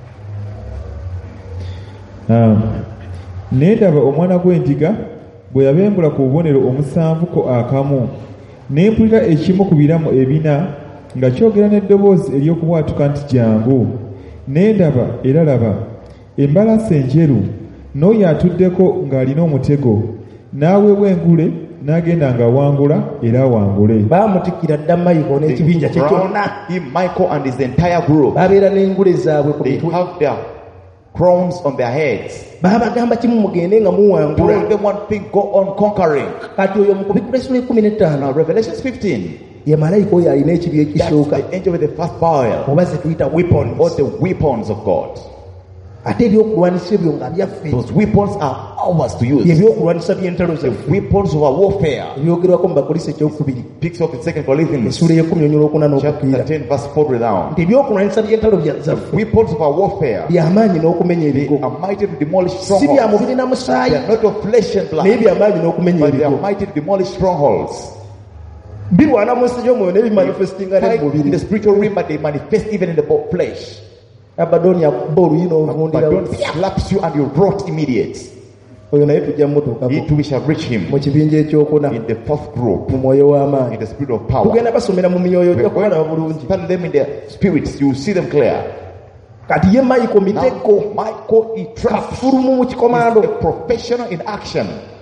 S3: Naye ndaba omwana gw'endiga bwe yabembula ku bubonero omusanvu ko akamu, ne mpulira ekimu ku biramu ebina nga kyogera n'eddoboozi ery'okubwatuka nti jangu. Ne ndaba era laba embalasi enjeru, n'oyo atuddeko ng'alina omutego, n'aweebwa engule n'agenda ng'awangula era awangule.
S2: baamutikkira dda Michael n'ekibinja kye kyonna
S1: Crown him, Michael and his entire group.
S2: babeera n'engule zaabwe ku
S1: They
S2: mitwe
S1: have their crowns on their heads.
S2: baabagamba kimu mugende nga muwangula
S1: Told them one thing, go on conquering.
S2: kati oyo mu kubikula essula 15
S1: Now Revelation 15,
S2: ye malayika oyo alina ekibi
S1: that's
S2: ekisooka
S1: the angel with the first vial,
S2: oba ze tuyita weapons
S1: or the weapons of God.
S2: ate ebyokulwanisa ebyo nga byaffe
S1: Those weapons are ours to use.
S2: ebyokulwanisa by'entalo
S1: The
S2: zaffe
S1: weapons of our warfare.
S2: ebyogerwako mu bakolisa ekyokubiri
S1: Picks up in 2 Corinthians
S2: essula y'ekumi onyola okuna n'okukiira
S1: chapter 10 verse 4 down.
S2: nti ebyokulwanisa by'entalo zaffe
S1: Weapons of our warfare
S2: byamaanyi n'okumenya
S1: they
S2: ebigo
S1: are mighty to demolish
S2: si bya
S1: strongholds.
S2: mubiri na
S1: They
S2: musaayi
S1: are not of flesh and
S2: naye
S1: blood,
S2: byamaanyi n'okumenya
S1: but they are
S2: ebigo
S1: mighty to demolish strongholds.
S2: birwana mu nsi gy'omwoyo n'ebimanifestinga ne
S1: Fight
S2: mu
S1: in the
S2: mubiri
S1: spiritual realm, but they manifest even in the flesh.
S2: abadoni akuba oluyina
S1: But
S2: ovundirawo
S1: don't slaps you and you rot immediate.
S2: oyo naye tujja mutuukako
S1: It we shall reach him
S2: mu kibinja ekyokuna
S1: in the fourth group,
S2: mu mwoyo w'amaanyi
S1: in the spirit of power.
S2: tugenda basomera mu myoyo
S1: We're
S2: ojja
S1: going
S2: kubalaba
S1: to
S2: bulungi
S1: study them in their spirits. You will see them clear.
S2: kati ye Michael mitego
S1: Now, Michael, he traps.
S2: kafulumu mu
S1: He's
S2: kikomando
S1: a professional in action.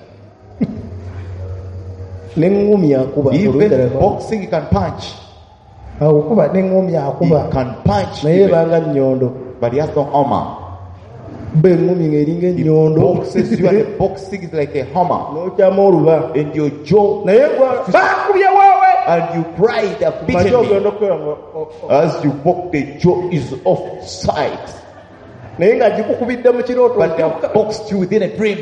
S2: n'eŋŋumi akuba
S1: Even boxing, he can punch.
S2: akuba n'eŋŋumi
S1: He
S2: akuba
S1: can punch,
S2: naye
S1: even,
S2: banga nnyondo
S1: but he has no armor.
S2: ba eŋŋumi ng'eringa
S1: He
S2: ennyondo
S1: boxes you, and the boxing is like a hammer.
S2: n'okyamu oluba
S1: And your jaw,
S2: naye gwa baakubye waawe
S1: and you cry, they're
S2: maze
S1: beating me.
S2: ogenda okukola
S1: As you walk, the jaw is off sight.
S2: naye nga gikukubidde mu kirooto
S1: But they have boxed you within a dream.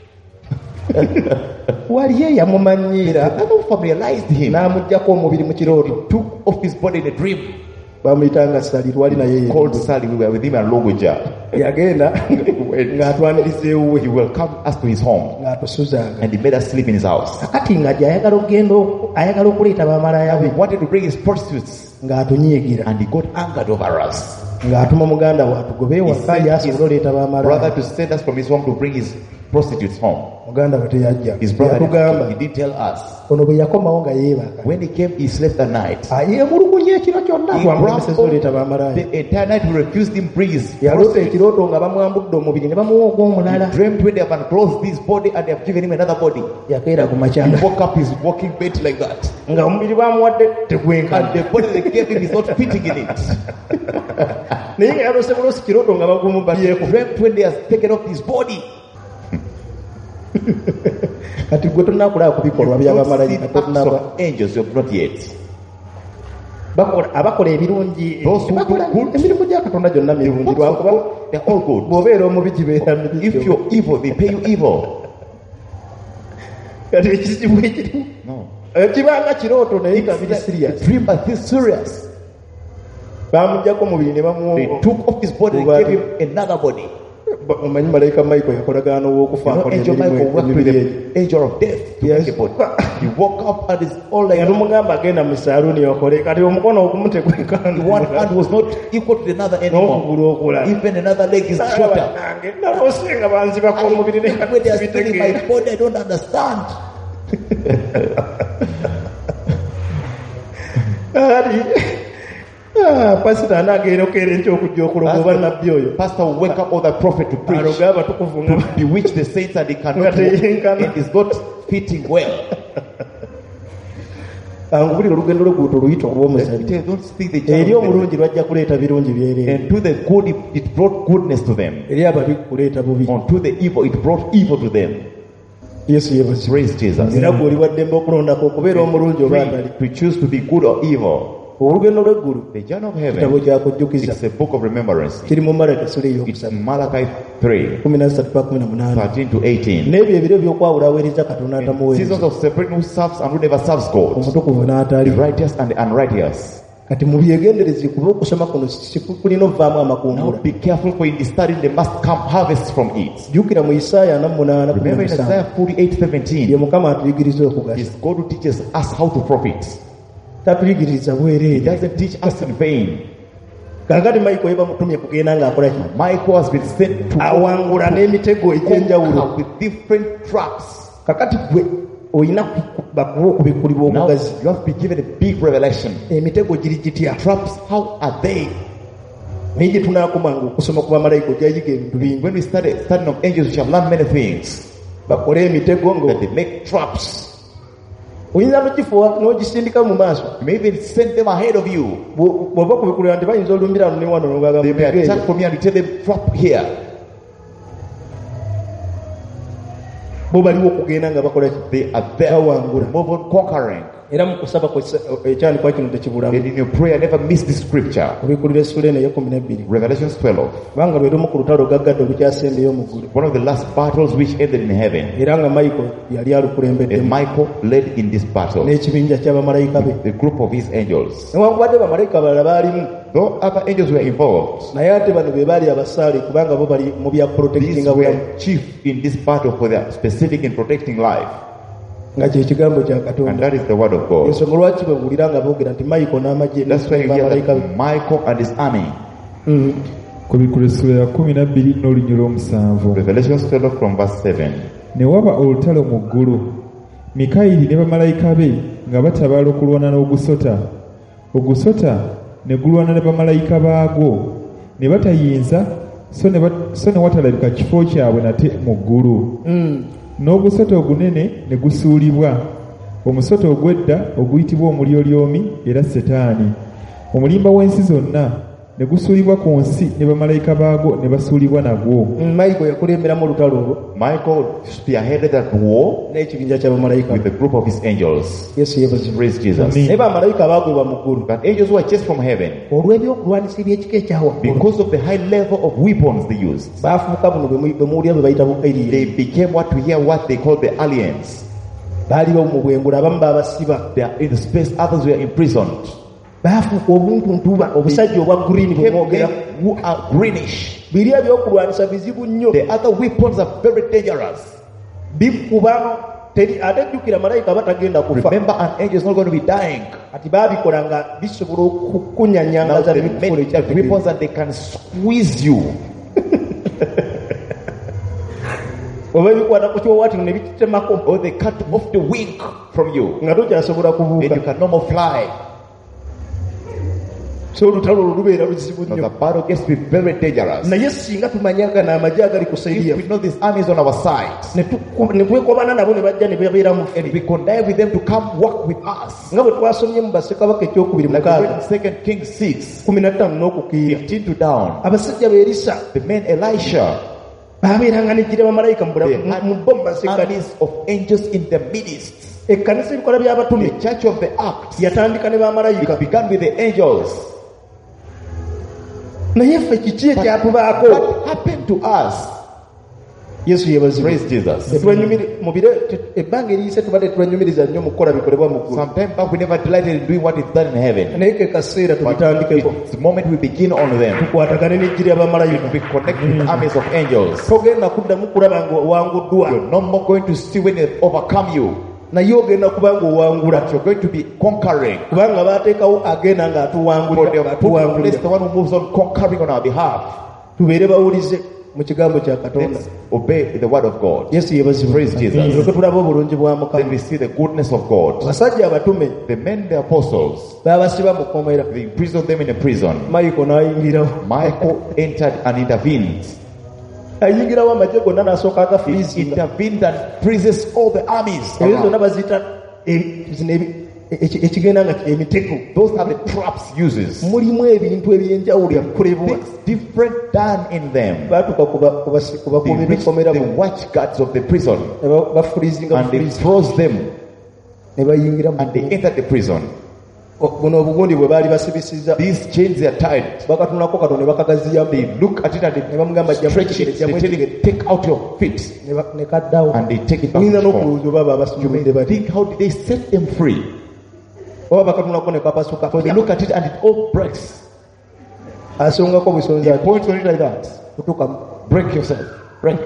S2: waliyo
S1: They
S2: yamumanyiira
S1: never familiarized him.
S2: n'amuggyako omubiri mu kirooto
S1: Took off his body in a dream.
S2: bamuyitanga sali twali naye
S1: Called Sally, we were with him at Logoja.
S2: yagenda ng'atwaniriza ewuwe
S1: He welcomed us to his home
S2: ng'atusuzanga
S1: and he made us sleep in his house.
S2: kakati nga gy'ayagala okugenda ayagala okuleeta bamalaya
S1: He
S2: be
S1: wanted to bring his prostitutes
S2: ng'atunyiigira
S1: and he got angered over us.
S2: ng'atuma muganda we atugobe
S1: He
S2: ewaka
S1: sent
S2: yasobola oleeta
S1: brother
S2: bamalaya
S1: to send us from his home to bring his prostitutes home.
S2: muganda we teyajja
S1: His brother
S2: yatugamba
S1: he didn't tell us.
S2: ono bwe yakomawo nga yeebaka
S1: When he came, he slept that night.
S2: yeemulugunya ekiro kyonna
S1: He
S2: twamuleseza oleeta
S1: grumbled
S2: bamalaya
S1: the entire night. We refused him bring his
S2: yaloota
S1: prostitutes.
S2: ekirooto nga bamwambudde omubiri ne bamuwa ogw'omulala
S1: He dreamed when they have unclothed his body and they have given him another body.
S2: yakeera ku
S1: He
S2: makyanga
S1: woke up his walking bed like that.
S2: nga omubiri bamuwadde
S1: And
S2: tegwenkana
S1: the body they gave him is not fitting in it.
S2: naye nga yaloose buloosi kirooto nga
S1: But he
S2: bagumubyeko
S1: dreamt when they have taken off his body.
S2: kati gwe tonakulaba ku bikolwa
S1: You've not
S2: by'abamalayika
S1: seen acts
S2: totunaba
S1: of angels, you have not yet.
S2: abakola ebirungi
S1: Those who do
S2: bakola
S1: good.
S2: emirimu gya Katonda gyonna mirungi lwakuba
S1: They're all good.
S2: bw'obeera omubi gibeera
S1: If you're evil, they pay you evil.
S2: kati ekizibu ekirimu
S1: No.
S2: kibanga kirooto naye nga biri serious.
S1: Dream, but this serious.
S2: Baamugyako omubiri ne
S1: They took off his body and gave him another body.
S2: omanyi malayika Michael yakolagana n'ow'okufa
S1: You know,
S2: akola
S1: Angel Michael worked with
S2: emibiri
S1: the angel of death to make a body. He woke up and is all like
S2: yalumugamba agenda mu saaluuni okole kati omukono ogumu
S1: one
S2: tegwekanga
S1: hand was not equal to the other anymore.
S2: n'okugulu okulala
S1: Even another leg is shorter.
S2: nalose nga banzibako omubiri
S1: When they are stealing my body, I don't understand.
S2: pasita anaagenda okeera enkya okujja okuloga oba nabbi oyo
S1: Pastor will wake up all the prophet to preach,
S2: aloga abatukuvu nga
S1: to bewitch the saints, and he cannot
S2: Nga teyenkana.
S1: and is not fitting well.
S2: angubulira olugendo lw'egguuto luyita olw'omusabi
S1: They don't think the
S2: eri
S1: journey.
S2: omulungi lwajja kuleeta birungi byereere
S1: And to the good, it brought goodness to them.
S2: eri ababi kuleeta bubi
S1: Unto the evil, it brought evil to them.
S2: yesu yeebazibwa
S1: Praise Jesus.
S2: era gwe oli waddembe okulondako okubeera omulungi oba atali
S1: Free to choose to be good or evil.
S2: olugendo lw'eggulu
S1: The journey of
S2: kitabo
S1: heaven,
S2: kyakujjukiza
S1: it's a book of remembrance.
S2: kiri mu malaki sula
S1: It's
S2: ey'okusatu
S1: Malachi 3,
S2: 13-18
S1: 13 to 18.
S2: n'ebyo ebiro by'okwawula aweereza katonda atamuweereza
S1: Seasons of separating who serves and who never serves God.
S2: omutukuvu
S1: The
S2: n'atali
S1: righteous and the unrighteous.
S2: kati mubyegendereze kuba okusoma kuno kulina ovaamu
S1: Now
S2: amakungula
S1: be careful, for in the study there must come harvest from it.
S2: jjukira mu isaaya 48:17
S1: Remember in Isaiah 48:17,
S2: ye mukama atuyigiriza okugasa
S1: it's God who teaches us how to profit.
S2: tatuyigiriza
S1: He
S2: bwereere
S1: doesn't teach us in vain.
S2: kakati mayiko ye bamutumye kugenda ng'akola ki
S1: Michael has been sent to
S2: awangula n'emitego egy'enjawulo
S1: conquer with different traps.
S2: kakati gwe olina bakuba okubikkulibwa
S1: Now
S2: okugazi
S1: you have to be given a big revelation.
S2: emitego giri gitya
S1: Traps, how are they?
S2: naye gye tunaakomanga okusoma ku bamalayika ojayiga ebintu bingi
S1: When we study studying of angels, we shall learn many things.
S2: bakole emitego
S1: That they make traps.
S2: oyinza nogifuwa n'ogisindika mu maaso
S1: You may even send them ahead of you.
S2: bw'oba kubikulira nti bayinza olumbira ne wano
S1: They may
S2: nobaga
S1: attack from here and you tell them trap here.
S2: bo baliwo okugenda nga bakola ki
S1: They are there.
S2: bawangula
S1: Move on conquering.
S2: era mu kusaba ekyandikwa kino tekibulamu
S1: And in your prayer, never miss this scripture.
S2: kubikulira essula eno eya12
S1: Revelations 12.
S2: kubanga lwe lumu ku lutalo gaggadde olukyasembeyo mu ggulu
S1: One of the last battles which ended in heaven.
S2: era nga Michael yali
S1: And
S2: alukulembeddemu
S1: Michael led in this battle.
S2: n'ekibinja ky'abamalayika be
S1: The group of his angels.
S2: newankubadde bamalayika balala baalimu
S1: Though other angels were involved,
S2: naye ate bano be baali abasaale kubanga bo bali mu bya
S1: these
S2: protectinga bulamu
S1: were chief in this battle for their specific in protecting life.
S2: nga kye kigambo kya
S1: And
S2: katonda
S1: that is the word of God.
S2: ensonga lwaki bwewulira nga boogera nti Michael n'amagye
S1: That's why you hear
S2: bamalayika be
S1: that Michael and his army.
S3: Kubikkula essula ya 12 n'olunnyo lw'omusanvu.
S1: Revelations 12 from verse 7.
S3: Ne waba olutalo mu ggulu, Mikayiri ne bamalayika be nga batabaala okulwana n'ogusota. Ogusota ne gulwana ne bamalayika baagwo, ne batayinza so ne watalabika kifo kyabwe nate mu ggulu. N'ogusota ogunene ne gusuulibwa, omusota ogw'edda oguyitibwa omulyolyomi era Setaani. Omulimba w'ensi zonna ne gusuulibwa ku nsi ne bamalayika baagwo ne basuulibwa nagwo.
S2: Michael yakulemberamu olutalo olwo
S1: Michael spearheaded that war
S2: n'ekibinja ky'abamalayika
S1: with
S2: be
S1: the group of his angels.
S2: yesu yeebazibwa
S1: Praise Jesus.
S2: naye bamalayika baagwebwa mu ggulu
S1: But angels were chased from heaven
S2: olw'ebyokulwanisa eby'ekika ekyawaggulu
S1: because of the high level of weapons they used.
S2: baafuuka buno bwe muwulira bwe bayita bukairire
S1: They became what we hear what they call the aliens.
S2: baaliwo mu bwengula abamu baabasiba
S1: They are in space, others were imprisoned.
S2: baafuuka obuntuntuba obusajja obwa green bwe mwogera
S1: They who are greenish.
S2: biri ebyokulwanisa bizibu nnyo
S1: The other weapons are very dangerous.
S2: bikubano ate jjukira malayika batagenda kufa
S1: Remember, an angel is not going to be dying.
S2: kati baabikola nga bisobola
S1: Now
S2: okukunyanyangaza
S1: they
S2: nebikufuna
S1: make weapons that they can squeeze you.
S2: oba ebikwata ku kiwawati ne bikitemako
S1: Or they cut off the wing from you.
S2: nga tokyasobola
S1: And
S2: kubuuka
S1: you can no more fly.
S2: so olutalo olwo lubeera luzibu
S1: Now the
S2: nnyo
S1: battle gets to be very dangerous.
S2: naye singa tumanyagana amagye agali ku saidi
S1: If we
S2: yaffe
S1: know this army is on our side,
S2: ne twekobana nabo ne bajja ne bebeera mu ffe
S1: and we connive with them to come work with us.
S2: nga bwe twasomye mu bassekabaka ekyokubiri
S1: Like we read in
S2: mukaaga
S1: 2 Kings 6,
S2: 15 n'okukiira
S1: 15 to down.
S2: abasajja be Erisa
S1: The man Elisha,
S2: baabeeranga nejjira bamalayika
S1: they
S2: mu
S1: had
S2: bo mu masekati
S1: armies of angels in the midst.
S2: ekkanisa ebikola by'abatume
S1: The church of the Acts,
S2: yatandika ne bamalayika
S1: it began with the angels.
S2: naye ffe kiki ekyatubaako
S1: What happened to us?
S2: yesu yeebazibwe
S1: Praise Jesus.
S2: mu biro ebbanga eriyise tubadde twenyumiriza nnyo mu kukola bikolebwa mu ggulu
S1: Sometime back we never delighted in doing what is done in heaven.
S2: naye ke kaseera
S1: But
S2: tubitandikeko
S1: it's the moment we begin on them,
S2: tukwatagane n'ejji ly'abamalayika
S1: we connect with the armies of angels.
S2: togenda kuddamu kulaba nga owanguddwa
S1: You're no more going to see when they overcome you,
S2: naye ogenda kuba nga owangula
S1: but you're going to be conquering.
S2: kubanga baateekawo agenda
S1: For
S2: ng'atuwangulira
S1: they have put in place
S2: ng'atuwangulira
S1: the one who moves on conquering on our behalf.
S2: tubeere bawulize mu kigambo kya katonda
S1: Let's obey the word of God.
S2: yesu yeebazibwe
S1: Praise Jesus.
S2: tulyoke tulaba obulungi bwa
S1: Then
S2: mukama
S1: we see the goodness of God.
S2: abasajja abatume
S1: The men, the apostles,
S2: baabasiba mu kkomera
S1: they imprisoned them in a prison.
S2: mayiko n'ayingirawo
S1: Michael entered and intervened.
S2: ayingirawo amagye gonna n'asooka
S1: He
S2: agafiizinga
S1: intervened and freezes all the armies.
S2: ezo zonna
S1: around.
S2: baziyita ekigenda nga emitego
S1: Those are the traps uses.
S2: mulimu ebintu ebyenjawulo byakolebwa
S1: Things different done in them.
S2: baatuka ku
S1: They
S2: bakuumi
S1: reach
S2: b'ekkomera
S1: the watch guards of the prison
S2: bafulizinga
S1: and they froze them
S2: ne bayingira
S1: and they entered the prison.
S2: buno obugundi bwe baali basibisizza
S1: These chains they are tied.
S2: bakatunulako katono ne bakagaziyamu
S1: They look at it and
S2: ne
S1: they
S2: bamugamba jja
S1: stretch it. They tell him, take out your feet.
S2: ne kaddawo
S1: And they take it back
S2: nina
S1: to home.
S2: n'okulowooza oba
S1: You
S2: babasumuludde
S1: may
S2: bati
S1: think, how did they set them free?
S2: oba bakatunulako ne kapasuka
S1: So they look at it and it all breaks.
S2: asongako busonzi
S1: They
S2: ati
S1: point on it like that.
S2: kutukamu
S1: Break yourself. Break.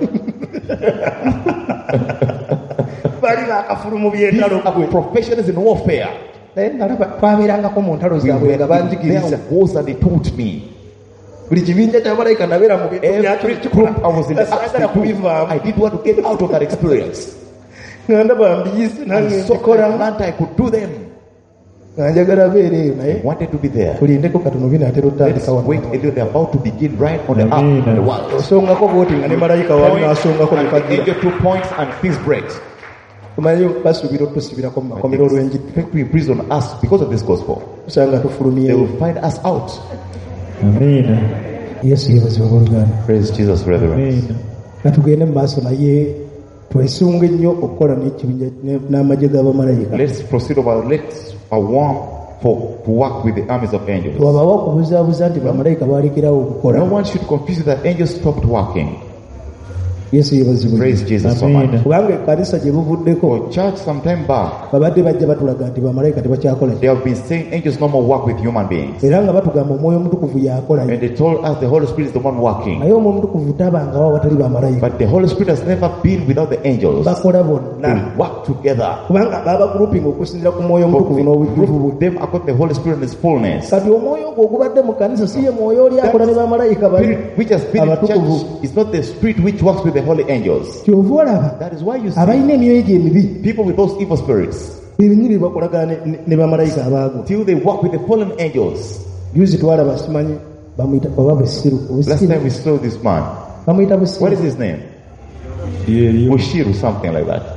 S2: bali bakafulu mu byentalo
S1: These are professionals in warfare.
S2: naye nalaba twabeerangako mu ntalo
S1: We
S2: zaabwe
S1: were
S2: nga
S1: in
S2: banjigiriza
S1: their wars and they taught me.
S2: buli kibinja kya malayika nabeera mu bintu byakyo
S1: Every group I was in the Acts
S2: saagala
S1: group,
S2: kubivaamu
S1: I did want to get out of that experience.
S2: nga ndaba mbiyise nange
S1: And so
S2: nzikola
S1: Atlanta, I could do them.
S2: nga njagala beera eyo naye
S1: I wanted to be there.
S2: kulindeko katono binaatera
S1: Let's
S2: otandika
S1: wait
S2: wano
S1: until they're about to begin right on the earth,
S3: Amen.
S1: on the world.
S2: osongako bwoti nga ne malayika waali n'asongako ne
S1: And the
S2: kagira
S1: angel 2 points and things break.
S2: tumanyi basuubira otusibirako mu makomero olw'enjiri
S1: Expect to imprison us because of this gospel.
S2: tusanga
S1: They
S2: tufulumyeyo
S1: will find us out.
S3: Amiina.
S2: yesu yebaziba oluganda
S1: Praise Jesus, brethren.
S3: Amiina.
S2: nga tugende mu maaso naye twesunga ennyo okukola n'ekibinja n'amagye g'abamalayika
S1: Let's proceed over. Let's warm to work with the armies of angels.
S2: wabawo okubuzaabuza nti bamalayika baalekerawo okukola
S1: No one should confuse you that angels stopped working.
S2: yesu yebazibwe
S1: Praise Jesus so
S3: Amen.
S1: much.
S2: kubanga ekkanisa gye buvuddeko
S1: For church sometime back,
S2: babadde bajja batulaga nti bamalayika tebakyakola
S1: they have been saying angels no more work with human beings.
S2: era nga batugamba omwoyo omutukuvu yakola
S1: And they told us the Holy Spirit is the one working.
S2: naye omwoyo omutukuvu tabangawo awatali bamalayika
S1: But the Holy Spirit has never been without the angels.
S2: bakola bonna
S1: They work together.
S2: kubanga baba grouping okusinzira ku mwoyo omutukuvu n'obujjuvu bwe
S1: Group them according to the Holy Spirit and His fullness.
S2: kati omwoyo ogwo ogubadde mu kanisa si ye mwoyo oli akola ne bamalayika bali
S1: Spirit which has been in
S2: abatukuvu
S1: church is not the spirit which works with the holy angels.
S2: kyova olaba
S1: That is why you see
S2: abalina emyoyo gye emibi
S1: people with those evil spirits,
S2: bebinyiri bakolagana ne bamalayika abaago
S1: till they work with the fallen angels.
S2: juzi twalaba simanyi bamuyita oba busiru
S1: Last time we saw this man.
S2: bamuyita
S1: What is
S2: busiru
S1: his name?
S3: Yeriyo.
S1: Bushiru, something like that.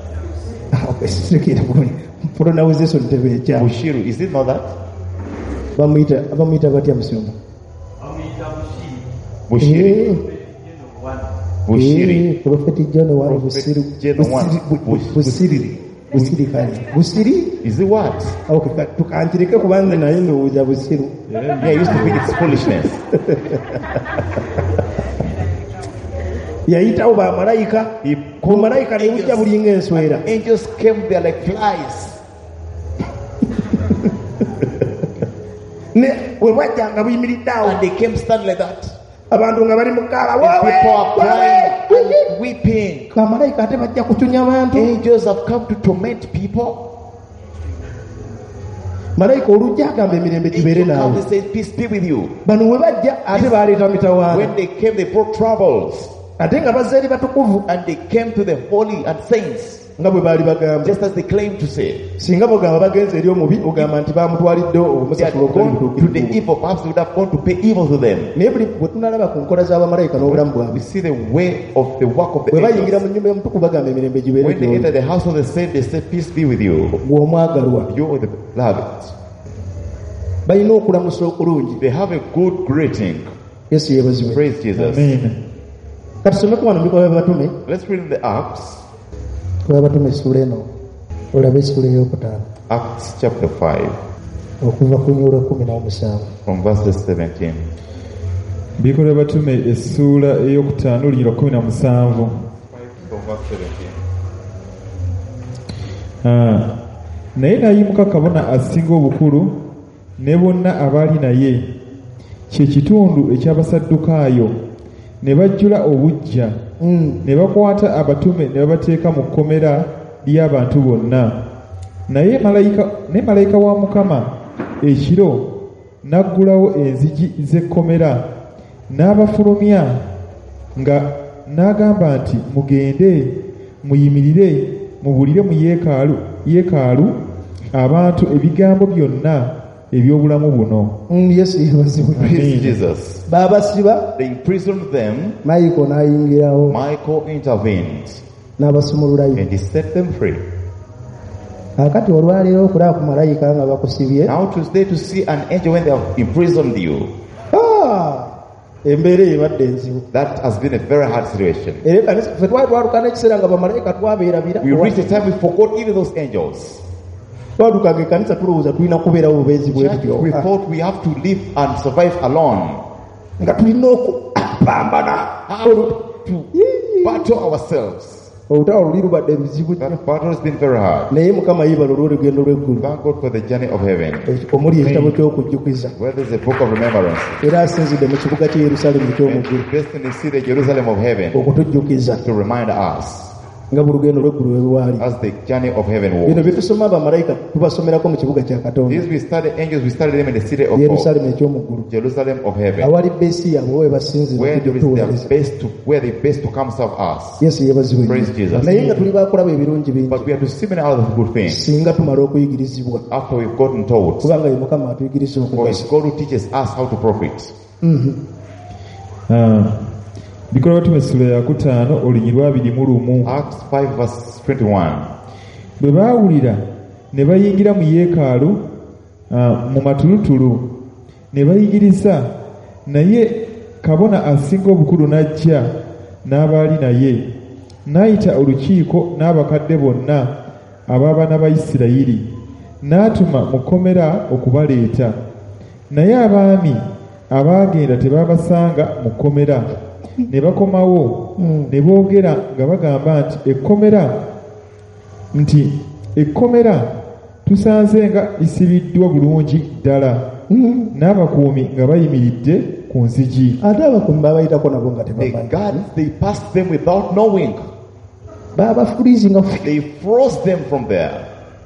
S2: pronunciation tebeekya
S1: Bushiru, is it not that?
S2: bamuyita batya musumba
S1: Bushiri. Bushiri.
S2: profeti john wali
S1: Prophet
S2: busiru
S1: John one.
S2: busiri kale busiri
S1: Is it what?
S2: okay tukankireke kubanga naye ndowooza busiru
S1: Yeah, I used to think it's foolishness.
S2: yayitawo bamalayika bamalayika ne bujja bulinga enswera
S1: Angels came there like flies.
S2: ne bwe bwajja nga buyimiridde awo
S1: And they came standing like that.
S2: abantu nga bali mukaaba
S1: And people are crying and weeping.
S2: bamalayika ate bajja kucunya abantu
S1: Angels have come to torment people.
S2: malayika olujja agamba emirembe gibeere
S1: Angel
S2: naawe
S1: comes and says, peace be with you.
S2: bano we bajja ate baleeta mitawaana
S1: When they came, they brought troubles.
S2: ate nga bazze eri batukuvu
S1: And they came to the holy and saints,
S2: nga bwe baali bagamba
S1: just as they claimed to say.
S2: singa bogamba bagenze eri omubi ogamba nti bamutwalidde
S1: They had
S2: omusasula
S1: gone to the
S2: obutali
S1: evil. Perhaps they would have gone to pay evil to them.
S2: naye buli bwe tunalaba ku nkola z'abamalayika n'obulamu
S1: We
S2: bwabwe
S1: see the way of the work of the
S2: bwe bayingira mu
S1: angels.
S2: nnyumba y'omutuku bagamba emirembe gibeere
S1: When they
S2: gy'oli
S1: enter the house of the saint, they say, peace be with you.
S2: gwe omwagalwa
S1: You are the beloved.
S2: balina okulamusa okulungi
S1: They have a good greeting.
S2: yesu yeebazibwe
S1: Praise Jesus.
S3: Amiina.
S2: katusomeko wano mu bikolwa by'abatume
S1: Let's read in the Acts,
S2: bikolwa by'abatume essuula eno olabe essula ey'okutaano
S1: Acts chapter 5,
S2: okuva ku nyulo 17.
S1: from verses 17.
S3: Bikola batume essuula ey'okutaano olunyira 17.
S1: From verse 17.
S3: Naye n'ayimuka kabona asinga obukulu ne bonna abaali naye, kye kitundu eky'Abasaddukaayo, ne bajjula obuggya, ne bakwata abatume ne babateeka mu kkomera ly'abantu bonna. Naye malayika wa Mukama ekiro n'aggulawo enzigi z'ekkomera, n'abafulumya nga n'agamba nti, mugende muyimirire mubuulire mu yeekaalu abantu ebigambo byonna eby'obulamu buno.
S2: Yesu yebazibwe.
S1: Praise Jesus.
S2: Baabasiba,
S1: They imprisoned them.
S2: Mayiko n'ayingirawo
S1: Michael intervened
S2: n'abasumululayo.
S1: and he set them free.
S2: Akati olwaleero okulaba ku malayika nga bakusibye.
S1: Now today to see an angel when they have imprisoned you,
S2: Embeera ebadde enzibu.
S1: that has been a very hard situation.
S2: Era ekkanisa ffe twali twaluka n'ekiseera nga bamalayika twabeerabira.
S1: We reached a time we forgot even those angels.
S2: Twalukaga ekkanisa tulowooza tulina kubeerawo bubeezi bwe
S1: Church,
S2: tutyo.
S1: we thought we have to live and survive alone.
S2: Nga tulina okupambana.
S1: How to battle ourselves.
S2: Olutalo luli lubadde luzibu nnyo.
S1: That battle has been very hard.
S2: Naye Mukama yeebala olw'olugendo lw'eggulu.
S1: Thank God for the journey of heaven,
S2: Omuli ekitabo ky'okujjukiza.
S1: where there's a book of remembrance.
S2: Era asinzidde mu kibuga ky'e Yerusaalemu
S1: And
S2: eky'omuggulu
S1: destined to see the Jerusalem of heaven
S2: okutujjukiza
S1: to remind us
S2: nga bulugendo lw'eggulu bwe lwali.
S1: as the journey of heaven
S2: Bino
S1: was.
S2: bye tusoma abamalayika tubasomerako mu kibuga kya Katonda,
S1: These we studied angels, we studied them in the city of God,
S2: Yerusaalemu eky'omuggulu,
S1: Jerusalem of heaven,
S2: awali beesi yaabwe we basinzira
S1: where there is their
S2: okutuweereza.
S1: best to, where they best to come serve us.
S2: Yesu yeebazibwe.
S1: Praise Jesus.
S2: Naye nga tuli baakulaba ebirungi bingi
S1: But we have to see many other good things
S2: singa tumala okuyigirizibwa,
S1: after we've gotten taught.
S2: kubanga ye Mukama atuyigiriza
S1: For it's
S2: okugasa.
S1: God who teaches us how to profit.
S3: Bikola batume essula ya 5 olunyiri 21.
S1: Acts 5 verse 21.
S3: Bwe baawulira ne bayingira mu yeekaalu mu matulutulu ne bayigiriza, naye kabona asinga obukulu n'ajja n'abaali naye, n'ayita olukiiko n'abakadde bonna ab'abaana ba Isirayiri, n'atuma mu kkomera okubaleeta. Naye abaami abaagenda tebaabasanga mu kkomera, ne bakomawo ne boogera nga bagamba nti ekkomera tusanze nga lisibiddwa bulungi ddala, n'abakuumi nga bayimiridde ku nzigi.
S2: Ate abakuumi baabayitako nabo nga
S1: The
S2: tebamanyi.
S1: guards, they passed them without knowing.
S2: Baabafuliizinga
S1: They froze them from there.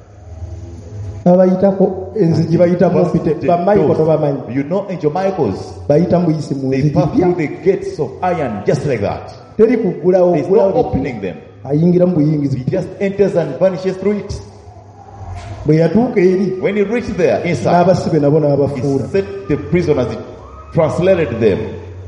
S2: babayitako enzigi bayita
S1: First,
S2: mupite
S1: the
S2: bamayiko
S1: doors.
S2: tobamanyi
S1: You know Angel Michaels,
S2: bayita muyisi mu
S1: they
S2: nzigi
S1: pass
S2: bya
S1: through the gates of iron just like that.
S2: teri kuggulawo
S1: There's no opening them.
S2: ayingira mu buyingizi.
S1: He just enters and vanishes through it.
S2: Bwe yatuuka eri
S1: When he reached there inside,
S2: n'abasibe nabo
S1: he
S2: n'abafuula.
S1: set the prisoners, he translated them.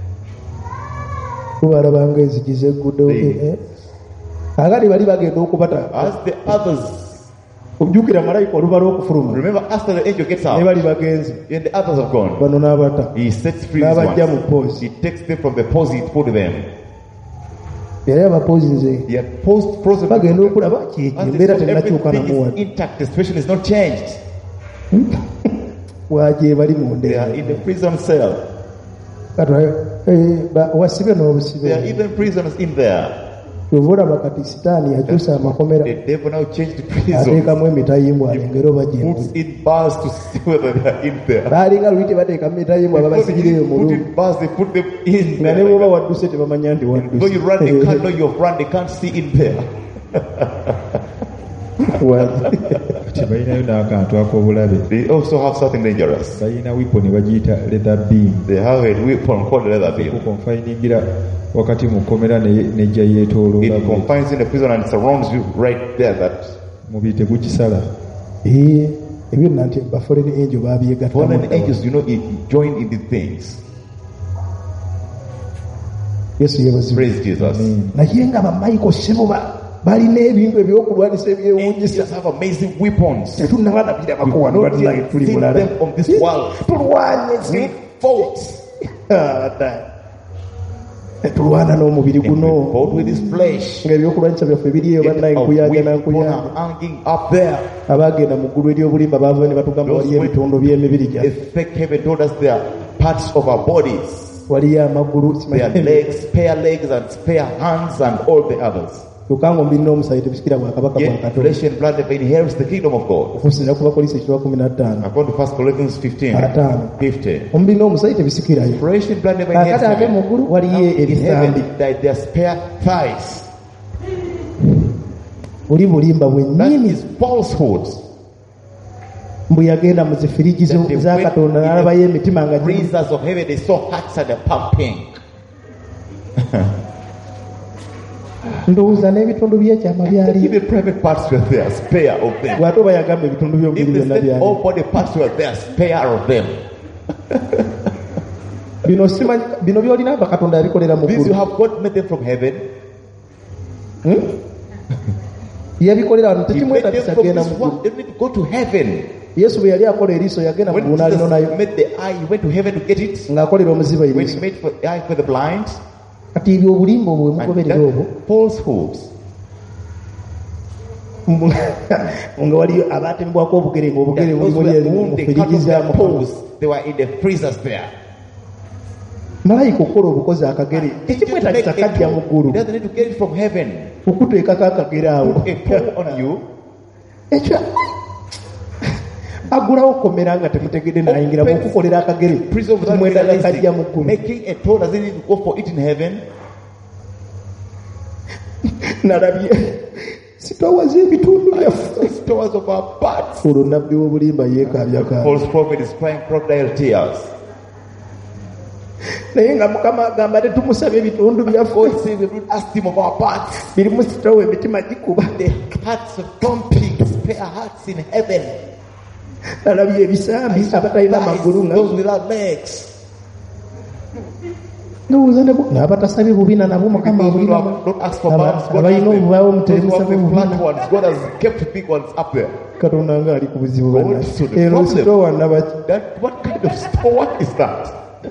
S2: Kubalabanga enzigi zegguddewo. Agali bali bagenda okubata.
S1: As the others,
S2: Ojjukira malayika oluba lw'okufuluma
S1: remember after the angel gets
S2: ne
S1: out,
S2: bali bagenzi
S1: and the others have gone,
S2: bano n'abata
S1: he sets free these
S2: n'abajja mu
S1: ones.
S2: poozi.
S1: He takes them from the pose he put them.
S2: Yali abapoozi nze
S1: He had frozen
S2: bagenda okulaba kyekyo
S1: as
S2: embeera
S1: they saw
S2: tennakyuka
S1: everything
S2: namuwa.
S1: is intact, the situation is not changed.
S2: Waje bali mu
S1: They are in the prison cell.
S2: wasibe
S1: There are
S2: n'obusibe.
S1: even prisoners in there.
S2: Kyova olaba kati sitaani yakyusa amakomera
S1: The devil now changed the prison.
S2: ateekamu emitayimbwa alengere oba
S1: Puts
S2: gyemuli.
S1: in bars to see whether they are in there.
S2: Baalinga luli tebateekamu emitayimbwa
S1: Before they
S2: babasigireyo mu
S1: put
S2: lumu.
S1: in bars, they put them in
S2: Nga ne
S1: there.
S2: bw'oba wadduse tebamanya nti
S1: Though you run, they can't know
S2: wadduse.
S1: you've run. They can't see in there.
S3: Kati balinayo n'akantu ak'obulabe.
S1: They also have something dangerous.
S3: Balina wipo ne bagiyita leather beam.
S1: They have a weapon called leather beam.
S3: Kukonfiningira wakati mu kkomera nejja yeetooloola
S1: It confines in the prison and surrounds you right there. That
S3: mubiri tegugisala.
S2: Ebyo nanti bafallen angel babyegattamu.
S1: fallen angels, you know, join in these things.
S2: Yesu yeebazibwe.
S1: Praise Jesus.
S2: Naye nga bamayiko sebo balina ebintu ebyokulwanisa ebyewuunyisa.
S1: Angels have amazing weapons.
S2: Tetunnaba nabirabako
S1: We
S2: wano
S1: not
S2: bannange
S1: yet
S2: tuli
S1: seen
S2: mulala.
S1: them on this world.
S2: Tulwanye
S1: We fought.
S2: tulwana n'omubiri
S1: And we
S2: guno
S1: fought with his flesh.
S2: ng'ebyokulwanyisa byaffe biriyo bannaye
S1: Our
S2: nkuyaga
S1: weapon
S2: nankuyanga
S1: hanging up there.
S2: abagenda mu ggulu ery'obulimba baava ne batugamba
S1: Those
S2: waliyo ebitundu by'emibiri
S1: The
S2: gyaffe
S1: fake heaven told us they are parts of our bodies.
S2: waliyo amagulu
S1: Their legs, spare legs and spare hands and all the others.
S2: lukanga omubiri n'omusaayi tebisikira bwakabaka bwa
S1: Yet
S2: katonda
S1: flesh and blood never inherits the kingdom of God.
S2: okusinziira ku bakolisa ekitwa 15
S1: According to 1 Corinthians 15.
S2: omubiri n'omusaayi tebisikirayo
S1: Flesh and blood never
S2: kakati
S1: inherits
S2: ate mu
S1: heaven.
S2: ggulu waliyo
S1: In
S2: ebisambi
S1: heaven, that they are spare thighs.
S2: buli bulimba
S1: That
S2: bwennyini
S1: is falsehoods.
S2: mbu yagenda mu zifiriji
S1: That they
S2: za
S1: went
S2: katonda
S1: in
S2: n'alabayo
S1: the
S2: emitima nga gimu.
S1: freezers of heaven, they saw hearts and they're pumping.
S2: ndowooza n'ebitundu by'ekyama byaliyo
S1: Even private parts were there, spare of them.
S2: bw'ate oba yagamba ebitundu by'omubiri
S1: If they
S2: byonna
S1: said
S2: byaliyo
S1: all body parts were there, spare of them.
S2: bino simanyi bino by'olina bakatonda yabikolera mu
S1: These you
S2: ggulu
S1: have God made them from heaven.
S2: yabikolera wano
S1: He made them
S2: tekimwetagisa
S1: from
S2: genda
S1: this
S2: mu ggulu
S1: world. They need to go to heaven.
S2: yesu bwe yali akola eriiso yagenda mu
S1: When
S2: ggulu n'alino nayo
S1: Jesus made the eye, he went to heaven to get it.
S2: ng'akolera omuziba
S1: When
S2: eriiso
S1: he made the eye for the blind.
S2: kati ebyo obulimba obwo bwe
S1: And
S2: mugoberera obwo
S1: that falsehoods.
S2: nga waliyo abaatembwako obugere ng'obugere
S1: That those
S2: buli
S1: were
S2: mu
S1: whom they cut
S2: feriji
S1: off
S2: za
S1: their
S2: mukama
S1: toes. They were in the freezers there.
S2: malayika okukola obukozi akagere tekimwetagisa
S1: Make a
S2: kajja mu
S1: tool.
S2: ggulu
S1: He doesn't need to get it from heaven.
S2: okuteekako akagere awo
S1: A tool on you.
S2: ekyo agulawo komera nga temutegedde nayingira bwokukolera akagere
S1: Prison without
S2: kimwetaga kajja mu
S1: realizing.
S2: ggulu
S1: Making a toll doesn't need to go for it in heaven.
S2: nalabye sitowaza ebitundu byaffe
S1: Stores of our parts.
S2: olwo nabbi w'obulimba yeekabyaka
S1: False prophet is crying crocodile tears.
S2: naye nga mukama agamba tetumusaba ebitundu byaffe
S1: God say we will ask him of our parts.
S2: birimu sitowa emitima gikuba
S1: The hearts of pumping, spare hearts in heaven.
S2: nalabye ebisambi abatalina magulu nga
S1: Those without legs.
S2: ndowooza n'abatasabye bubina nabo mukama
S1: Those who
S2: abulina
S1: don't ask for balance, God has
S2: abalina
S1: them.
S2: obubaawo
S1: Those who have
S2: mutemusaba
S1: the
S2: bubina
S1: flat ones, God has kept big ones up there.
S2: katonda nga ali ku buzibu
S1: God
S2: bonna
S1: to the
S2: eno
S1: problem.
S2: sitowa naba
S1: What kind of store? What is that?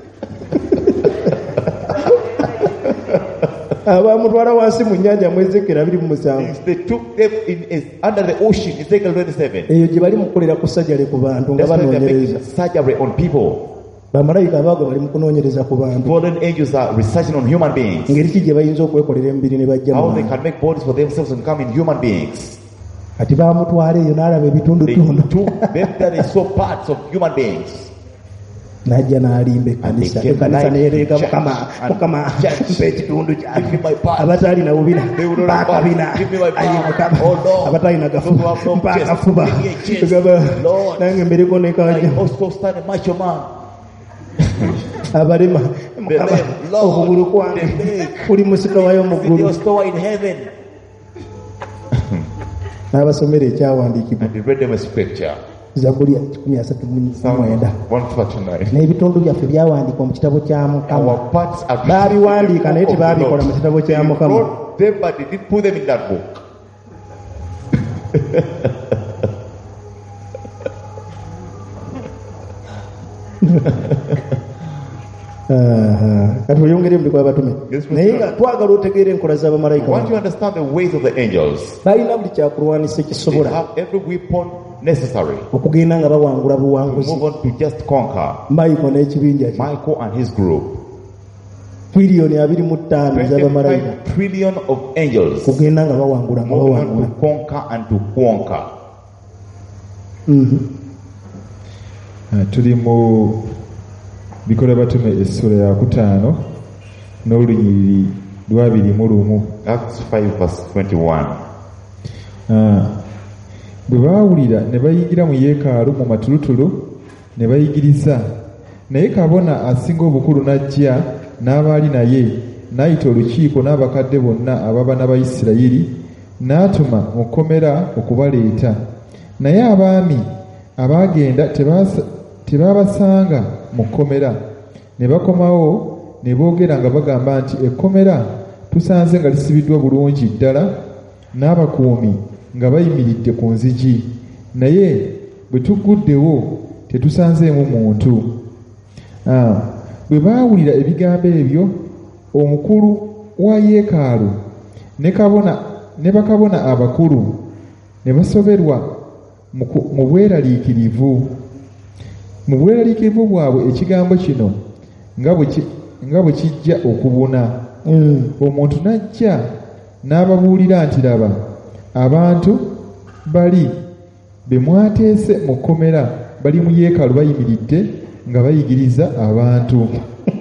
S2: abamutwala wansi mu nnyanja mu Ezekiel 27
S1: They took them under the ocean, Ezekiel 27.
S2: eyo gye bali mukukolera ku sajjale ku bantu nga
S1: That's why they're
S2: banoonyereza
S1: making surgery on people.
S2: bamalayika abaago bali mu kunoonyereza ku bantu
S1: Fallen angels are researching on human beings.
S2: ngeri ki gye bayinza okwekolera emibiri ne bajja mu
S1: How they
S2: bantu
S1: can make bodies for themselves and come in human beings.
S2: kati baamutwala eyo n'alaba
S1: They
S2: ebitundutundu
S1: took them that they saw parts of human beings.
S2: n'ajja n'alimba ekkanisa
S1: And they
S2: ekkanisa
S1: came
S2: neyereega
S1: to
S2: mukama
S1: church.
S2: mukama
S1: Church.
S2: mpa ekitundu
S1: Give me
S2: kyange
S1: my part.
S2: abatalina bubina
S1: They will not
S2: mpa
S1: have
S2: akabina
S1: part. Give me my part.
S2: ayi mukama
S1: Oh, Lord.
S2: abatalina
S1: Those who
S2: gafuba
S1: have no
S2: mpa
S1: chest.
S2: akafuba
S1: Give me a chest.
S2: tugaba
S1: Lord.
S2: nange mbereko
S1: I
S2: nekajja
S1: also stand a macho man.
S2: abalema mukama
S1: lame, Lord,
S2: okugulu kwange
S1: the leg.
S2: kuli musitowayo mu
S1: With
S2: ggulu
S1: your store in heaven.
S2: n'abasomera ekyawandiikibwa
S1: And he read them a scripture.
S2: zabuli ya 139
S1: 139.
S2: n'ebitundu byaffe byawandiikwa mu kitabo kya mukama
S1: Our parts are
S2: baabiwandiika naye
S1: written in the book of
S2: tebaabikola
S1: the
S2: mu kitabo
S1: Lord.
S2: kya
S1: They
S2: mukama
S1: wrote them, but they didn't put them in that book.
S2: kati oyongere mu batume
S1: Yes, Mr.
S2: naye nga twagala otegeera enkola
S1: I
S2: z'abamalayika
S1: want you to understand the ways of the angels.
S2: balina buli kyakulwanisa
S1: They
S2: ekisobola
S1: have every weapon necessary
S2: okugenda nga bawangula
S1: to
S2: buwanguzi
S1: move on to just conquer.
S2: mayiko n'ekibinja kye
S1: Michael and his group.
S2: biliyoni 25 ez'abamalayika
S1: 25 trillion of angels
S2: kugenda nga bawangula nga
S1: moving on
S2: bawangula
S1: to conquer and to conquer.
S3: tuli mu bikola batume essula ya 5 n'olunyiriri 21.
S1: Acts 5 verse 21.
S3: Bwe baawulira ne bayingira mu yeekaalu mu matulutulu ne bayigiriza, naye kabona asinga obukulu n'ajja n'abaali naye n'ayita olukiiko n'abakadde bonna abaana ba Isirayiri n'atuma mu kkomera okubaleeta. Naye abaami abaagenda tebaabasanga mu kkomera, ne bakomawo ne boogera nga bagamba nti ekkomera tusanze nga lisibiddwa bulungi ddala n'abakuumi nga bayimiridde ku nzigi, naye bwe tugguddewo tetusanzeemu muntu. Bwe baawulira ebigambo ebyo omukulu wa yeekaalu ne bakabona abakulu ne basoberwa mu bweraliikirivu bwabwe ekigambo kino nga bwe kijja okubuna. Omuntu n'ajja n'ababuulira nti, laba, abantu bali be mwateese mu kkomera bali mu yeekaalu bayimiridde nga bayigiriza abantu.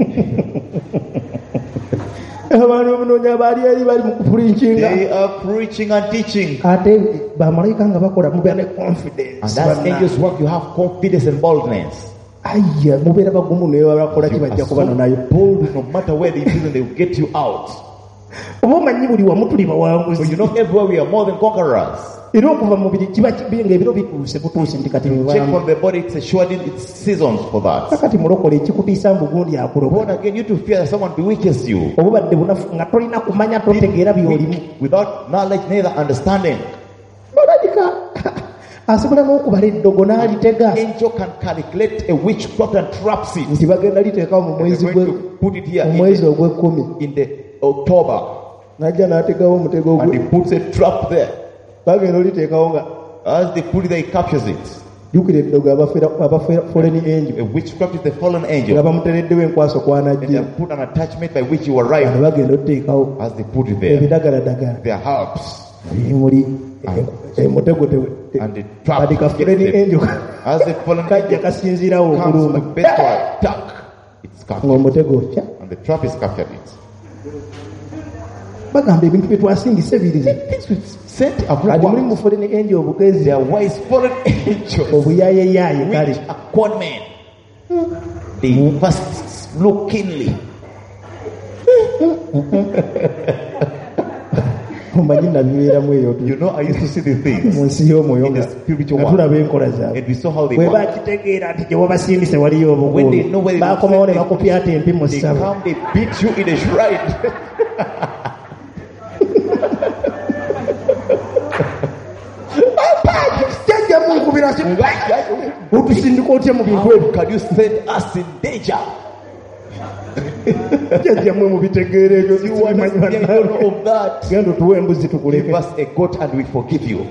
S2: Abantu omunoonya baali eri bali mu kupuliikinga.
S1: They are preaching and teaching.
S2: Ate bamalayika nga bakola mubeera ne confidence.
S1: And that's angels' work. You have confidence and boldness.
S2: Ayya mubeera bagumu naye bakola ki bajja kuba nayo.
S1: Bold, no matter where they prison, they will get you out.
S2: Oba omanyi buli wamu tuli
S1: But
S2: bawanguzi.
S1: you know, everywhere we are more than conquerors.
S2: Era okuva mu mubiri kiba kibenga ebiro bituuse butuuse nti kati
S1: Check
S2: bibaamu.
S1: from the body, it's assured it's seasons for that.
S2: Kakati mulokole ekikutiisa mbu gundi akuloba.
S1: Born again, you to fear that someone bewitches you.
S2: Obubadde bunafu nga tolina kumanya totegeera by'olimu.
S1: Without knowledge, neither understanding.
S2: Olabika asobola n'okubala eddogo n'alitega
S1: Angel can calculate a witchcraft and traps it.
S2: nti bagenda liteekawo mu
S1: They're
S2: mwezi
S1: going to put it here
S2: mu
S1: in
S2: mwezi
S1: the,
S2: ogw'ekkumi
S1: in the October,
S2: n'ajja n'ategawo omutego
S1: and
S2: gwe
S1: he puts a trap there.
S2: bagenda oliteekawo nga
S1: As they put it there, he captures it.
S2: jjukira eddogo abafoleni angel
S1: A witchcraft is the fallen
S2: nga
S1: angel,
S2: bamutereddewo enkwaso
S1: and they
S2: kwanajja
S1: have put an attachment by which you
S2: ano
S1: arrive.
S2: bagenda oteekawo
S1: As they put it there,
S2: ebidagaladagala
S1: their herbs
S2: muli emutego
S1: and the trap.
S2: kati kafoleni
S1: gets them.
S2: angel
S1: As the fallen
S2: kajja
S1: angel
S2: kasinziirawo
S1: comes to
S2: okuluma
S1: bed to attack, it's captured,
S2: ng'omutego otya
S1: and the trap is captured. It.
S2: bagamba ebintu bye twasingise biri
S1: Things we've sent
S2: ati
S1: abroad.
S2: mulimu mufoleni angel obugezi
S1: They are wise fallen angels.
S2: obuyaayeyaye kale
S1: Which are con men. They must look keenly.
S2: omanyi nabibeeramu eyo
S1: You know, I used to see these things
S2: mu nsi y'omwoyo
S1: in the
S2: nga
S1: spiritual
S2: nga
S1: world,
S2: tulaba enkola zaabwe
S1: and we saw how they
S2: bwe
S1: work.
S2: bakitegeera nti gye wabasindise waliyo
S1: When they know where
S2: obugulu
S1: they
S2: bakomawo ne
S1: they-
S2: bakupyata empi mu
S1: They
S2: ssabo
S1: come, they beat you in a shrine.
S2: jajja munkubira otusindika otya mu bintu ebyo
S1: How can you send us in danger?
S2: jajja mwe mubitegeera ebyo
S1: You understand the idea of that?
S2: genda otuwe embuzi
S1: Give
S2: tukuleke
S1: us a goat and we forgive you.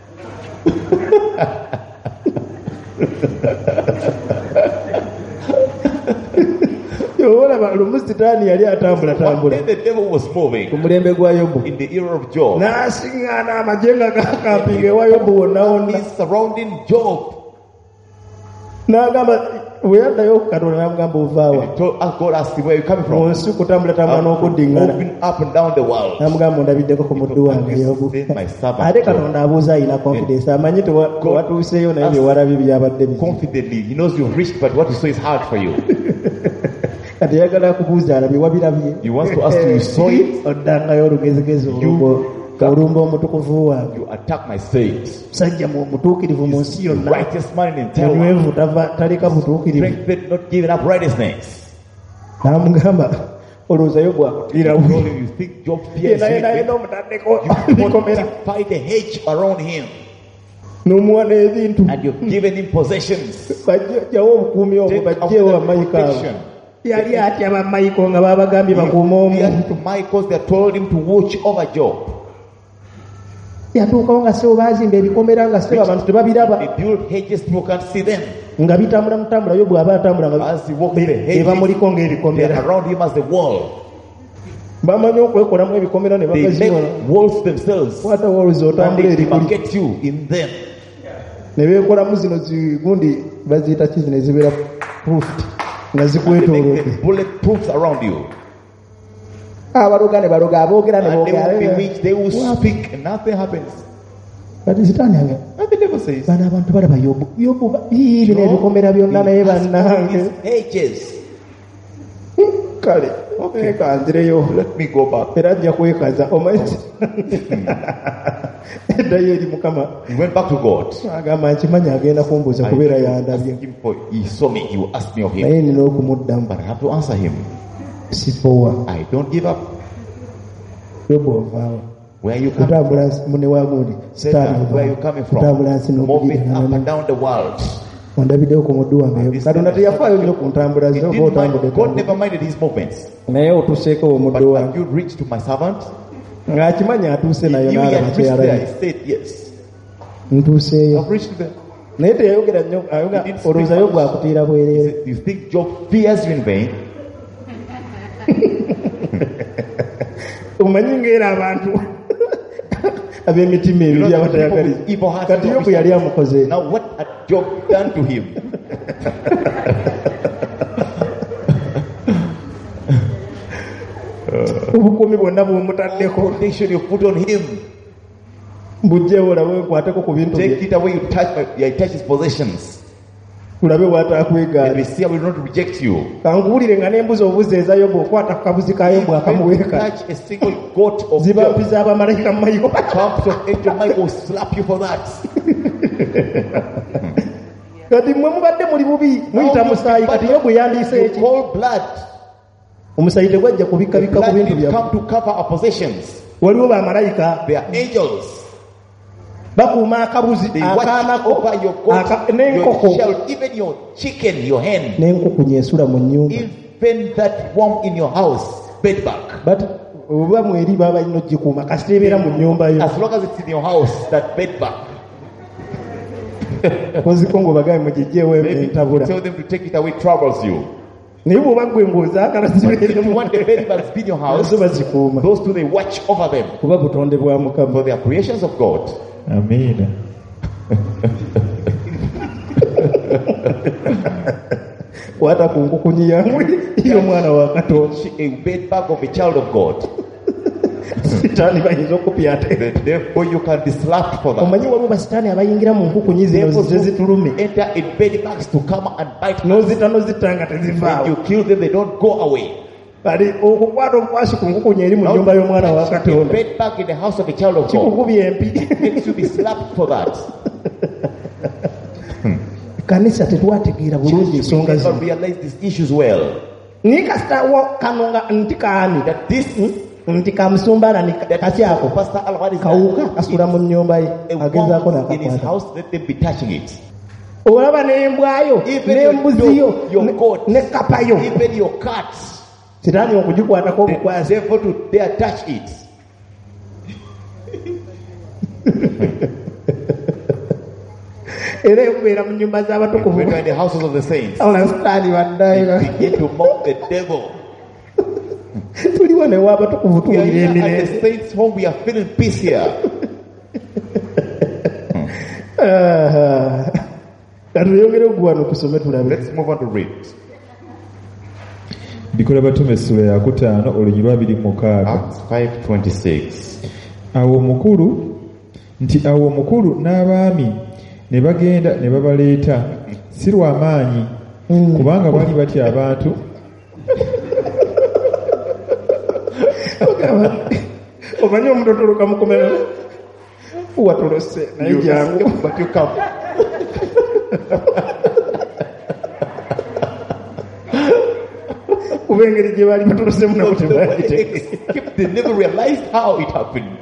S2: olaba lumu sitaani yali atambula tambula
S1: Then the devil was moving
S2: ku mulembe gwa yobu
S1: in the era of Job.
S2: n'asiŋŋaana amagye nga gakampinga ewa yobu wonna wonna
S1: He's surrounding Job.
S2: n'agamba bwe yaddayo katonda n'amugamba ovaawa
S1: He told us, God asked him, where are you coming
S2: mu
S1: from?
S2: nsi kutambulatambula n'okuddiŋŋana
S1: Moving up and down the world.
S2: n'amugamba ondabiddeko ku muddu wange yobu
S1: My servant
S2: ate
S1: Job.
S2: katonda abuuza alina confidence amanyi tewatuuseeyo naye byewalabye byabadde bizibu
S1: Confidently, he knows you've reached, but what you saw is hard for you.
S2: kati yagala kubuuza alabye wabirabye
S1: He wants to ask you, you saw it?
S2: oddangayo olugezigezi olumba omutukuvu wange
S1: You attack my state.
S2: musajja mutuukirivu mu nsi
S1: The
S2: yonna
S1: righteous man in the entire world.
S2: munywevu taleka butuukirivu
S1: Strength not giving up righteousness.
S2: n'amugamba olowoozayo bwakutirawo
S1: He told him, you think Job fears
S2: naye naye
S1: anything?
S2: n'omutaddeko
S1: You
S2: bikomera
S1: fortified a hedge around him,
S2: n'omuwa n'ebintu
S1: and you've given him possessions.
S2: bajjawo obukuumi obwo
S1: Take
S2: bajjeewo
S1: away the
S2: bamayiko abo
S1: protection.
S2: yali atya bamayiko nga babagambye bakuuma omu
S1: Feared to Michael, they told him to watch over Job.
S2: yatuukawo nga sebo baazimba ebikomera nga sebo abantu tebabiraba
S1: They built hedges, people can't see them.
S2: nga bitambula mutambula yo bw'aba atambula nga
S1: As he walks in the hedges,
S2: ebamuliko
S1: they're
S2: ng'ebikomera
S1: around him as the wall.
S2: bamanyi okwekolamu ebikomera ne
S1: They
S2: bagaziona
S1: make walls themselves,
S2: kwata woluzi
S1: and
S2: otambula
S1: they
S2: erikuli
S1: demarcate you in them.
S2: ne beekolamu zino zigundi baziyita ki zino ezibeera proofed nga
S1: They make
S2: zikwetoolodde
S1: the bulletproofs around you.
S2: abaloga ne baloga aboogera ne
S1: And they will be
S2: boogera
S1: which they will speak, and nothing happens.
S2: kati sitaani age
S1: And the devil says,
S2: bano abantu balaba yobu bino ebikomera byonna naye bannange
S1: these hedges.
S2: kale ekanzireyo
S1: Let me go back.
S2: era ajja kwekaza omanyi eddayo eri mukama
S1: He went back to God.
S2: agamba nkimanyi agenda kumbuuza kubeera yandabye
S1: Ask him for, he saw me, he will ask me of him.
S2: naye nina okumuddamu
S1: But I have to answer him.
S2: sifowa
S1: I don't give up.
S2: yobu ovaawo
S1: Where are you coming
S2: kutambula mune wagundi
S1: Satan, where are you coming from?
S2: kutambula nsi
S1: Moving up
S2: n'okugirana
S1: and down the world.
S2: ondabiddeko ku muddu wange katonda teyafaayo nnyo ku ntambula
S1: He
S2: ze oba
S1: didn't mind,
S2: otambudde
S1: God never minded his movements.
S2: naye otuseeko
S1: But
S2: omuddu
S1: have
S2: wange
S1: you reached to my servant?
S2: ng'akimanya atuuse nayo
S1: You
S2: n'alaba
S1: had reached there.
S2: kyeyalabye
S1: He said, yes.
S2: ntuuseeyo
S1: I've reached there.
S2: naye teyayogera nnyo
S1: He didn't speak
S2: olowoozayo
S1: much.
S2: gwakutiira
S1: He
S2: bwereere
S1: said, you think Job fears you in vain?
S2: omanyi ng'era abantu ab'emitima
S1: You know,
S2: ebiri
S1: the people
S2: abatayagaliza
S1: with evil hearts
S2: kati
S1: don't
S2: yobu yali amukoze
S1: Now what had Job done to him?
S2: obukuumi bwonna bwomutaddeko
S1: Protection you put on him.
S2: bujjewo olabe nkwateko ku bintu
S1: Take
S2: bye
S1: it away, you touch his possessions.
S2: tulabe
S1: And
S2: bw'ataakwegaana
S1: we see I will not reject you.
S2: kankuwulire nga n'embuzi obuzi eza yobu okwata ku kabuzi ka yobu
S1: When you
S2: akamuweeka
S1: touch a single goat of
S2: ziba
S1: Job,
S2: mpiza abamalayika mu mayiko
S1: trumps of angel Michael will slap you for that.
S2: kati mmwe mubadde muli bubi muyita musaayi kati yobu yandiise
S1: You
S2: eki
S1: call blood.
S2: omusaayi tegwajja kubikkabikka ku
S1: Blood
S2: bintu
S1: didn't
S2: byaffe
S1: come to cover our possessions.
S2: waliwo bamalayika
S1: They are angels.
S2: bakuuma akabuzi
S1: They watch
S2: akaanako
S1: over your goat,
S2: n'enkoko
S1: your shell, even your chicken, your hen,
S2: n'enkukunyi esula mu nnyumba
S1: even that worm in your house, bedbug.
S2: but oba mweri baba balina ogikuuma kasita ebeera mu nnyumba yo
S1: As long as it's in your house, that bedbug.
S2: koziko ng'obagambe mugijjeewo
S1: Maybe
S2: entabula
S1: tell them to take it away, troubles you.
S2: naye bw'oba gwe ng'ozaagala
S1: If you
S2: zibeeremu
S1: want the bedbugs be in your house,
S2: nazo bazikuuma
S1: those two they watch over them.
S2: kuba butonde bwa mukama
S1: For they are creations of God.
S3: amiina.
S2: kwata ku nkukunyi yamwe y'omwana wa katonda
S1: A bedbug of a child of God.
S2: sitaani bayinza okupyata
S1: Therefore you can be slapped for that.
S2: omanyi waliwo basitaani abayingira mu nkukunyi zino
S1: Therefore,
S2: zize zitulume
S1: enter in bedbugs to come and bite.
S2: n'ozita n'ozita nga
S1: When
S2: tezivaawo
S1: you kill them, they don't go away.
S2: kati okukwata obukwasi ku nkukunyi eri mu nnyumba y'omwana wa
S1: A
S2: katonda
S1: bedbug in the house of a child of God
S2: kikukubya empi
S1: makes you be slapped for that.
S2: kanisa tetwategeera bulungi ensonga
S1: We
S2: zino
S1: never realize these issues well.
S2: naye kasitawo kano nga nti kaani
S1: That this
S2: nti kamusumbaana ni kakyako
S1: Pastor Alvar is
S2: kawuka kasula mu nnyumba ye
S1: a
S2: agezaako
S1: worm in his
S2: nakakwata
S1: house. Let them be touching it.
S2: olaba n'embwayo
S1: Even
S2: n'embuziyo
S1: your goat,
S2: ne kapayo
S1: even your cats,
S2: sitaani okugikwatako obukwasi
S1: therefore to dare touch it.
S2: era okubeera mu nnyumba z'abatukuvu
S1: When you are in the houses of the saints,
S2: awula sitaani baddayo
S1: begin to mock the devil.
S2: tuliwo newa abatukuvu
S1: We are
S2: tuwulira
S1: here at
S2: emirembe
S1: the saints' home. We are feeling peace here.
S2: katuyongere okuwano tusome tulabe
S1: Let's move on to read.
S3: Bikola batume essula ya 5 olunyiriri lwa 26.
S1: Acts 5:26.
S3: Awo omukulu n'abaami ne bagenda ne babaleeta si lwa maanyi kubanga baali batya abantu
S2: omanyi omuntu otoloka mukomera watolose naye jangu
S1: But you come.
S2: kuba engeri gye baali batolosemu nabo tebaagitegeera
S1: They never realized how it happened.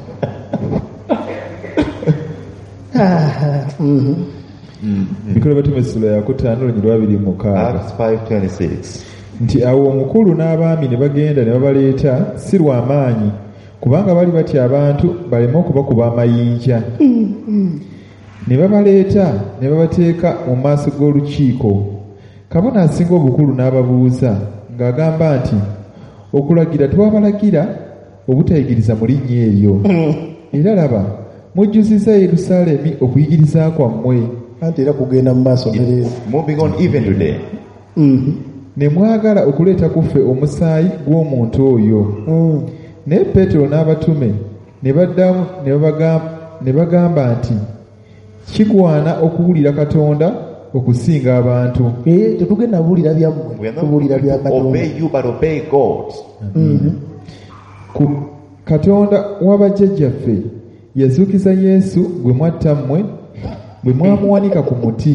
S3: Bikola batume essula ya 5 olunyiriri lwa 26.
S1: Acts 5:26.
S3: Nti awo omukulu n'abaami ne bagenda ne babaleeta si lwa maanyi kubanga baali batya abantu baleme okubakuba amayinja. Ne babaleeta ne babateeka mu maaso g'olukiiko. Kabona asinga obukulu n'ababuuza ng'agamba nti okulagira twabalagira obutayigiriza mu linnya eryo. Era laba mujjuzizza Yerusaalemi okuyigiriza kwammwe.
S2: anti era kugenda mu maaso mereezi
S1: Moving on even today.
S3: Ne mwagala okuleeta kuffe omusaayi gw'omuntu oyo. Naye Peetero n'abatume ne baddamu ne bagamba nti kigwana okuwulira Katonda okusinga abantu.
S2: tetugenda buulira byammwe
S1: We are
S2: tubuulira bya
S1: not to
S2: Katonda
S1: obey you, but obey God.
S3: Ku Katonda w'abajjajjaffe yazuukiza Yesu gwe mwatta mmwe bwe mwamuwanika ku muti.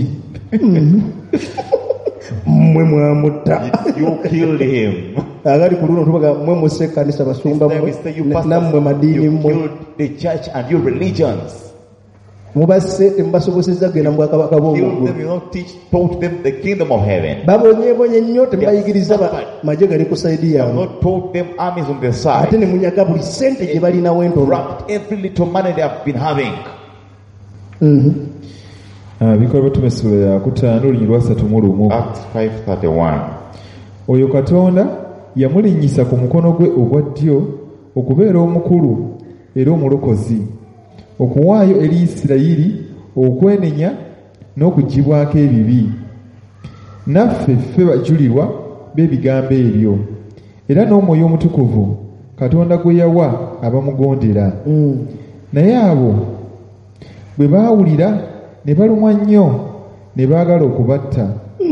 S2: mmwe mwamutta
S1: You killed him.
S2: agali ku luno tubaga mmwe musse ekkanisa basumba
S1: Then we
S2: mmwe
S1: say you
S2: nammwe
S1: pastors,
S2: madiini
S1: you
S2: mmwe
S1: killed the church and your religions.
S2: mubasse temubasobosezza kugenda mu bwakabaka
S1: Healed
S2: bw'omuggulu.
S1: them, you not taught them the kingdom of heaven.
S2: babonyeebonye nnyo temubayigiriza maje gali ku sayidi
S1: You have
S2: yaabwe,
S1: not taught them armies on their
S2: ate
S1: side.
S2: ne munyaga buli ssente gye balinawo entono.
S1: Wrapped every little money they have been having.
S3: Bikolwa tumesula ya kutaano olunyiri lwa 3
S1: Acts 5:31.
S3: Oyo Katonda yamulinnyisa ku mukono gwe ogwa ddyo okubeera omukulu era omulokozi, okuwaayo eri Isirayiri okwenenya n'okugibwako ebibi. Naffe ffe bajulirwa b'ebigambo ebyo, era n'Omwoyo Omutukuvu Katonda gwe yawa abamugondera. Naye abo bwe baawulira ne balumwa nnyo ne baagala okubatta.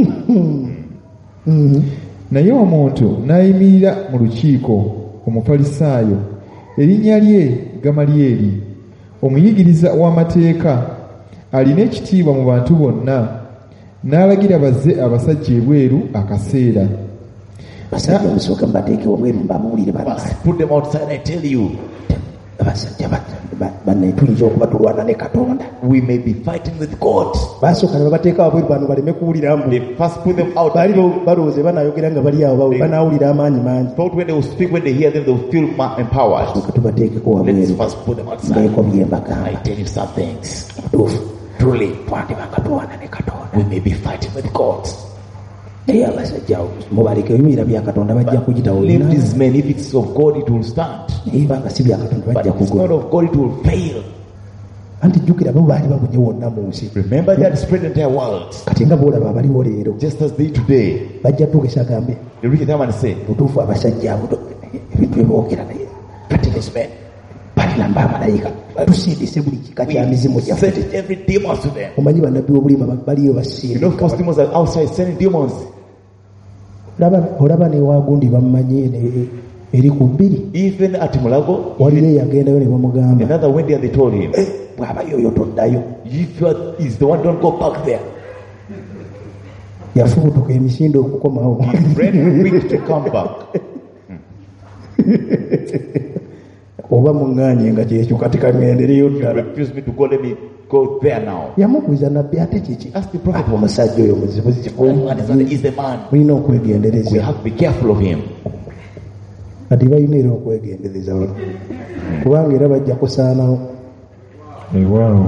S3: Naye omuntu n'ayimirira mu lukiiko, Omufalisaayo, erinnya lye Gamalyeri, omuyigiriza w'amateeka, alina ekitiibwa mu bantu bonna, n'alagira bazze abasajja ebweru akaseera.
S2: Basajja musooka mbateeke obweru mbabuulire
S1: First, put them outside, I tell you.
S2: abasajja banne tuyinza okuba tulwana ne Katonda.
S1: We may be fighting with God.
S2: Basooka ne babateeka wabweru bano baleme kuwulira mbu
S1: They first put them out.
S2: baali balowooza banaayogera nga bali awo banaawulira amaanyi mangi.
S1: Thought when they will speak, when they hear them, they will feel empowered.
S2: Ka tubateekeko
S1: Let's
S2: wabweru
S1: first put them outside.
S2: ngeeko bye
S1: I
S2: mbagamba.
S1: tell you some things.
S2: Tuufu
S1: Truly,
S2: twandibanga tulwana ne Katonda.
S1: we may be fighting with God.
S2: Naye abasajja mubaleke ebimira bya Katonda bajja kugitawo.
S1: Leave these men. If it's of God, it will stand.
S2: Naye banga si bya Katonda
S1: But
S2: bajja
S1: if it's not
S2: kugwa.
S1: of God, it will fail.
S2: Anti jjukira bo baali babunye wonna mu nsi.
S1: Remember, they had spread the entire world.
S2: Kati nga boolaba abaliwo leero
S1: Just as they today.
S2: bajja tukesa agambe
S1: They reach a time and say,
S2: butuufu abasajja abo ebintu ebyogera naye kati
S1: these men,
S2: balamba abalayika tusindise buli kika kya mizimu gyaffe.
S1: send every demon to them.
S2: Omanyi bannabbi b'obulimba baliyo
S1: You know,
S2: basindika.
S1: false demons are outside sending demons.
S2: Olaba ne wagundi bamumanyi eri ku bbiri
S1: Even at Mulago,
S2: waliyo eyagendayo ne bamugamba
S1: another went there and they told him,
S2: bw'abayo oyo toddayo.
S1: if you are, is the one, don't go back there.
S2: Yafubutuka emisinde okukomawo.
S1: Ran quick to come back.
S2: Oba muŋŋaanye nga kyekyo kati kangendereyo ddala.
S1: Refuse me to go, let me go there now.
S2: Yamubuuza nabbi ate kiki?
S1: Ask the prophet.
S2: Omusajja oyo muzibu
S1: What is the man?
S2: mulina
S1: We
S2: okwegendereza.
S1: have to be careful of him.
S2: Kati balina era okwegendereza wano kubanga era bajja kusaanawo.
S3: Wow.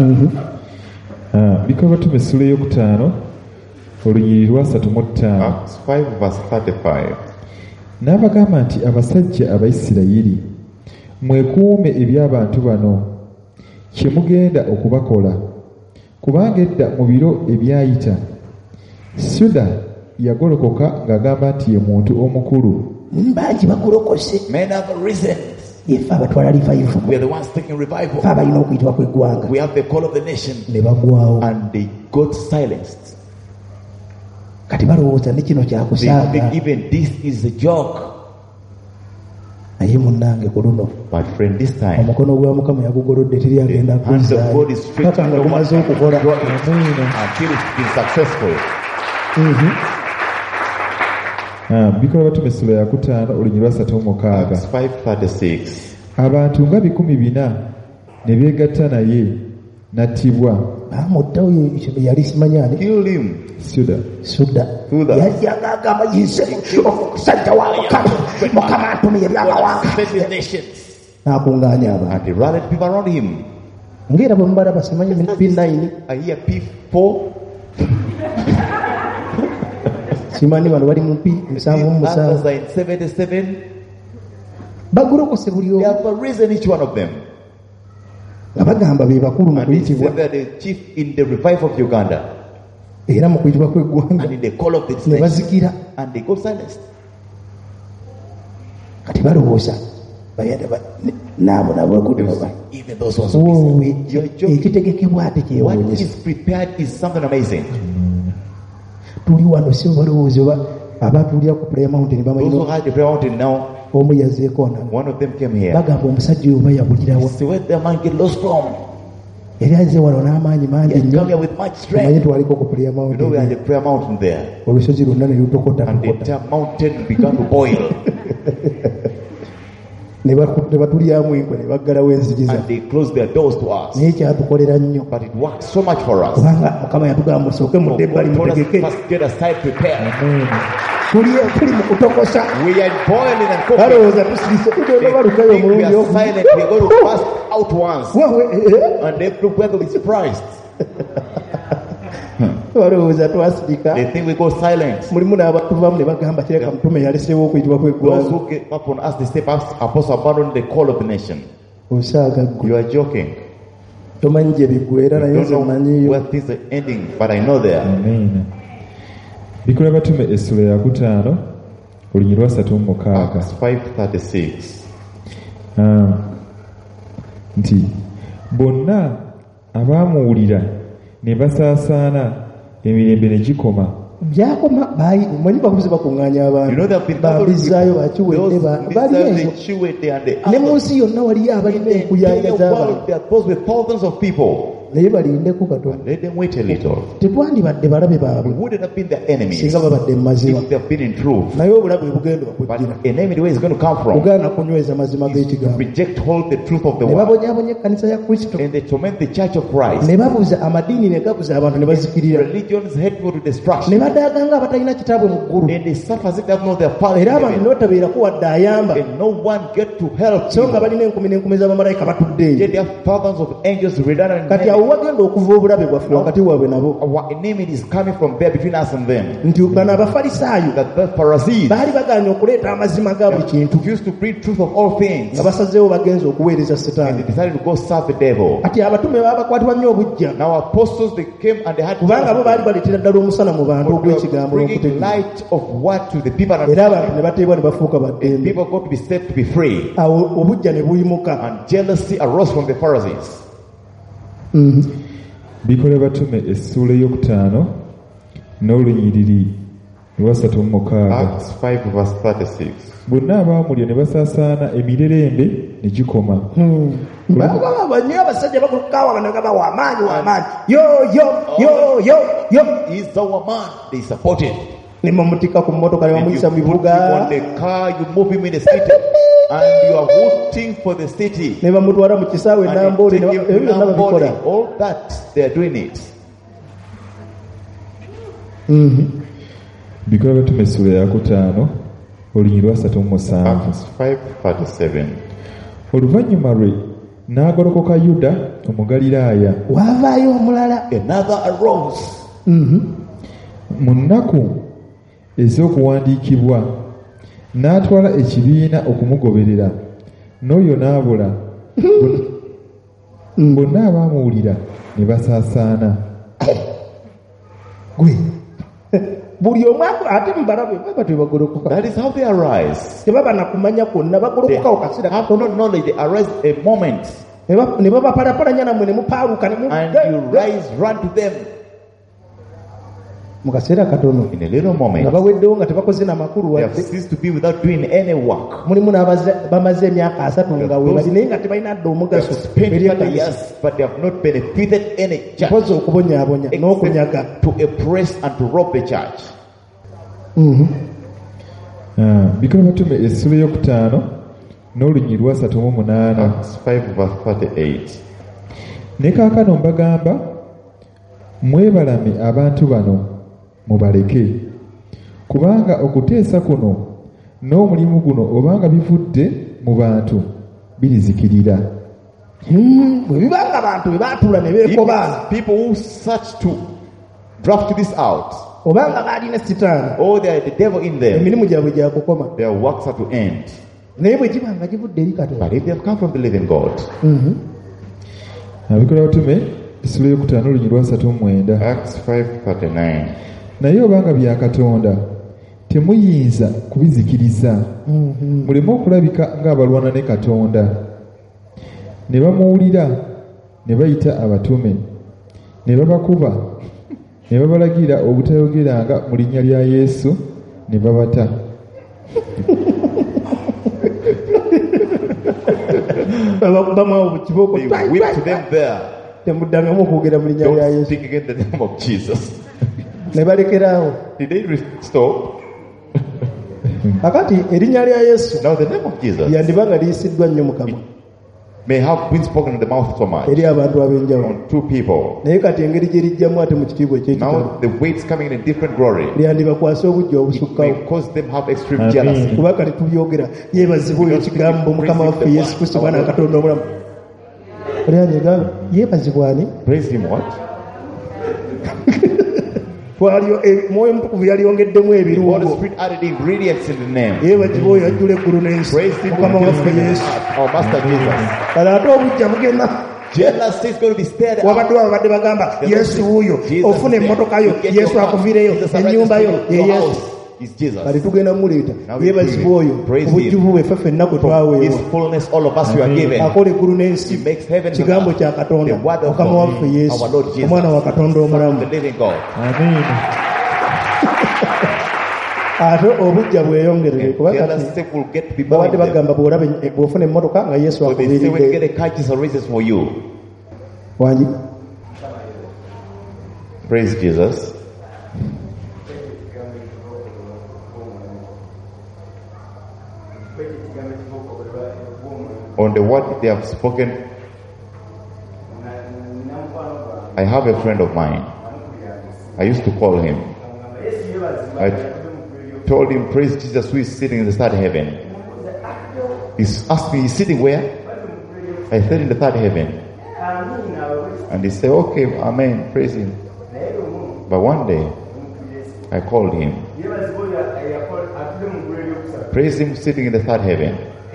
S3: Bikolwa tumesula ey'okutaano olunyiri lwa 3:5.
S1: Acts 5:35.
S3: N'abagamba nti abasajja Abayisirayiri, mwekuume eby'abantu bano kye mugenda okubakola, kubanga edda mu biro ebyayita Suda yagolokoka ng'agamba nti ye muntu omukulu.
S2: Bangi bagolokose.
S1: Men have risen.
S2: Yefe abatwala revival.
S1: We are the ones taking revival.
S2: Fe abalina okuyitibwa kw'eggwanga.
S1: We have the call of the nation.
S2: Ne bagwawo.
S1: And they got silenced.
S2: Kati balowooza ne kino
S1: They
S2: kyakusaaga.
S1: think even this is a joke.
S2: Naye munnange ku luno
S1: But friend, this time,
S2: omukono gwa Mukama yagugolodde teri agenda
S1: hands of God
S2: kuzzaayo.
S1: is straight
S2: Paka nga
S1: to
S2: tumaze okukola.
S1: until it's been successful.
S3: Bikolwa tumesula ya kutaano olunyiri lwa 3:6.
S1: Acts 5:36.
S3: Abantu nga 400 ne beegatta naye, n'attibwa.
S2: Bamutta oyo ekyo yali simanyaani.
S1: Kill him.
S3: Suda.
S2: Suda.
S1: Suda.
S2: Yajjanga agamba yinze omusajja wa Mukama. Mukama antumye ebyamawanga.
S1: Save his nations.
S2: N'akuŋŋaanya abantu.
S1: And he rallied people around him.
S2: Ng'era bwe mubalaba simanyi P9.
S1: I hear P4.
S2: Simanyi bano bali mu P7.
S1: Others are in 77.
S2: Bagolokose buli
S1: They
S2: omu.
S1: have risen, each one of them.
S2: Nga bagamba be bakulu mu
S1: And this is
S2: kuyitibwa.
S1: the chief in the revival of Uganda.
S2: Era mu kuyitibwa kw'eggwanga
S1: And in the call of the
S2: ne
S1: nation.
S2: bazikira.
S1: And they got silenced.
S2: Kati balowooza bayada naabo nabo okudoba.
S1: Even those ones who
S2: Wowe
S1: Your job-
S2: ekitegekebwa ate
S1: what
S2: kyewuunyisa.
S1: is prepared is something amazing.
S2: Tuli wano si balowooza oba abatulira ku Prayer Mountain
S1: Those who
S2: bamanyi
S1: had the prayer mountain now,
S2: omu yazeeko na
S1: one of them came here.
S2: bagamba omusajja oyo oba yabulirawo.
S1: See where the man get lost from.
S2: Yali azze wano n'amaanyi
S1: He
S2: mangi
S1: had
S2: nnyo.
S1: come here with much
S2: Omanyi
S1: strength.
S2: twaliko ku Prayer
S1: You know, we had
S2: Mountain.
S1: the prayer mountain there.
S2: Olusozi lwonna ne lutokota
S1: And the
S2: tokota.
S1: entire mountain began to boil.
S2: ne batulyamu enkwe ne baggalawo enzigi
S1: and they closed their doors to us.
S2: naye kyatukolera nnyo
S1: But it worked so much for us.
S2: kubanga mukama yatugamba musooke
S1: So
S2: mudde ebbali
S1: God told us
S2: mutegeke
S1: first get aside, prepare.
S2: tuli mu kutokosa
S1: We are boiling and cooking.
S2: balowooza tusirise tugenda
S1: They
S2: balukayo
S1: think we
S2: omulundi
S1: are silent. We are going to fast out once. And they look whether we surprised.
S2: balowooza twasirika
S1: They think we go silent.
S2: mulimu n'abatuvamu ne bagamba kireka mutume yalesewo okuyitibwa
S1: Those
S2: kw'eggwanga
S1: who gave up on us, they say, Apostle abandoned the call of the nation.
S2: osaaga ggwe
S1: You are joking.
S2: tomanyi gye biggweera naye
S1: You
S2: nze
S1: don't know
S2: mmanyiyo
S1: where things are ending, but I know there.
S3: Amen. Bikola batume essula ya 5 olunyiri lwa 36
S1: Acts 5:36.
S3: nti bonna abaamuwulira ne basaasaana emirembe ne gikoma
S2: byakoma manyi bakubize bakuŋŋaanya
S1: You know
S2: abantu
S1: there have been
S2: bambizaayo bakiwedde bali ezo ne mu nsi yonna waliyo abalina enkuyanja z'abantu
S1: world, there are those with thousands of people.
S2: naye balindeko katonda
S1: Let them wait a little.
S2: tetwandibadde balabe baabwe
S1: We wouldn't have been their enemies
S2: singa babadde mu mazima
S1: if they have been in truth.
S2: naye obulabe bugenda
S1: But
S2: bakujjira
S1: enemy, where is going to come from?
S2: ogaana kunyweza mazima
S1: To
S2: g'ekigambo
S1: reject hold the truth of the
S2: ne
S1: word.
S2: babonyaabonya ekkanisa ya kristo
S1: And they torment the church of Christ.
S2: ne babuza amadiini ne gabuza abantu ne bazikirira
S1: Religion is hateful to
S2: ne
S1: destruction.
S2: badaaga nga abatalina kitaabwe mu ggulu
S1: And they suffer as if they have not their father in
S2: era abantu ne
S1: heaven.
S2: batabeerako wadde ayamba
S1: And no one get to help
S2: so nga
S1: you.
S2: balina enkumi n'enkumi z'abamalayika batudde eyo
S1: Yet they have thousands of angels redundant in
S2: kati
S1: heaven.
S2: awo wagenda okuva obulabe bwaffe wakati waabwe nabo
S1: Our enemy is coming from there between us and them.
S2: nti bano abafalisaayo
S1: That the Pharisees
S2: baali bagaanye okuleeta amazima ga buli kintu
S1: used to bring truth of all things.
S2: nga basazeewo bagenza okuweereza
S1: And they
S2: setaani
S1: decided to go serve the devil.
S2: kati abatume baabakwatibwa nnyo obujja
S1: Now apostles, they came and they had
S2: kubanga bo baali baleetera ddala omusana mu bantu ogw'ekigambo
S1: bringing
S2: n'okutegeera
S1: light of what to the people,
S2: era
S1: and
S2: abantu ne bateebwa ne bafuuka baddembe
S1: people got to be set to be free.
S2: awo obujja ne buyimuka
S1: And jealousy arose from the Pharisees.
S3: bikola batume essula ey'okutaano n'olunyiriri lwa 36
S1: Acts 5:36.
S3: bonna abaamulya ne basaasaana emirerembe ne gikoma
S2: banyo abasajja bakulukaawa nga bawa amaanyi w'amaanyi yo yo yo yo yo
S1: He's our man. They supported.
S2: ne bamutikka ku mmotoka ne
S1: And you
S2: bamuyisa mu
S1: put him
S2: bibuga
S1: on the car, you move him in the city, and you are hooting for the city.
S2: ne bamutwala mu kisaawe
S1: And you
S2: nambooli
S1: take him to
S2: ebyo byonna babikola
S1: Nambole. All that, they are doing it.
S3: bikola batume essula ya 5 olunyiri lwa 37
S1: Acts 5:37.
S3: oluvannyuma lwe n'agolokoka yuda omugaliraaya
S2: waavaayo omulala
S1: Another arose.
S3: mu nnaku ez'okuwandiikibwa n'atwala ekibiina okumugoberera n'oyo n'abula bonna abaamuwulira ne basaasaana
S2: gwe buli omu ate mubalabe baba tebagolokoka
S1: That is how they arise.
S2: tebaba nakumanya kwonna
S1: They
S2: bagolokokawo kaseera
S1: have no knowledge. They arise a moment,
S2: ne babapalapalanya nammwe ne mupaaluka ne
S1: and you rise, run to them
S2: mu kaseera katono
S1: in a little
S2: nga
S1: moment.
S2: baweddewo nga tebakoze na makulu
S1: They have
S2: wadde
S1: ceased to be without doing any work.
S2: mulimu bamaze emyaka 3 nga webali naye nga tebalina dde
S1: They
S2: omugaso
S1: have spent
S2: eri
S1: 30
S2: ekkanisa
S1: years, but they have not benefited any church
S2: mpozi okubonyaabonya n'okunyaga
S1: except to oppress and to rob the church.
S3: bikola batume essula ey'okutaano n'olunyiri lwa 38
S1: Acts 5:38.
S3: ne kaakano mbagamba mwebalame abantu bano mubaleke kubanga okuteesa kuno n'omulimu guno obanga bivudde mu bantu birizikirira
S2: bwe bibanga abantu bwe baatuula ne
S1: If
S2: beekobaana
S1: it's people who search to draft this out,
S2: obanga baalina sitaani
S1: or there the devil in them,
S2: emirimu gyabwe gyakukoma
S1: their works are to end.
S2: naye bwe giba nga givudde eri katonda
S1: But if they have come from the living God,
S3: bikola batume essula ey'okutaano olunyiri lwa 39
S1: Acts 5:39.
S3: naye obanga bya katonda temuyinza kubizikiriza muleme okulabika ng'abalwana ne katonda ne bamuwulira ne bayita abatume ne babakuba ne babalagira obutayogeranga mu linnya lya Yesu ne babata
S2: bamwawo bukibooko
S1: They whipped them there.
S2: temuddangamu okwogera mu linnya lya
S1: Don't
S2: yesu
S1: speak again the name of Jesus.
S2: ne balekeraawo
S1: Did they stop?
S2: akati erinnya lya Yesu
S1: Now the name of Jesus
S2: yandiba nga liyisiddwa nnyo mu kamwa
S1: may have been spoken in the mouth so much
S2: eri abantu ab'enjawulo,
S1: on two people.
S2: naye kati engeri gye lijjamu ate mu kitiibwa eky'ekitalo
S1: Now the weights coming in different glory.
S2: lyandibakwasa obujja
S1: It
S2: obusukkawo,
S1: may cause them have extreme
S3: Amen.
S1: jealousy.
S2: kuba kati tubyogera yeebazibwa oyo kigambo mukama waffe Yesu Kristo mwana wa Katonda omulamu. olyanyegaga yeebazibwa ani?
S1: Praise him what?
S2: Mwoyo Mutukuvu yalyongeddemu
S1: The Holy
S2: ebirungo.
S1: Spirit added ingredients in the name.
S2: yeebazibwa oyo ajjula eggulu n'ensi
S1: Praise him
S2: mukama waffe Yesu.
S1: our Master Jesus.
S2: kale ate obujja bugenda
S1: Jealousy is going to be stirred up.
S2: wabadde babadde bagamba Yesu wuuyo
S1: Jesus
S2: ofuna
S1: is
S2: emmotoka
S1: there.
S2: yo,
S1: You get
S2: Yesu
S1: your house.
S2: akuviireyo,
S1: Jesus
S2: ennyumba yo
S1: arranges
S2: ye
S1: your
S2: Yesu.
S1: house is Jesus.
S2: kale tugenda mmuleeta
S1: Now we
S2: yeebazibwa oyo
S1: praise
S2: obujjuvu bweffe ffenna gwe
S1: His
S2: twaweebwa
S1: fullness, all of us we are given.
S2: akola eggulu n'ensi
S1: He makes heaven and
S2: kigambo
S1: earth.
S2: kya Katonda
S1: The word of
S2: mukama
S1: God,
S2: waffe Yesu
S1: our Lord Jesus,
S2: omwana wa Katonda
S1: Son of
S2: omulamu.
S1: the living God.
S3: Amen.
S2: ate obujja bweyongerere
S1: And
S2: kuba kati
S1: jealousy will get to be more
S2: babadde
S1: in them.
S2: bagamba bw'ofuna emmotoka nga Yesu
S1: So they say when you
S2: akuviiridde
S1: get a car, Jesus arranges for you.
S2: wangi
S1: Praise Jesus. On the word they have spoken, I have a friend of mine. I used to call him. I told him, praise Jesus, who is sitting in the third heaven. He's asked me, he's sitting where? I said in the third heaven. And he said, okay, amen, praise him. But one day, I called him. Praise him sitting in the third heaven.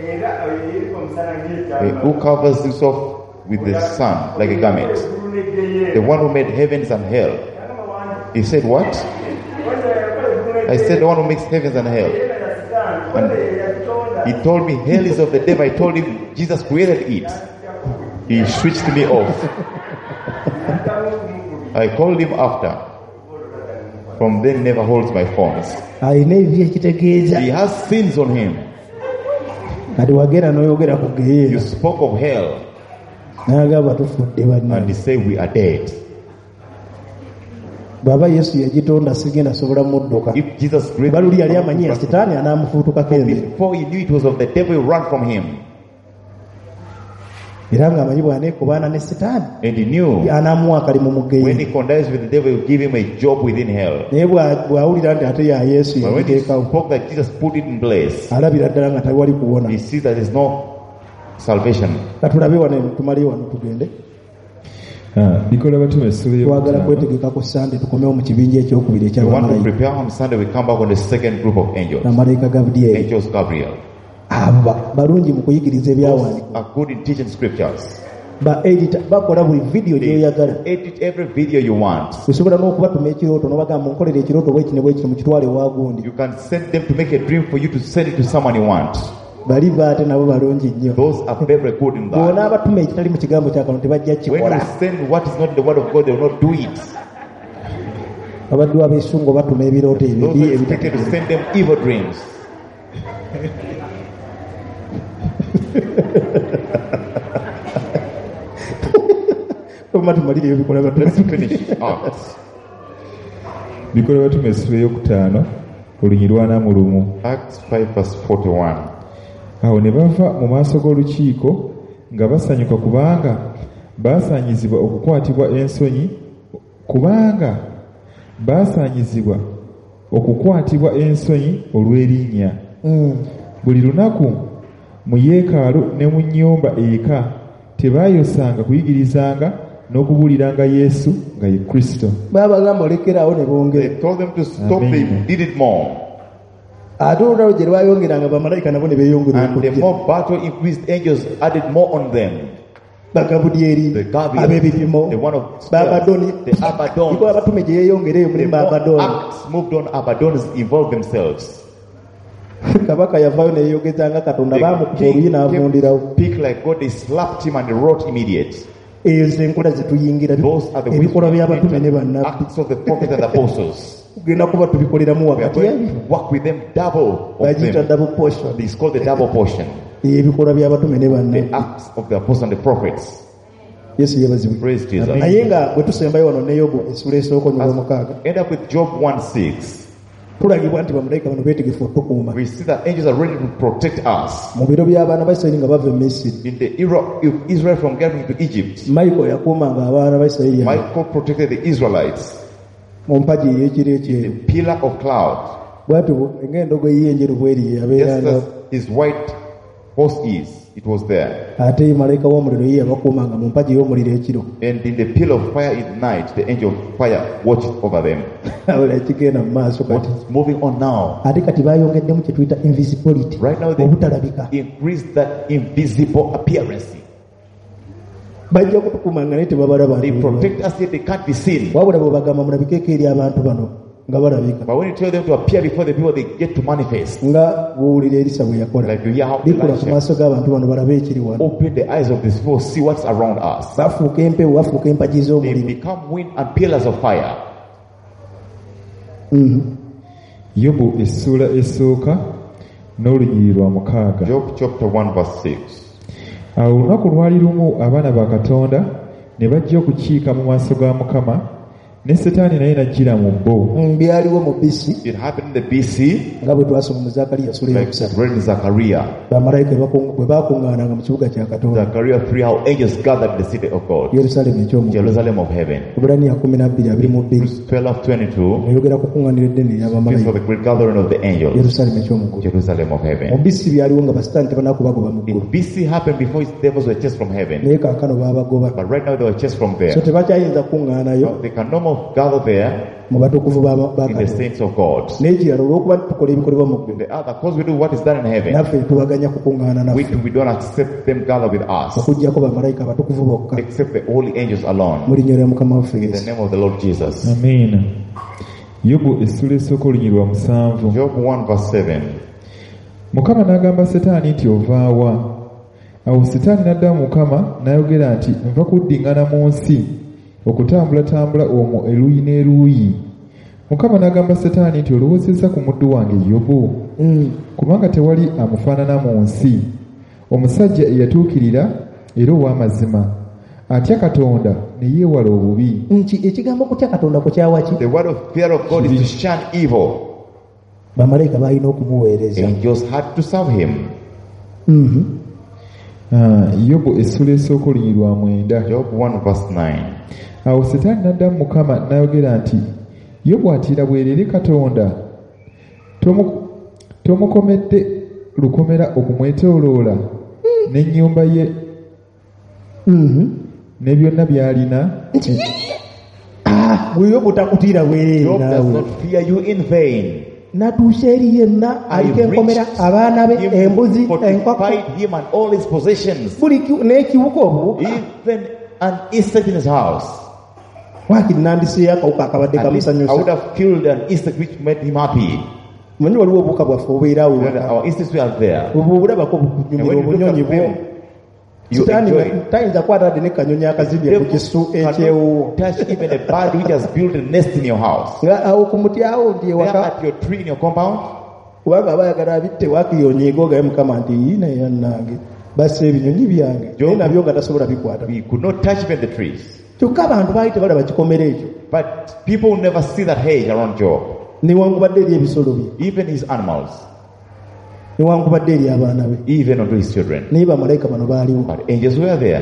S1: Who covers himself with the sun like a garment. The one who made heavens and hell. He said, what? I said, the one who makes heavens and hell. And he told me, hell is of the devil. I told him, Jesus created it. He switched me off. I called him after. From then, never holds my phones.
S2: alina ebyo ekitegeeza
S1: He has sins on him.
S2: kati wagera n'oyogera ku
S1: You
S2: geyeera
S1: spoke of hell,
S2: n'agamba tufudde
S1: and
S2: banna
S1: he said we are dead.
S2: bw'aba Yesu yagitonda sigenda asobola mudduka
S1: If Jesus
S2: kuba luli yali amanyi ya sitaani anaamufuutukako emere
S1: before he knew it was of the devil, he ran from him.
S2: era ng'amanyi bw'aneekubaana ne sitaani
S1: And he knew
S2: anaamuwa akalimu mu
S1: when
S2: geyeera
S1: he connives with the devil, he will give him a job within hell.
S2: naye bw'awulira nti ate ya Yesu
S1: But when he
S2: yagiteekawo
S1: spoke that Jesus put it in place,
S2: alabira ddala nga tewali kuwona
S1: he sees that there is no salvation.
S2: katulabe wano tumaleyo wano tugende
S3: Bikola batume essula
S2: twagala
S3: ey'okutaano.
S2: kwetegeka ku sande tukomewo mu kibinja ekyokubiri
S1: We want to
S2: ekyabamalayika
S1: prepare on Sunday. We come back on the second group of angels.
S2: bamalayika Gabudyeri
S1: Angels Gabriel.
S2: abo balungi mu kuyigiriza
S1: Those
S2: ebyawandiikibwa
S1: are good in teaching scriptures.
S2: ba edita bakola buli vidiyo
S1: They
S2: gyoyagala
S1: edit every video you want.
S2: osobola n'okubatuma ekirooto n'obagamba nkolera ekirooto bwekino bwekino mukitwale wagundi
S1: You can send them to make a dream for you to send it to someone you want.
S2: bali baate nabo balungi nnyo
S1: Those are very good in
S2: bw'ona
S1: that.
S2: abatuma ekitali mu kigambo kya Katonda tebajja
S1: When
S2: kikola
S1: you send what is not in the word of God, they will not do it.
S2: abaddu abeesungu batuma ebirooto
S1: Those
S2: ebibi
S1: who are expected to send them evil dreams.
S2: tuma tumalire ebikola
S1: Let's finish Acts.
S3: Bikola batume essula ey'okutaano olunyi lwana mu lumu.
S1: Acts 5 verse 41.
S3: Awo ne bava mu maaso g'olukiiko nga basanyuka kubanga baasaanyizibwa okukwatibwa ensonyi olw'erinnya. Buli lunaku mu yeekaalu ne mu nnyumba eka tebaayosanga kuyigirizanga n'okubuuliranga Yesu nga ye Kristo.
S2: baabagamba olekeraawo ne bongera
S1: They told them to stop,
S3: Amen.
S1: they did it more.
S2: ate olulawo gye lwayongeranga bamalayika nabo ne beeyongera
S1: And the
S2: okujja
S1: more battle increased, angels added more on them.
S2: bagabudyeri
S1: The Gabriel,
S2: ab'ebipimo
S1: the one of
S2: baabadoni
S1: the Abaddon.
S2: ikola batume gye yeeyongereyo
S1: The
S2: mulimu
S1: more
S2: baabadoni
S1: acts moved on, Abaddons involved themselves.
S2: kabaka yavaayo neyeeyogezanga katonda baamukuba oluyi n'avundirawo
S1: Speak like God, they slapped him and they wrote immediate.
S2: ezo zenkola zetuyingira
S1: Those are the
S2: ebikolwa by'abatume ne bannabbi
S1: acts of the prophets and the apostles.
S2: tugenda kuba tubikoleramu
S1: We are
S2: wakati
S1: going to work with them double of
S2: bagiyita
S1: them.
S2: double portion
S1: It's called the double portion.
S2: ebikolwa by'abatume ne bannabbi
S1: The acts of the apostles and the prophets.
S2: yesu yebazibwe
S1: Praise Jesus.
S2: naye nga bwe tusembayo wano ne yobu essula esooka onyuma omukaaga
S1: End up with Job 1:6.
S2: tulagibwa nti bamalayika bano beetegefu okutukuuma
S1: We see that angels are ready to protect us.
S2: mu biro by'abaana ba Isirayiri nga bava e Misiri.
S1: In the era of Israel from getting to Egypt,
S2: Michael yakuumanga abaana ba Isirayiri
S1: Michael protected the Israelites.
S2: mu mpagi ey'ekiro
S1: The
S2: ekyeru.
S1: pillar of cloud,
S2: Bw'atyo ng'endogoyi y'enjeru bw'eri
S1: just
S2: yabeeranga,
S1: as his white horse is, it was there.
S2: ate malayika w'omuliro ye yabakuumanga mu mpagi ey'omuliro ekiro.
S1: And in the pillar of fire in the night, the angel of fire watched over them.
S2: Awula ekigenda mu maaso
S1: What
S2: kati.
S1: is moving on now?
S2: Ate kati baayongeddemu kye tuyita invisibility,
S1: Right now, they
S2: obutalabika.
S1: increased that invisible appearance.
S2: Bajja kutukuumanga naye tebabalaba.
S1: They protect us yet they can't be seen.
S2: Wabula bwe bagamba mulabikeeko eri abantu bano nga balabika.
S1: But when you tell them to appear before the people, they get to manifest.
S2: Nga buwulira Erisa bwe yakola.
S1: Like you hear how
S2: Bikula ku
S1: Elisha
S2: maaso g'abantu bano balabe ekiri wano.
S1: open the eyes of these people, see what's around us.
S2: Bafuuka empewo, bafuuka empagi
S1: They
S2: z'omuliro.
S1: become wind and pillars of fire.
S3: Yobu essula esooka n'olunyiriri lwa 6.
S1: Job chapter 1 verse 6.
S3: Awo olunaku lwali lumu abaana ba Katonda ne bajja okukiika mu maaso ga Mukama, ne Setaani naye n'ajjira mu bo.
S2: Byaliwo mu BC
S1: It happened in the BC,
S2: nga bwe twasoma mu Zakariya sura
S1: like
S2: eyokusatu.
S1: read in Zechariah.
S2: Bamalayika bwe baakuŋŋaananga mu kibuga kya Katonda,
S1: Zechariah 3, how angels gathered in the city of God,
S2: Yerusaalemi eky'omugulu.
S1: Jerusalem of heaven.
S2: Ibraniya 12:22
S1: Hebrews 12:22
S2: eyogera ku kuŋŋaanira eddene
S1: speaks
S2: ery'abamalayika,
S1: of the great gathering of the angels,
S2: Yerusaalemi eky'omugulu.
S1: Jerusalem of
S2: Mu
S1: heaven.
S2: BC byaliwo nga basitaani tebanaakubagoba mu
S1: In
S2: ggulu,
S1: BC happened before his devils were chased from heaven.
S2: naye kaakano baabagoba.
S1: But right now they were chased from
S2: So
S1: there.
S2: tebakyayinza kuŋŋaanayo
S1: They can no more gather there
S2: mu batukuvu ba
S1: in the
S2: Katonda.
S1: saints of God.
S2: N'ekirala olw'okuba tukola ebikolebwa mu ggulu,
S1: The other, because we do what is done in heaven,
S2: naffe tubaganya kukuŋŋaana
S1: we
S2: naffe,
S1: don't accept them gather with us,
S2: okuggyako bamalayika abatukuvu bokka,
S1: except the holy angels alone.
S2: mu linnya lya Mukama waffe
S1: In the
S2: Yesu.
S1: name of the Lord Jesus.
S3: Amiina. Yobu essula esooka olunyiriri lwa 7.
S1: Job 1 verse 7.
S3: Mukama n'agamba Setaani nti ova wa? Awo Setaani n'addamu Mukama n'ayogera nti nva kuddiŋŋana mu nsi okutambulatambula omwo eruuyi n'eruuyi. Mukama n'agamba Setaani nti olowoozezza ku muddu wange Yobu, kubanga tewali amufaanana mu nsi, omusajja eyatuukirira era ow'amazima, atya Katonda ne yeewala obubi.
S2: Nti ekigambo kutya Katonda ku kyawa ki?
S1: The word of fear of God is to shun evil.
S2: Bamalayika balina okumuweereza.
S1: Angels had to serve him.
S3: Yobu essula esooka olunyiriri lwa 9.
S1: Job 1 verse 9.
S3: Awo Setaani n'addamu Mukama n'ayogera nti, Yobu atiira bwerere Katonda, tomukomedde lukomera okumwetooloola n'ennyumba ye ne byonna by'alina.
S2: Bw'oyo butakutiira bwereere
S1: Job does
S2: naawe.
S1: not fear you in vain.
S2: Natuusa eri yenna aliko enkomera, abaana be, embuzi, enkoko,
S1: fortified him and all his possessions,
S2: buli n'ekibuga obubuka.
S1: even an insect in his house.
S2: Waakiri nandiseeyo akawuka akabadde
S1: At least I would
S2: kamusanyusa.
S1: have killed an insect which made him happy.
S2: Manyi waliwo obuwuka bwaffe obubeerawo
S1: When
S2: ewaka.
S1: our instincts were there,
S2: Obulabako
S1: and
S2: bukunyumira
S1: when you look
S2: obunyonyi
S1: at
S2: bwo.
S1: them, you
S2: Sitaani
S1: enjoy.
S2: tayinza kwata wadde ne kanyonyi akazibye ku kisu ekyewuwo.
S1: Cannot touch even a bird which has built a nest in your house.
S2: Nga awo ku muti awo ndi
S1: There
S2: ewaka,
S1: at your tree in your compound,
S2: kubanga aba ayagala abitte waakiyonyiiga ogaye Mukama nti yiina yannange basse ebinyonyi byange, naye nabyo nga tasobola bikwata.
S1: we could not touch even the trees.
S2: Kyokka abantu baali tebalaba kikomera ekyo,
S1: But people will never see that hedge around Job,
S2: newankubadde eri ebisolo bye,
S1: even his animals,
S2: newankubadde eri abaana be,
S1: even unto his children.
S2: naye bamalayika bano baaliwo.
S1: But angels were there.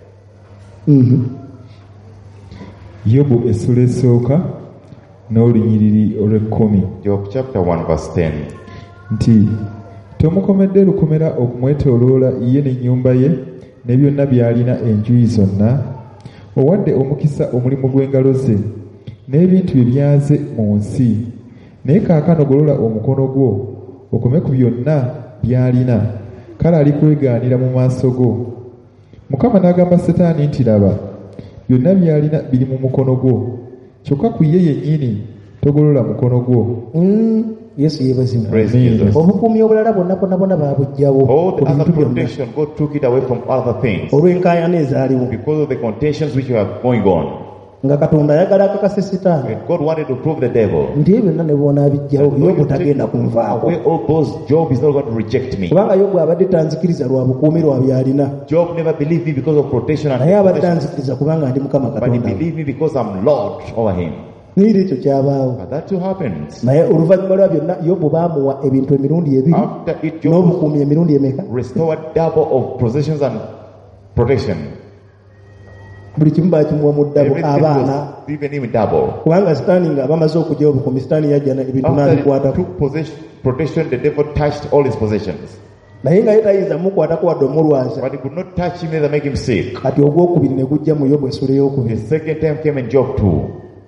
S3: Yobu essula esooka n'olunyiriri olw'ekkumi.
S1: Job chapter 1 verse 10.
S3: Nti tomukomedde lukomera okumwetooloola ye n'ennyumba ye ne byonna by'alina enjuuyi zonna, owadde omukisa omulimu gw'engalo ze n'ebintu bye byaze mu nsi, naye kaakano golola omukono gwo okome ku byonna by'alina, kale alikwegaanira mu maaso go. Mukama n'agamba Setaani nti laba, byonna by'alina biri mu mukono gwo, kyokka ku ye yennyini togolola mukono gwo.
S2: Yesu yeebazibwe.
S1: Praise
S3: Amen.
S1: Jesus.
S2: Obukuumi obulala bonna baabugjawo
S1: All the
S2: ku bintu
S1: other
S2: byonna
S1: protection, God took it away from other things
S2: olw'enkaayana ezaaliwo,
S1: because of the contentions which were going on.
S2: nga Katonda ayagala akakase Setaani
S1: And God wanted to prove the devil.
S2: nti ebyo byonna ne bonaabijjawo, Yobu tagenda kunvaako.
S1: Away all those, Job is not going to reject me.
S2: Kubanga Yobu abadde tanzikiriza lwa bukuumi lwa byalina,
S1: Job never believed me because of protection and
S2: naye abadde
S1: protection,
S2: tanzikiriza kubanga ndi Mukama
S1: but he
S2: Katonda we.
S1: believed me because I'm Lord over him.
S2: niiri ekyo kyabaawo
S1: But that too happens.
S2: naye oluvannyuma lwa byonna yobu baamuwa ebintu emirundi ebiri
S1: After it, Job
S2: n'obukuumi emirundi emeka
S1: restored double of possessions and protection.
S2: buli kimu baakimuwa mu ddabo
S1: Everything
S2: abaana
S1: was given him double.
S2: kubanga sitaani nga bamaze okugya obukuumi sitaani yajja ebintu
S1: After he
S2: n'abikwatako
S1: took protection, the devil touched all his possessions.
S2: naye nga ye tayinza mukwatako wadde omulwaza
S1: But he could not touch him, neither make him sick.
S2: kati ogwokubiri ne gujja mu yobu essula
S1: The
S2: ey'okubiri
S1: second time came in Job 2.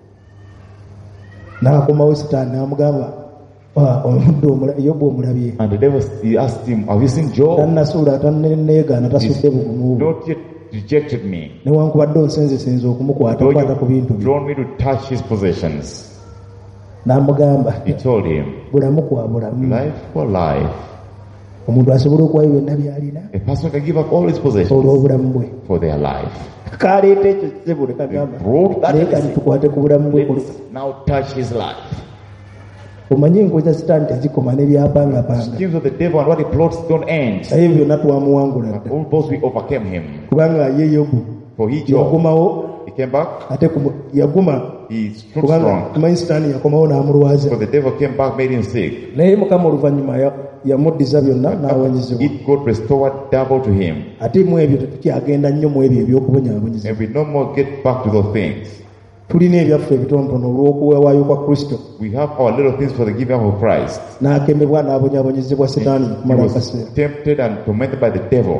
S2: n'akomawo sitaani n'amugamba omuddu yobu omulabye
S1: And the devil, he asked him, have you seen Job?
S2: tannasuula tanneegaana tasudde bugumu bwe
S1: Not yet rejected me.
S2: newankubadde onsenzesenza okumukwata
S1: Though
S2: kwata ku bintu
S1: you
S2: bye
S1: drawn me to touch his possessions.
S2: n'amugamba
S1: He told him,
S2: bulamu kwa bulamu
S1: life for life.
S2: omuntu asobola okuwayo byonna by'alina
S1: A person can give up all his possessions
S2: olw'obulamu bwe
S1: for their life.
S2: kaleeta ekyo kizibu lekagamba
S1: Brought that
S2: naye kati
S1: blessing.
S2: tukwate ku bulamu bwe
S1: Let's now touch his life.
S2: omanyi enkoza sitaani tezikoma n'ebyapangapanga
S1: Schemes of the devil and what he plots don't end.
S2: naye byonna twamuwangula dda
S1: All those we overcame him.
S2: kubanga ye yobu
S1: For he Job,
S2: yagumawo
S1: he came back,
S2: ate yaguma
S1: he stood
S2: kubanga
S1: strong.
S2: tumanyi sitaani yakomawo n'amulwaza
S1: So the devil came back, made him sick.
S2: naye mukama oluvannyuma yamuddiza byonna n'awanyizibwa
S1: It God restored double to him.
S2: ate mu ebyo tetukyagenda nnyo mu ebyo ebyokubonyaabonyezebwa
S1: And we no more get back to those things.
S2: tulina ebyaffe ebitonotono olw'okuwewaayo kwa kristo
S1: We have our little things for the giving of Christ.
S2: n'akemebwa n'abonyaabonyezebwa sitaani
S1: He
S2: kumala
S1: was
S2: akaseera
S1: tempted and tormented by the devil.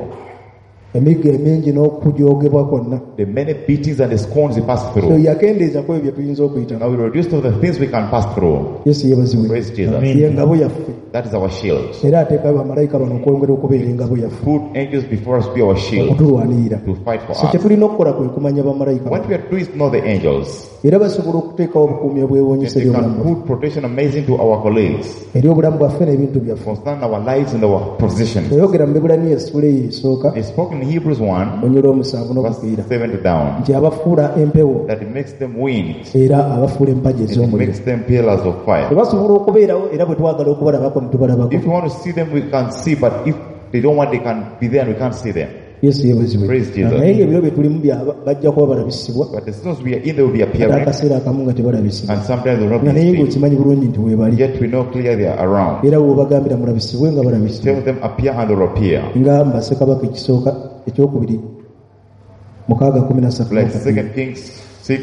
S2: emigga emingi n'okujoogebwa kwonna
S1: The many beatings and the scorns he passed
S2: so
S1: through.
S2: yakendeeza ku ebyo bye tuyinza okuyitamu
S1: Now we reduce to the things we can pass through.
S2: yesu yeebazibwe
S1: Praise Jesus.
S2: ye ngabo yaffe
S1: That is our shield.
S2: era ateekayo bamalayika bano okwongera okubeera engabo yaffe
S1: Put angels before us to be our shield
S2: okutulwanirira
S1: to fight for
S2: so kye
S1: us.
S2: tulina okukola kwe kumanya bamalayika
S1: What we are doing is know the angels.
S2: era basobola okuteekawo obukuumi
S1: And
S2: obwewuunyisa
S1: they
S2: eri obulamu
S1: can
S2: bwaffe
S1: put protection amazing to our colleagues.
S2: eri obulamu bwaffe n'ebintu byaffe
S1: Concern our lives and our positions.
S2: yayogera mu bibulaniya essula eyo esooka
S1: He spoke in Hebrews 1,
S2: onyula omusanvu
S1: verse
S2: n'okufiira
S1: 7 to down.
S2: nti abafuula empewo
S1: That it makes them wings.
S2: era abafuula empagi
S1: It
S2: ez'omuliro
S1: makes them pillars of fire.
S2: tebasobola okubeerawo era bwe twagala okubalabako ne tubalabako
S1: If you want to see them, we can see, but if they don't want, they can be there and we can't see them.
S2: yesu yeebazibwe
S1: Praise Jesus.
S2: naye ng'ebiro bye tulimu bajja kuba balabisibwa
S1: But as soon as we are in, they will be
S2: ate
S1: appearing,
S2: akaseera akamu nga tebalabisibwa
S1: and sometimes they will not
S2: nga naye
S1: be seen.
S2: ng'okimanyi bulungi nti weebali
S1: Yet we know clearly they are around.
S2: era bw'obagambira mulabisibwe nga balabisibwa
S1: Tell them appear and they will appear.
S2: nga mbassekabaka ekisooka ekyokubiri 6:13
S1: Like 2 Kings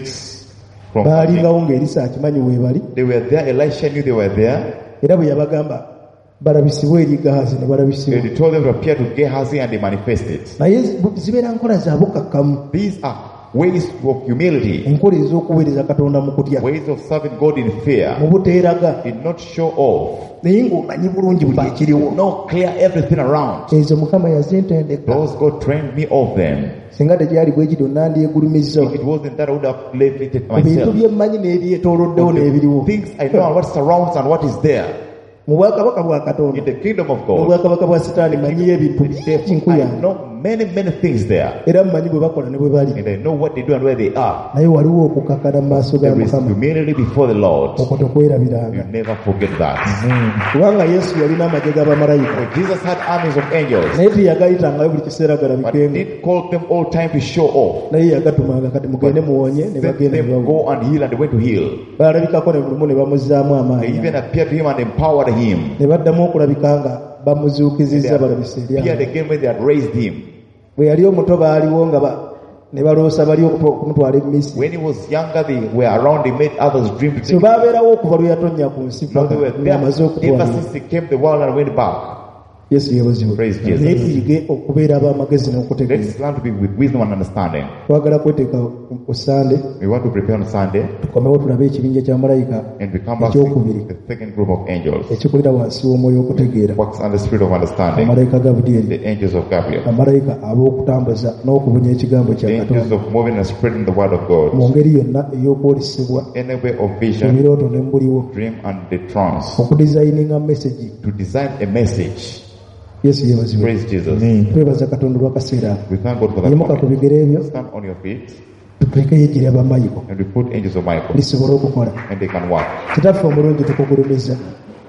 S1: 6 from 13.
S2: baalingawo ng'erisa akimanyi weebali
S1: They were there. Elisha knew they were there.
S2: era bwe yabagamba balabisibwe eri Gehazi ne
S1: And
S2: balabisibwa
S1: he told them to appear to Gehazi and they manifested.
S2: naye zibeera nkola za bukakkamu
S1: These are ways of humility,
S2: enkola ez'okuweereza katonda mu kutya
S1: ways of serving God in fear.
S2: mu buteeraga
S1: Did not show off.
S2: naye ng'omanyi bulungi buli ekiriwo
S1: No clear everything around.
S2: ezo mukama yazintendeka
S1: Those God trained me of them.
S2: singa tegyali bwe kityo nandyegulumiza
S1: If it wasn't that, I would have limited
S2: ku bintu
S1: myself.
S2: byemmanyi n'ebyetooloddewo n'ebiriwo
S1: Things I know and what surrounds and what is there.
S2: mu bwakabaka bwa katonda
S1: In the kingdom of
S2: mu
S1: God,
S2: bwakabaka bwa sitaani manyiyo ebintu
S1: I
S2: kinkuyange
S1: know many things there.
S2: era mumanyi bwe bakola ne bwe bali
S1: And I know what they do and where they are.
S2: naye waliwo okukakana mu maaso ga
S1: There is
S2: mukama
S1: humility before the Lord.
S2: okwo tokwerabiranga
S1: You never forget that.
S2: kubanga yesu yalina amagye g'abamalayika
S1: For Jesus had armies of angels,
S2: naye teyagayitangayo buli kiseera
S1: but he
S2: galabikenga
S1: did call them all time to show off.
S2: naye yagatumanga kati mugende muwonye ne
S1: Let
S2: bagenda ne
S1: them
S2: bawo
S1: go and heal, and they went to heal.
S2: balabikako ne bulumu ne bamuzzaamu
S1: They
S2: amaanyi
S1: even appeared to him and empowered him.
S2: ne baddamu okulabika nga
S1: They
S2: bamuzuukizizza balabisa
S1: appeared
S2: eri
S1: again when they had raised him.
S2: bwe yali omuto baaliwo nga ne baloosa bali okumutwala e misiri
S1: When he was younger, they were around. They made others dream to
S2: so
S1: take.
S2: baabeerawo okuva lwe yatonnya ku nsi
S1: Now they were there
S2: ng'amaze
S1: ever
S2: okutwala
S1: since he came to the world and went back.
S2: yesu yeebazibwe
S1: Praise Jesus.
S2: naye tuyige okubeera ab'amagezi n'okutegeeza
S1: Let's learn to be with wisdom and understanding.
S2: twagala kweteeka ku sande
S1: We want to prepare on Sunday
S2: tukomewo tulabe ekibinja kya malayika
S1: and we come back to
S2: ekyokubiri
S1: the second group of angels.
S2: ekikulira wansi w'omwoyo okutegeera
S1: Works under the spirit of understanding.
S2: amalayika gabudyeri
S1: The angels of Gabriel.
S2: amalayika ab'okutambuza n'okubunya ekigambo kya
S1: The angels
S2: katonda
S1: of moving and spreading the word of God.
S2: mu ngeri yonna ey'okwolesebwa
S1: Any way of
S2: mu
S1: vision,
S2: birooto ne mu buliwo
S1: dream, and the trance.
S2: okudizayininga mesegi
S1: To design a message.
S2: yesu yeebazibwe
S1: Praise Jesus.
S2: twebaza katonda olw'akaseera ako
S1: We thank God for that.
S2: yimuka ku
S1: moment.
S2: bigere ebyo
S1: Stand on your feet
S2: tutekeyo ejjiri abamayiko
S1: and we put angels of Michael
S2: lisobole okukola
S1: and they can work.
S2: kitaffe omulungi tukugulumiza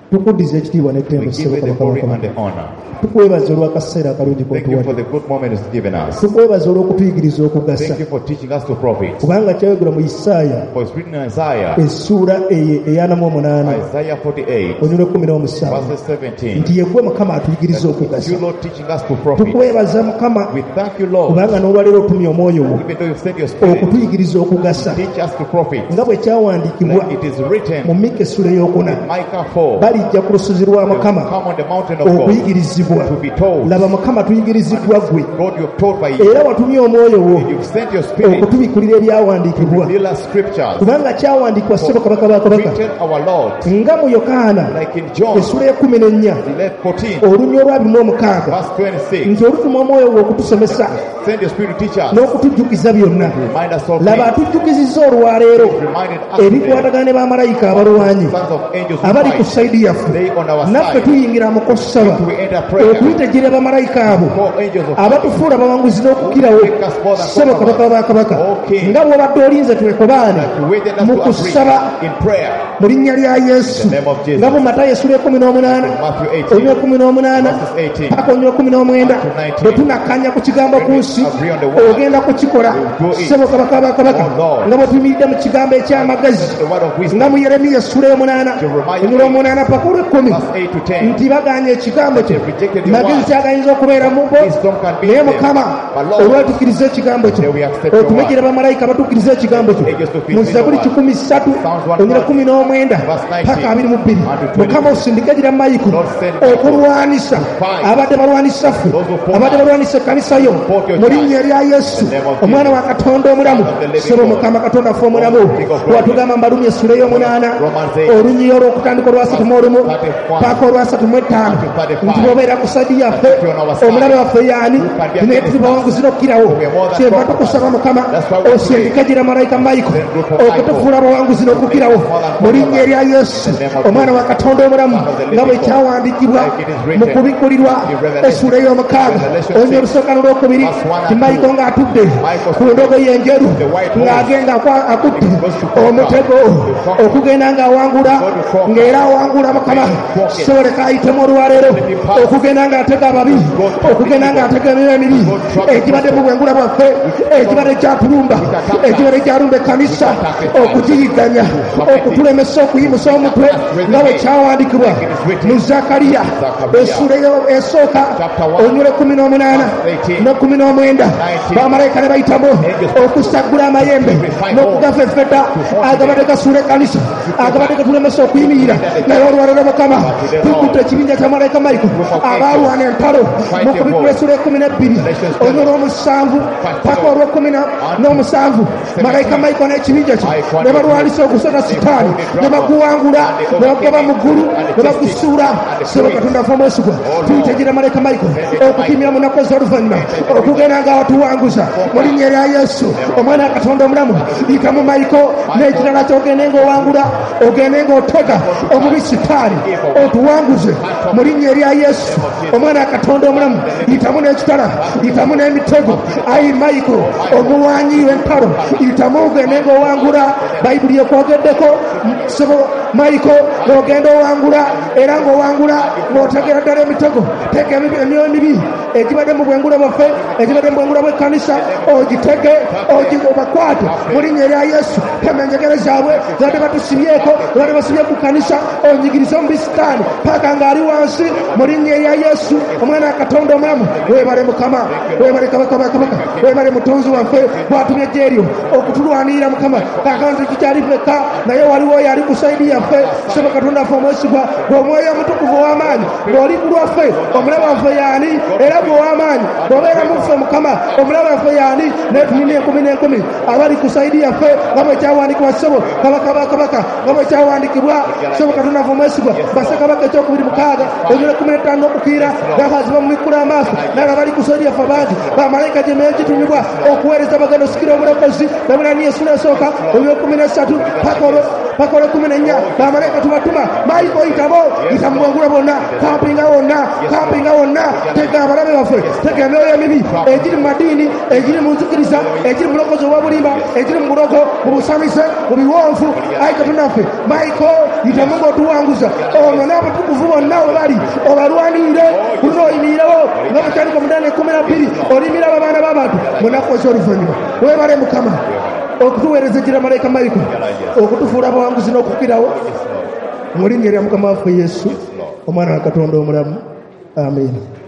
S2: tukuddiza ekitiibwa
S1: We
S2: n'ettendo
S1: give
S2: ssebo
S1: you the
S2: kabaka
S1: glory and
S2: w'akamaka.
S1: the honor.
S2: Tukwebaza olw'akaseera akalungi
S1: Thank you for
S2: k'otuwadde.
S1: the good moment it's given us.
S2: Tukwebaza olw'okutuyigiriza okugasa.
S1: Thank you for teaching us to profit.
S2: Kubanga kyayogera mu Isaaya
S1: For it's written in Isaiah,
S2: essuula ey'anamu omunaana
S1: Isaiah 48,
S2: onyulo 17
S1: verses 17.
S2: nti yegwe Mukama atuyigiriza okugasa.
S1: You, Lord, teaching us to profit.
S2: Tukwebaza Mukama
S1: We thank you, Lord,
S2: kubanga n'olwaleero otumye omwoyo wo
S1: even though you've sent your spirit,
S2: okutuyigiriza okugasa
S1: teach us to profit.
S2: nga bwe kyawandiikibwa
S1: Like it is
S2: mu
S1: written
S2: Mika essula ey'okuna.
S1: in Micah 4,
S2: Balijja ku lusozi lwa
S1: come
S2: Mukama
S1: on the mountain of God
S2: okuyigirizibwa.
S1: to be told.
S2: Laba Mukama tuyigiriziddwa gwe,
S1: God, you've told by you.
S2: era watumye omwoyo wo
S1: You've sent your spirit
S2: okutubikulira ebyawandiikibwa.
S1: to reveal us scriptures.
S2: Kubanga kyawandiikibwa ssebo kabaka ba kabaka
S1: Written our Lord,
S2: nga mu Yokaana
S1: like in John
S2: essula ya 14
S1: 14,
S2: olunya olwa 26
S1: verse 26.
S2: nti olutuma omwoyo wo okutusomesa
S1: Send your spirit to teach us.
S2: n'okutujjukiza byonna.
S1: Remind us of
S2: Laba
S1: things.
S2: atujjukizizza olwaleero
S1: Reminded us today,
S2: ebikwatagana ne bamalayika abalwanyi
S1: sons of angels who
S2: abali ku
S1: fight.
S2: sayidi yaffe.
S1: They on our
S2: Naffe
S1: side.
S2: tuyingira mu kusaba
S1: We enter prayer.
S2: okuyita bamalayika abo
S1: Call angels of
S2: abatufuula abawanguzi n'okukirawo ssebo kabaka ba kabaka nga bw'obadde olinze twekobaane
S1: to wait us
S2: mu
S1: to
S2: kusaba
S1: agree in prayer.
S2: mu linnya lya Yesu.
S1: In the name of Jesus.
S2: Nga mu Matayo essula ya 18
S1: Matthew 18,
S2: olunya 18
S1: verses 18.
S2: paka olunya 19
S1: to 19.
S2: bwe tunakkanya ku kigambo ku nsi
S1: Agree on the word.
S2: ogenda kukikola
S1: do it.
S2: ssebo kabaka ba kabaka
S1: Oh, Lord.
S2: nga bwe tuyimiridde mu kigambo eky'amagezi
S1: The word of
S2: nga
S1: wisdom.
S2: mu Yeremiya essula ya 8
S1: Jeremiah
S2: olunya 8 paka olw'ekkumi
S1: Verse 8 to 10.
S2: nti baganye ekigambo kye
S1: They rejected your
S2: magezi
S1: word.
S2: kyagayinza okubeera mu bo
S1: Wisdom can be
S2: naye
S1: in them.
S2: Mukama
S1: But Lord,
S2: olwetukiriza ekigambo kye
S1: they will accept your
S2: otumegera bamalayika batukkiriza ekigambo kye
S1: Ages to
S2: mu
S1: finish
S2: Zaburi
S1: your word.
S2: 13
S1: Psalms 1
S2: olunya 19
S1: verse 19
S2: paka 22
S1: and 20.
S2: Mukama osindike gira mayiko
S1: Lord, send Michael
S2: okulwanisa
S1: fight.
S2: abadde balwanisa ffe
S1: Those who fought
S2: abadde
S1: us.
S2: balwanisa ekkanisa yo
S1: Support your
S2: mu
S1: church.
S2: linnya lya Yesu
S1: In the name of
S2: omwana wa
S1: Jesus.
S2: Katonda omulamu
S1: Son of the living
S2: sebo
S1: God.
S2: Mukama Katonda ffe omulamu
S1: King of glory.
S2: watugamba mbalumi essula ey'omunaana
S1: Romans 8.
S2: olunyi olw'okutandika olwasatu mu olumu
S1: 31.
S2: paka olwasatu mu etaano
S1: 35.
S2: nti bw'obeera ku sadi yaffe
S1: If you're on our side,
S2: omulabe waffe yaani
S1: can be
S2: naye
S1: against
S2: tuli bawanguzi n'okkirawo
S1: We are more than
S2: kyenva
S1: conquerors.
S2: tukusaba Mukama
S1: That's why we
S2: osindika gira malayika Mayiko
S1: Then group of
S2: okutufuula abawanguzi n'okukkirawo
S1: more than
S2: mu linnya erya Yesu
S1: In the name of
S2: omwana wa Katonda omulamu
S1: Son of the living
S2: nga bwe
S1: God.
S2: kyawandiikibwa
S1: Like it is written
S2: mu kubikulirwa
S1: in Revelation.
S2: essula ey'omukaaga
S1: Revelation
S2: olunya
S1: 6.
S2: olusooka n'olwokubiri
S1: Verse 1 and
S2: ti Mayiko
S1: 2.
S2: ng'atudde
S1: Michael
S2: ku ndogoyi enjeru
S1: the white horse.
S2: ng'agenda akutte
S1: goes to conquer.
S2: omutego
S1: To conquer.
S2: okugenda ng'awangula
S1: To conquer.
S2: ng'era awangula Mukama
S1: conquer.
S2: soboleka ayitemu olwaleero
S1: Let him pass.
S2: okugenda ng'atega ababi
S1: to
S2: okugenda ng'atega emyoyo emibi
S1: to trouble.
S2: ekibadde mu bwengula bwaffe ekibadde kyatulumba ekibadde kyalumba ekkanisa okugiyigganya okutulemesa okuyimusa omutwe nga bwe kyawandiikibwa mu Zakariya essula esooka olunyula 18 ne 19 bamalayika ne bayitamu okusaggula amayembe n'okugafeffeta agabadde gasuula ekkanisa agabadde gatulemesa okuyimirira naye olwaleero Mukama tukutte ekibinja kya malayika Mayiko abaalwana entalo mu kubikula essula 12 olunyula olw'omusanvu paka olw'17 malayika Mayiko n'ekibinja kye ne balwanisa ogusota sitaani ne baguwangula ne bagoba mu ggulu ne bagusuula sebo Katonda ffe omwesigwa tuyitegira malayika Mayiko okupimira mu nnaku ez'oluvannyuma okugenda nga watuwanguza mu linnya erya Yesu omwana wa Katonda omulamu yitamu Mayiko n'ekirala ky'ogende ng'owangula ogende ng'otega omubi sitaani otuwanguze mu linnya erya Yesu omwana wa Katonda omulamu yitamu n'ekitala yitamu n'emitego ayi Mayiko omuwanyi w'entalo yitamu ogende ng'owangula bayibuli ekwogeddeko sebo Mayiko ng'ogenda owangula era ng'owangula ng'otegera ddala emitego tega emyoyo emibi egibadde mu bwengula bwaffe egibadde mu bwengula bw'ekkanisa ogitege obakwate mu linnya erya Yesu tema enjegere zaabwe zabadde batusibyeko zabadde basibye ku kkanisa onyigirize omu bisitaani paka ng'ali wansi mu linnya erya Yesu omwana wa Katonda omulamu weebale Mukama weebale kabaka bakabaka weebale mutonzi waffe bwatumye ejjeeryo okutulwanirira Mukama kaakano tekikyali fekka naye waliwo oyo ali ku sayidi yaffe sebo Katonda ffe omwesigwa bw'omwoyo omutukuvu ow'amaanyi bw'oli ku lwaffe omulabe waffe yaani era bw'ow'amaanyi bw'obeera mu ffe Mukama omulabe waffe yaani n'etunini 10 abali ku sayidi yaffe nga bwe kyawandiikibwa sebo kabaka bakabaka nga bwe kyawandiikibwa sebo Katonda ffe omwesigwa bassekabaka ekyokubiri 6 onyula 15 okukiira gakaziba mu mikula amaaso naye abali ku sayidi yaffe abangi bamalayika gyemeyo gitumibwa okuweereza bagenda osikira obulokozi nabulani essula esooka oluyo 13 bakole 14 bamalayika tubatuma maiko itabo itamwangula bonna kampinga wonna tega abalabe baffe tega emyoyo emibi egiri mu madiini egiri mu nzikiriza egiri mu bulokozi obwabulimba egiri mu bulogo mu busamise mu biwonfu ayi katonaffe maiko itamu ng'otuwanguza ono n'abatukuvu bonna we bali obalwanire kulina oyimirirewo nga mutandika mudaana 12 olimiraba abaana b'abantu munaku ez'oluvannyuma webale mukama okutuweereza ejjira malayika maliko okutufuula abawanguzi n'okukirawo mu linnya lya mukama waffe yesu omwana wa katonda omulamu amiina.